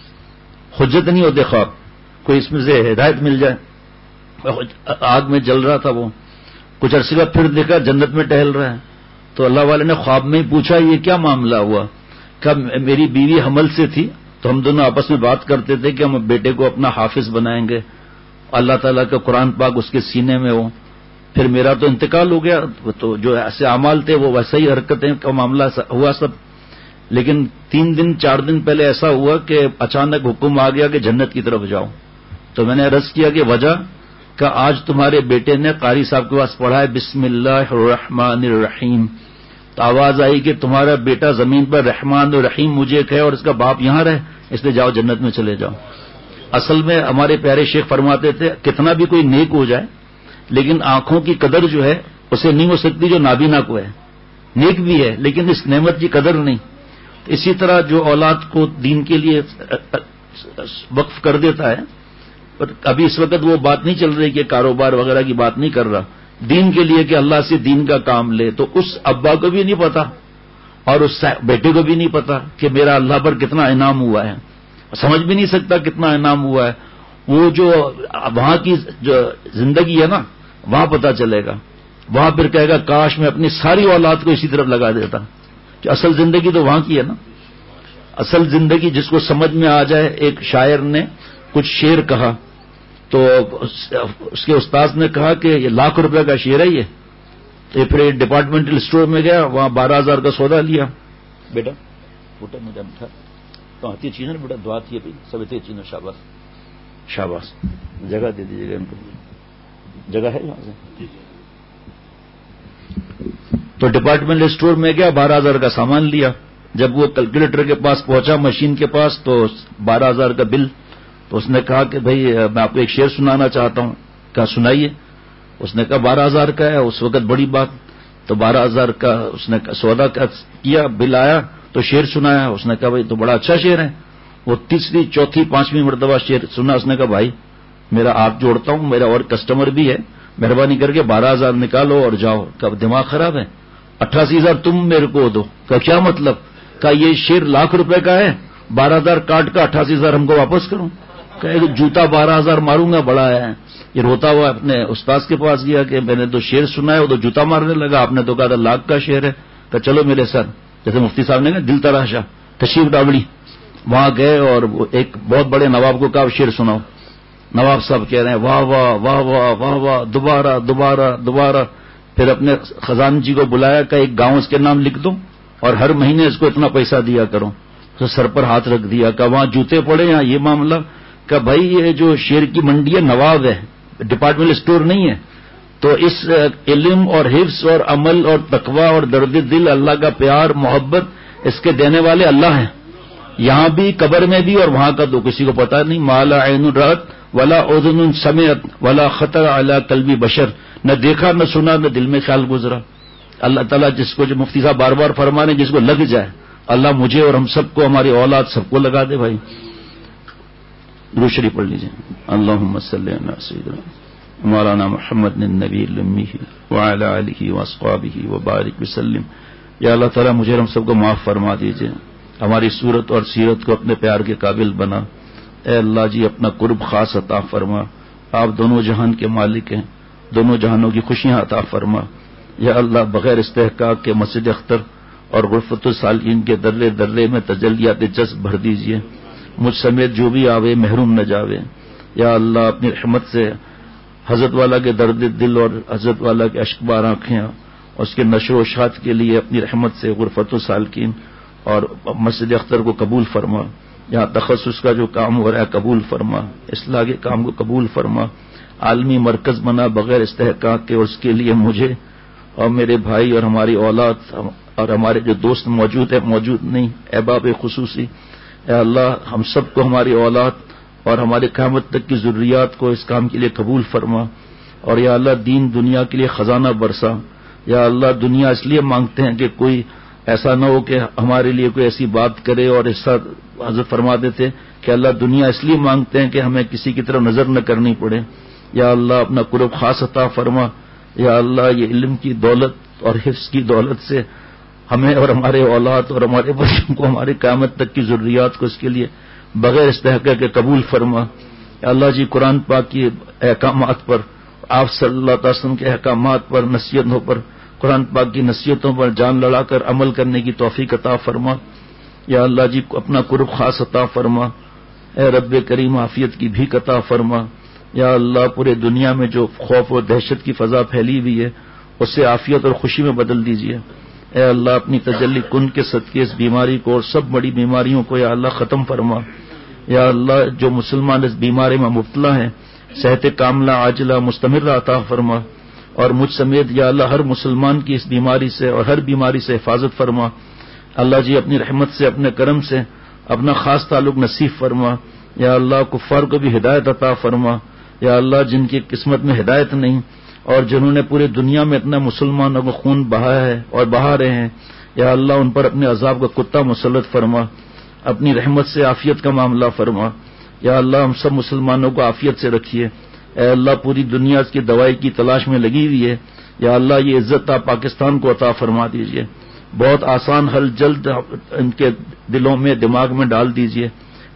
ہوتے خواب، کوئی اس میں سے ہدایت مل جائے. آگ میں جل رہا تھا وہ، کچھ عرصے بعد پھر دیکھا جنت میں ٹہل رہا ہے. تو اللہ والے نے خواب میں ہی پوچھا یہ کیا معاملہ ہوا؟ کہ میری بیوی حمل سے تھی تو ہم دونوں آپس میں بات کرتے تھے کہ ہم بیٹے کو اپنا حافظ بنائیں گے، اللہ تعالیٰ کا قرآن پاک اس کے سینے میں ہو. پھر میرا تو انتقال ہو گیا، تو جو ایسے اعمال تھے وہ ویسے ہی حرکتیں کا معاملہ ہوا سب. لیکن 3 دن 4 دن پہلے ایسا ہوا کہ اچانک حکم آ گیا کہ جنت کی طرف جاؤ. تو میں نے عرض کیا کہ وجہ کہ آج تمہارے بیٹے نے قاری صاحب کے پاس پڑھا ہے بسم اللہ الرحمن الرحیم. تو آواز آئی کہ تمہارا بیٹا زمین پر رحمان اور رحیم مجھے کہے اور اس کا باپ یہاں رہے، اس لیے جاؤ جنت میں چلے جاؤ. اصل میں ہمارے پیارے شیخ فرماتے تھے کتنا بھی کوئی نیک ہو جائے لیکن آنکھوں کی قدر جو ہے اسے نہیں ہو سکتی جو نابینا کو ہے. نیک بھی ہے لیکن اس نعمت کی قدر نہیں. اسی طرح جو اولاد کو دین کے لیے وقف کر دیتا ہے، پر ابھی اس وقت وہ بات نہیں چل رہی کہ کاروبار وغیرہ کی بات نہیں کر رہا، دین کے لیے کہ اللہ سے دین کا کام لے، تو اس ابا کو بھی نہیں پتا اور اس بیٹے کو بھی نہیں پتا کہ میرا اللہ پر کتنا انعام ہوا ہے، سمجھ بھی نہیں سکتا کتنا انعام ہوا ہے. وہ جو وہاں کی جو زندگی ہے نا وہاں پتہ چلے گا. وہاں پھر کہے گا کاش میں اپنی ساری اولاد کو اسی طرف لگا دیتا. کہ اصل زندگی تو وہاں کی ہے نا. اصل زندگی جس کو سمجھ میں آ جائے. ایک شاعر نے کچھ شعر کہا تو اس کے استاذ نے کہا کہ یہ ₹1,00,000 کا شعر ہے یہ. تو پھر ڈپارٹمنٹل اسٹور میں گیا, وہاں 12,000 کا سودا لیا. بیٹا بیٹا مجھے میٹھا تو آتی چیز ہے نا بیٹا, دعا تھی ابھی سب اتنی چیزیں. شاباش شاباش, جگہ دے دیجیے گا ان کو. جگہ ہے یہاں سے. تو ڈپارٹمنٹل اسٹور میں گیا, 12,000 کا سامان لیا. جب وہ کیلکولیٹر کے پاس پہنچا, مشین کے پاس, تو 12,000 کا بل. تو اس نے کہا کہ بھائی میں آپ کو ایک شعر سنانا چاہتا ہوں. کہا سنائیے. اس نے کہا 12,000 کا ہے. اس وقت بڑی بات. تو 12,000 کا اس نے سودا کیا, بل آیا تو شعر سنایا. اس نے کہا بھائی تو بڑا اچھا شعر ہے. وہ تیسری چوتھی پانچویں مرتبہ شعر سنا. اس نے کہا بھائی میرا آپ جوڑتا ہوں, میرا اور کسٹمر بھی ہے, مہربانی کر کے 12,000 نکالو اور جاؤ. کب دماغ خراب ہے؟ 88,000 تم میرے کو دو. کہ کیا مطلب؟ کہ یہ شعر ₹1,00,000 کا ہے, 12,000 کاٹ کا 88,000 ہم کو واپس کروں. کہ جوتا 12,000 ماروں گا, بڑا ہے. یہ روتا ہوا اپنے استاذ کے پاس گیا کہ میں نے تو شعر سنا ہے, وہ تو جوتا مارنے لگا. آپ نے تو کہا تھا $1,00,000 کا شعر ہے. کہ چلو میرے ساتھ, جیسے مفتی صاحب نے کہا دل تراشا, تشریف ڈاوڑی. وہاں گئے اور ایک بہت بڑے نواب کو کہا شعر سناؤ. نواب صاحب کہہ رہے ہیں واہ واہ واہ واہ واہ واہ, دوبارہ دوبارہ دوبارہ. پھر اپنے خزانچی کو بلایا کہ ایک گاؤں اس کے نام لکھ دو اور ہر مہینے اس کو اتنا پیسہ دیا کرو. تو سر پر ہاتھ رکھ دیا. کہ وہاں جوتے پڑے یہاں یہ معاملہ. کہ بھائی یہ جو شعر کی منڈی ہے نواب ہے, ڈپارٹمنٹل اسٹور نہیں ہے. تو اس علم اور حفظ اور عمل اور تقوی اور درد دل, اللہ کا پیار محبت, اس کے دینے والے اللہ ہیں. یہاں بھی قبر میں بھی اور وہاں کا تو کسی کو پتا نہیں. ما لا عین رأت ولا اذن سمعت ولا خطر علی قلب بشر. نہ دیکھا نہ سنا نہ دل میں خیال گزرا. اللہ تعالیٰ جس کو, جو مفتی صاحب بار بار فرما رہے ہیں, جس کو لگ جائے اللہ مجھے اور ہم سب کو, ہماری اولاد سب کو لگا دے. بھائی درود شریف پڑھ لیجیے. اللہم صلی علی سیدنا مولانا محمد النبی الامی وعلی آلہ واصحابہ وبارک وسلم. یا اللہ تعالیٰ مجھے اور ہم سب کو معاف فرما دیجیے, ہماری صورت اور سیرت کو اپنے پیار کے قابل بنا. اے اللہ جی اپنا قرب خاص عطا فرما. آپ دونوں جہان کے مالک ہیں, دونوں جہانوں کی خوشیاں عطا فرما. یا اللہ بغیر استحقاق کے مسجد اختر اور غرفت الصالحین کے درے درے میں تجلیات جذب بھر دیجیے. مجھ سمیت جو بھی آوے محروم نہ جاوے. یا اللہ اپنی رحمت سے حضرت والا کے درد دل اور حضرت والا کے اشکبار آنکھیں اور اس کے نشر و اشاعت کے لیے اپنی رحمت سے غرفت الصالحین اور مسجد اختر کو قبول فرما. یہاں تخصص کا جو کام ہو رہا ہے قبول فرما, اصلاح کے کام کو قبول فرما. عالمی مرکز بنا بغیر استحقاق کے, اور اس کے لیے مجھے اور میرے بھائی اور ہماری اولاد اور ہمارے جو دوست موجود ہیں موجود نہیں, احباب خصوصی, اے اللہ ہم سب کو, ہماری اولاد اور ہمارے قیامت تک کی ذریات کو اس کام کے لیے قبول فرما. اور یا اللہ دین دنیا کے لیے خزانہ برسا. یا اللہ دنیا اس لیے مانگتے ہیں کہ کوئی ایسا نہ ہو کہ ہمارے لیے کوئی ایسی بات کرے, اور اس طرح حضرت فرما دیتے کہ اللہ دنیا اس لیے مانگتے ہیں کہ ہمیں کسی کی طرف نظر نہ کرنی پڑے. یا اللہ اپنا قرب خاص عطا فرما. یا اللہ یہ علم کی دولت اور حفظ کی دولت سے ہمیں اور ہمارے اولاد اور ہمارے بچوں کو, ہماری قیامت تک کی ضروریات کو اس کے لیے بغیر استحقاق کے قبول فرما. یا اللہ جی قرآن پاک کی احکامات پر, آپ صلی اللہ علیہ وسلم کے احکامات پر, نصیحتوں پر, قرآن پاک کی نصیحتوں پر جان لڑا کر عمل کرنے کی توفیق عطا فرما. یا اللہ جی اپنا قرب خاص عطا فرما. اے رب کریم عافیت کی بھیک عطا فرما. یا اللہ پورے دنیا میں جو خوف و دہشت کی فضا پھیلی ہوئی ہے اسے عافیت اور خوشی میں بدل دیجیے. اے اللہ اپنی تجلی کن کے صدقے اس بیماری کو اور سب بڑی بیماریوں کو یا اللہ ختم فرما. یا اللہ جو مسلمان اس بیماری میں مبتلا ہیں صحت کاملہ عاجلہ مستمرہ عطا فرما. اور مجھ سمیت یا اللہ ہر مسلمان کی اس بیماری سے اور ہر بیماری سے حفاظت فرما. اللہ جی اپنی رحمت سے, اپنے کرم سے اپنا خاص تعلق نصیب فرما. یا اللہ کفار کو بھی ہدایت عطا فرما. یا اللہ جن کی قسمت میں ہدایت نہیں اور جنہوں نے پورے دنیا میں اتنا مسلمانوں کو خون بہایا ہے اور بہا رہے ہیں, یا اللہ ان پر اپنے عذاب کا کتا مسلط فرما. اپنی رحمت سے عافیت کا معاملہ فرما. یا اللہ ہم سب مسلمانوں کو عافیت سے رکھیے. اے اللہ پوری دنیا اس کی دوائی کی تلاش میں لگی ہوئی ہے. یا اللہ یہ عزت آپ پاکستان کو عطا فرما دیجیے. بہت آسان حل جلد ان کے دلوں میں دماغ میں ڈال دیجیے.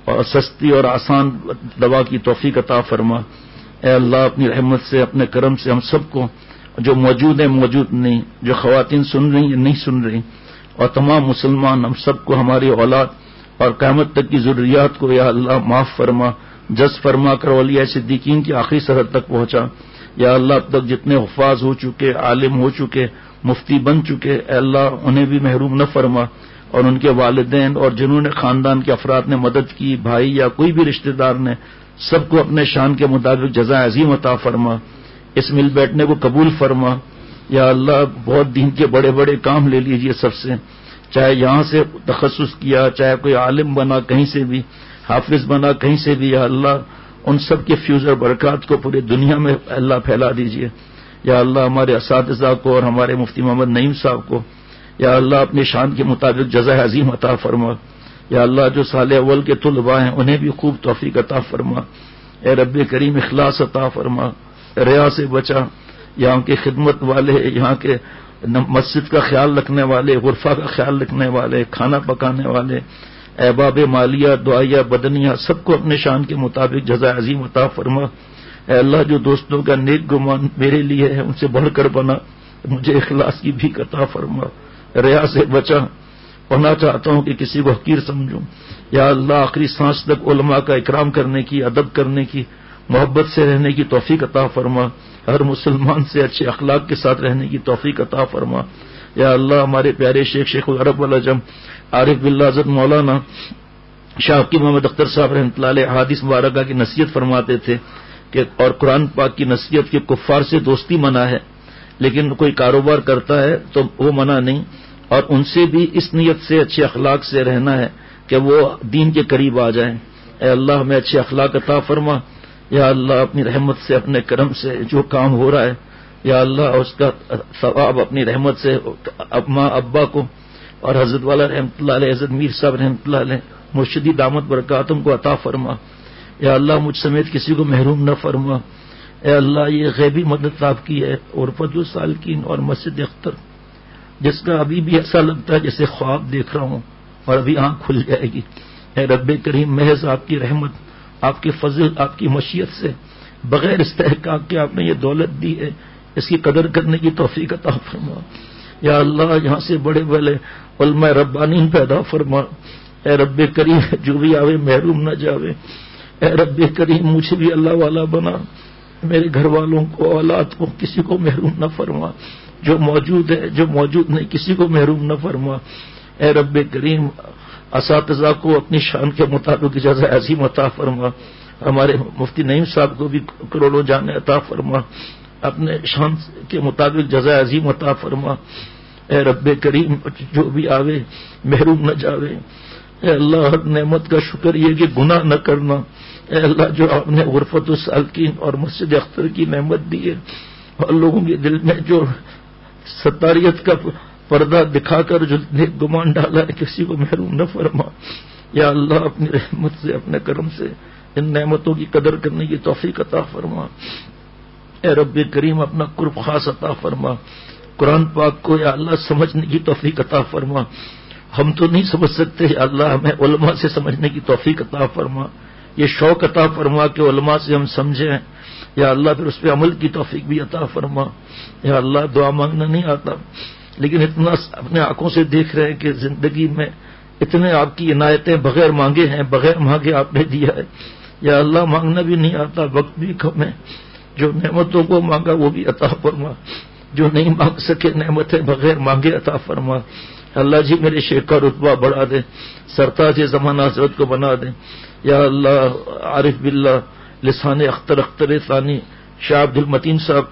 اور سستی اور آسان دوا کی توفیق عطا فرما۔ اے اللہ اپنی رحمت سے اپنے کرم سے ہم سب کو، جو موجود ہیں موجود نہیں، جو خواتین سن رہی ہیں نہیں سن رہی، اور تمام مسلمان ہم سب کو، ہماری اولاد اور قیامت تک کی ضروریات کو یا اللہ معاف فرما، جز فرما کر اولیاء صدیقین کی آخری سرحد تک پہنچا۔ یا اللہ اب تک جتنے حفاظ ہو چکے، عالم ہو چکے، مفتی بن چکے، اے اللہ انہیں بھی محروم نہ فرما، اور ان کے والدین اور جنہوں نے خاندان کے افراد نے مدد کی، بھائی یا کوئی بھی رشتہ دار نے، سب کو اپنے شان کے مطابق جزائے عظیم عطا فرما۔ اس مل بیٹھنے کو قبول فرما۔ یا اللہ بہت دین کے بڑے بڑے کام لے لیجئے سب سے، چاہے یہاں سے تخصص کیا، چاہے کوئی عالم بنا کہیں سے بھی، حافظ بنا کہیں سے بھی، یا اللہ ان سب کے فیوز اور برکات کو پوری دنیا میں اللہ پھیلا دیجئے۔ یا اللہ ہمارے اساتذہ کو اور ہمارے مفتی محمد نعیم صاحب کو یا اللہ اپنے شان کے مطابق جزائے عظیم عطا فرما۔ یا اللہ جو سال اول کے طلباء ہیں انہیں بھی خوب توفیق عطا فرما۔ اے رب کریم اخلاص عطا فرما، ریا سے بچا، یہاں کے خدمت والے، یہاں کے مسجد کا خیال رکھنے والے، غرفہ کا خیال رکھنے والے، کھانا پکانے والے، احباب مالیہ دعائیہ بدنیہ، سب کو اپنے شان کے مطابق جزائے عظیم عطا فرما۔ اے اللہ جو دوستوں کا نیک گمان میرے لیے ہے ان سے بڑھ کر بنا، مجھے اخلاص کی بھی عطا فرما، ریا سے بچا، پڑھنا چاہتا ہوں کہ کسی کو حقیر سمجھوں۔ یا اللہ آخری سانس تک علماء کا اکرام کرنے کی، ادب کرنے کی، محبت سے رہنے کی توفیق عطا فرما، ہر مسلمان سے اچھے اخلاق کے ساتھ رہنے کی توفیق عطا فرما۔ یا اللہ ہمارے پیارے شیخ العرب والعجم عارف باللہ حضرت مولانا شاہ حکیم محمد اختر صاحب رحمۃ اللہ علیہ احادیث مبارکہ کی نصیحت فرماتے تھے کہ اور قرآن پاک کی نصیحت کے کفار سے دوستی منع ہے، لیکن کوئی کاروبار کرتا ہے تو وہ منع نہیں، اور ان سے بھی اس نیت سے اچھے اخلاق سے رہنا ہے کہ وہ دین کے قریب آ جائیں۔ اے اللہ ہمیں اچھے اخلاق عطا فرما۔ یا اللہ اپنی رحمت سے اپنے کرم سے جو کام ہو رہا ہے یا اللہ اس کا ثواب اپنی رحمت سے ماں ابا کو اور حضرت والا رحمۃ اللہ علیہ، حضرت میر صاحب رحمۃ اللہ علیہ، مرشدی دامت برکاتم کو عطا فرما۔ یا اللہ مجھ سمیت کسی کو محروم نہ فرما۔ اے اللہ یہ غیبی مدد آپ کی ہے، اور فجو سالکین اور مسجد اختر جس کا ابھی بھی ایسا لگتا ہے جیسے خواب دیکھ رہا ہوں اور ابھی آنکھ کھل جائے گی۔ اے رب کریم محض آپ کی رحمت، آپ کے فضل، آپ کی مشیت سے بغیر استحقاق کے آپ نے یہ دولت دی ہے، اس کی قدر کرنے کی توفیق عطا فرما۔ یا اللہ یہاں سے بڑے بڑے علماء ربانین پیدا فرما۔ اے رب کریم جو بھی آوے محروم نہ جاوے۔ اے رب کریم مجھے بھی اللہ والا بنا، میرے گھر والوں کو، اولاد کو، کسی کو محروم نہ فرما، جو موجود ہے جو موجود نہیں کسی کو محروم نہ فرما۔ اے رب کریم اساتذہ کو اپنی شان کے مطابق جزائے عظیم عطا فرما، ہمارے مفتی نعیم صاحب کو بھی کروڑوں جانے عطا فرما، اپنے شان کے مطابق جزائے عظیم عطا فرما۔ اے رب کریم جو بھی آوے محروم نہ جاوے۔ اے اللہ ہر نعمت کا شکر یہ کہ گناہ نہ کرنا۔ اے اللہ جو آپ نے غرفت السالکین اور مسجد اختر کی نعمت دی ہے اور لوگوں کے دل میں جو ستاریت کا پردہ دکھا کر جو نیک گمان ڈالا ہے کسی کو محروم نہ فرما۔ یا اللہ اپنی رحمت سے اپنے کرم سے ان نعمتوں کی قدر کرنے کی توفیق عطا فرما۔ اے رب کریم اپنا قرب خاص عطا فرما۔ قرآن پاک کو یا اللہ سمجھنے کی توفیق عطا فرما۔ ہم تو نہیں سمجھ سکتے، یا اللہ ہمیں علماء سے سمجھنے کی توفیق عطا فرما، یہ شوق عطا فرما کہ علماء سے ہم سمجھیں، یا اللہ پھر اس پہ عمل کی توفیق بھی عطا فرما۔ یا اللہ دعا مانگنا نہیں آتا لیکن اتنا اپنے آنکھوں سے دیکھ رہے ہیں کہ زندگی میں اتنے آپ کی عنایتیں بغیر مانگے ہیں، بغیر مانگے آپ نے دیا ہے۔ یا اللہ مانگنا بھی نہیں آتا، وقت بھی کم ہے، جو نعمتوں کو مانگا وہ بھی عطا فرما، جو نہیں مانگ سکے نعمتیں بغیر مانگے عطا فرما۔ اللہ جی میرے شیخ کا رتبہ بڑھا دے، سرتاج زمانہ حضرت کو بنا دے۔ یا اللہ عارف باللہ لسان اختر ثانی شاہ عبد المتین صاحب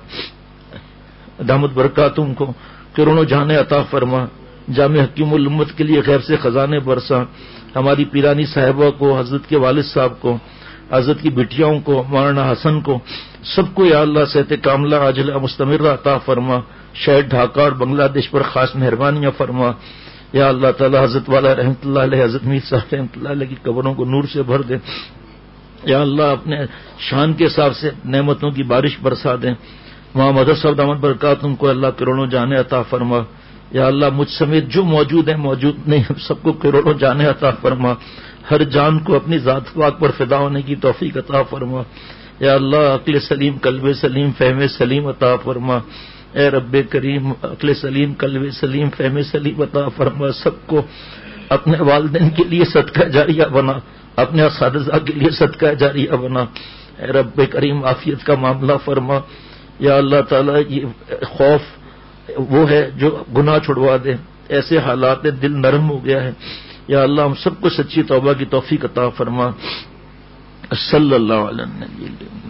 دامت برکاتم کو کروڑوں جانے عطا فرما، جامع حکیم الامت کے لیے غیر سے خزانے برسا، ہماری پیرانی صاحبہ کو، حضرت کے والد صاحب کو، حضرت کی بیٹیاں کو، مولانا حسن کو، سب کو یا اللہ صحت کاملہ عاجلہ مستمرہ عطا فرما، شہر ڈھاکہ اور بنگلہ دیش پر خاص مہربانیاں فرما۔ یا اللہ تعالی حضرت والا رحمۃ اللہ علیہ، حضرت میر صاحب رحمۃ اللہ علیہ کی قبروں کو نور سے بھر دے۔ یا اللہ اپنے شان کے حساب سے نعمتوں کی بارش برسا دیں۔ وہاں مدر صاحب دامت برکاتم کو اللہ کروڑوں جانے عطا فرما۔ یا اللہ مجھ سمیت جو موجود ہیں موجود نہیں ہم سب کو کروڑوں جانے عطا فرما، ہر جان کو اپنی ذات پاک پر فدا ہونے کی توفیق عطا فرما. یا اللہ عقل سلیم قلب سلیم فہم سلیم عطا فرما. اے رب کریم عقل سلیم قلب سلیم فہم سلیم عطا فرما. سب کو اپنے والدین کے لیے صدقہ جاریہ بنا, اپنے اساتذہ کے لیے صدقہ جاریہ بنا. اے رب کریم عافیت کا معاملہ فرما. یا اللہ تعالیٰ یہ خوف وہ ہے جو گناہ چھڑوا دے, ایسے حالات دل نرم ہو گیا ہے. یا اللہ ہم سب کو سچی توبہ کی توفیق عطا فرما. صلی اللہ علیہ وسلم.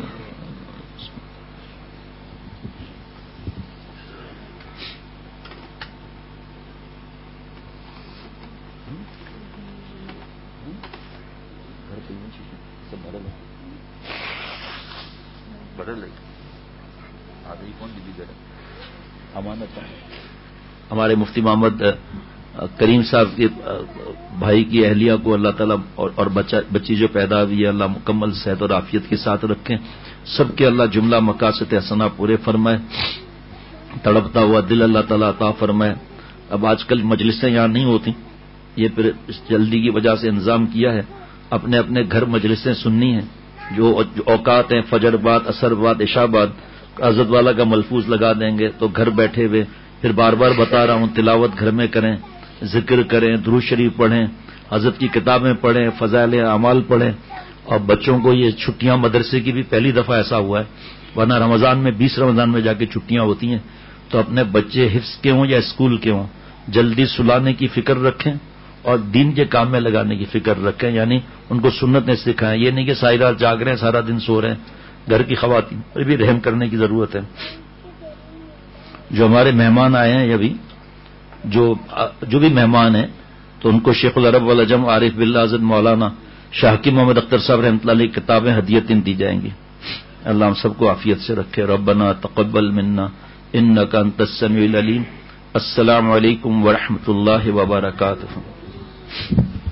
ہمارے مفتی محمد کریم صاحب کے بھائی کی اہلیہ کو اللہ تعالیٰ اور بچی جو پیدا ہوئی ہے اللہ مکمل صحت اور عافیت کے ساتھ رکھیں. سب کے اللہ جملہ مقاصد حسنہ پورے فرمائے. تڑپتا ہوا دل اللہ تعالیٰ عطا فرمائے. اب آج کل مجلسیں یہاں نہیں ہوتی, یہ پھر اس جلدی کی وجہ سے انتظام کیا ہے. اپنے اپنے گھر مجلسیں سننی ہیں. جو اوقات ہیں فجر بعد عصر بعد عشاء بعد حضرت والا کا ملفوظ لگا دیں گے تو گھر بیٹھے ہوئے پھر بار بار بتا رہا ہوں تلاوت گھر میں کریں, ذکر کریں, درود شریف پڑھیں, حضرت کی کتابیں پڑھیں, فضائل اعمال پڑھیں. اور بچوں کو یہ چھٹیاں مدرسے کی بھی پہلی دفعہ ایسا ہوا ہے, ورنہ رمضان میں 20 رمضان میں جا کے چھٹیاں ہوتی ہیں. تو اپنے بچے حفظ کے ہوں یا اسکول کے ہوں جلدی سلانے کی فکر رکھیں اور دین کے کام میں لگانے کی فکر رکھیں. یعنی ان کو سنتیں سکھائیں. یہ نہیں کہ ساری رات جاگ رہے ہیں سارا دن سو رہے ہیں. گھر کی خواتین پر بھی رحم کرنے کی ضرورت ہے. جو ہمارے مہمان آئے ہیں ابھی جو بھی مہمان ہیں تو ان کو شیخ العرب والعجم عارف باللہ حضرت مولانا شاہکی محمد اختر صاحب رحمۃ اللہ علیہ کتابیں ہدیتیں دی جائیں گی. اللہ ہم سب کو عافیت سے رکھے. ربنا تقبل منا انک انت السمیع العلیم. السلام علیکم ورحمۃ اللہ وبرکاتہ.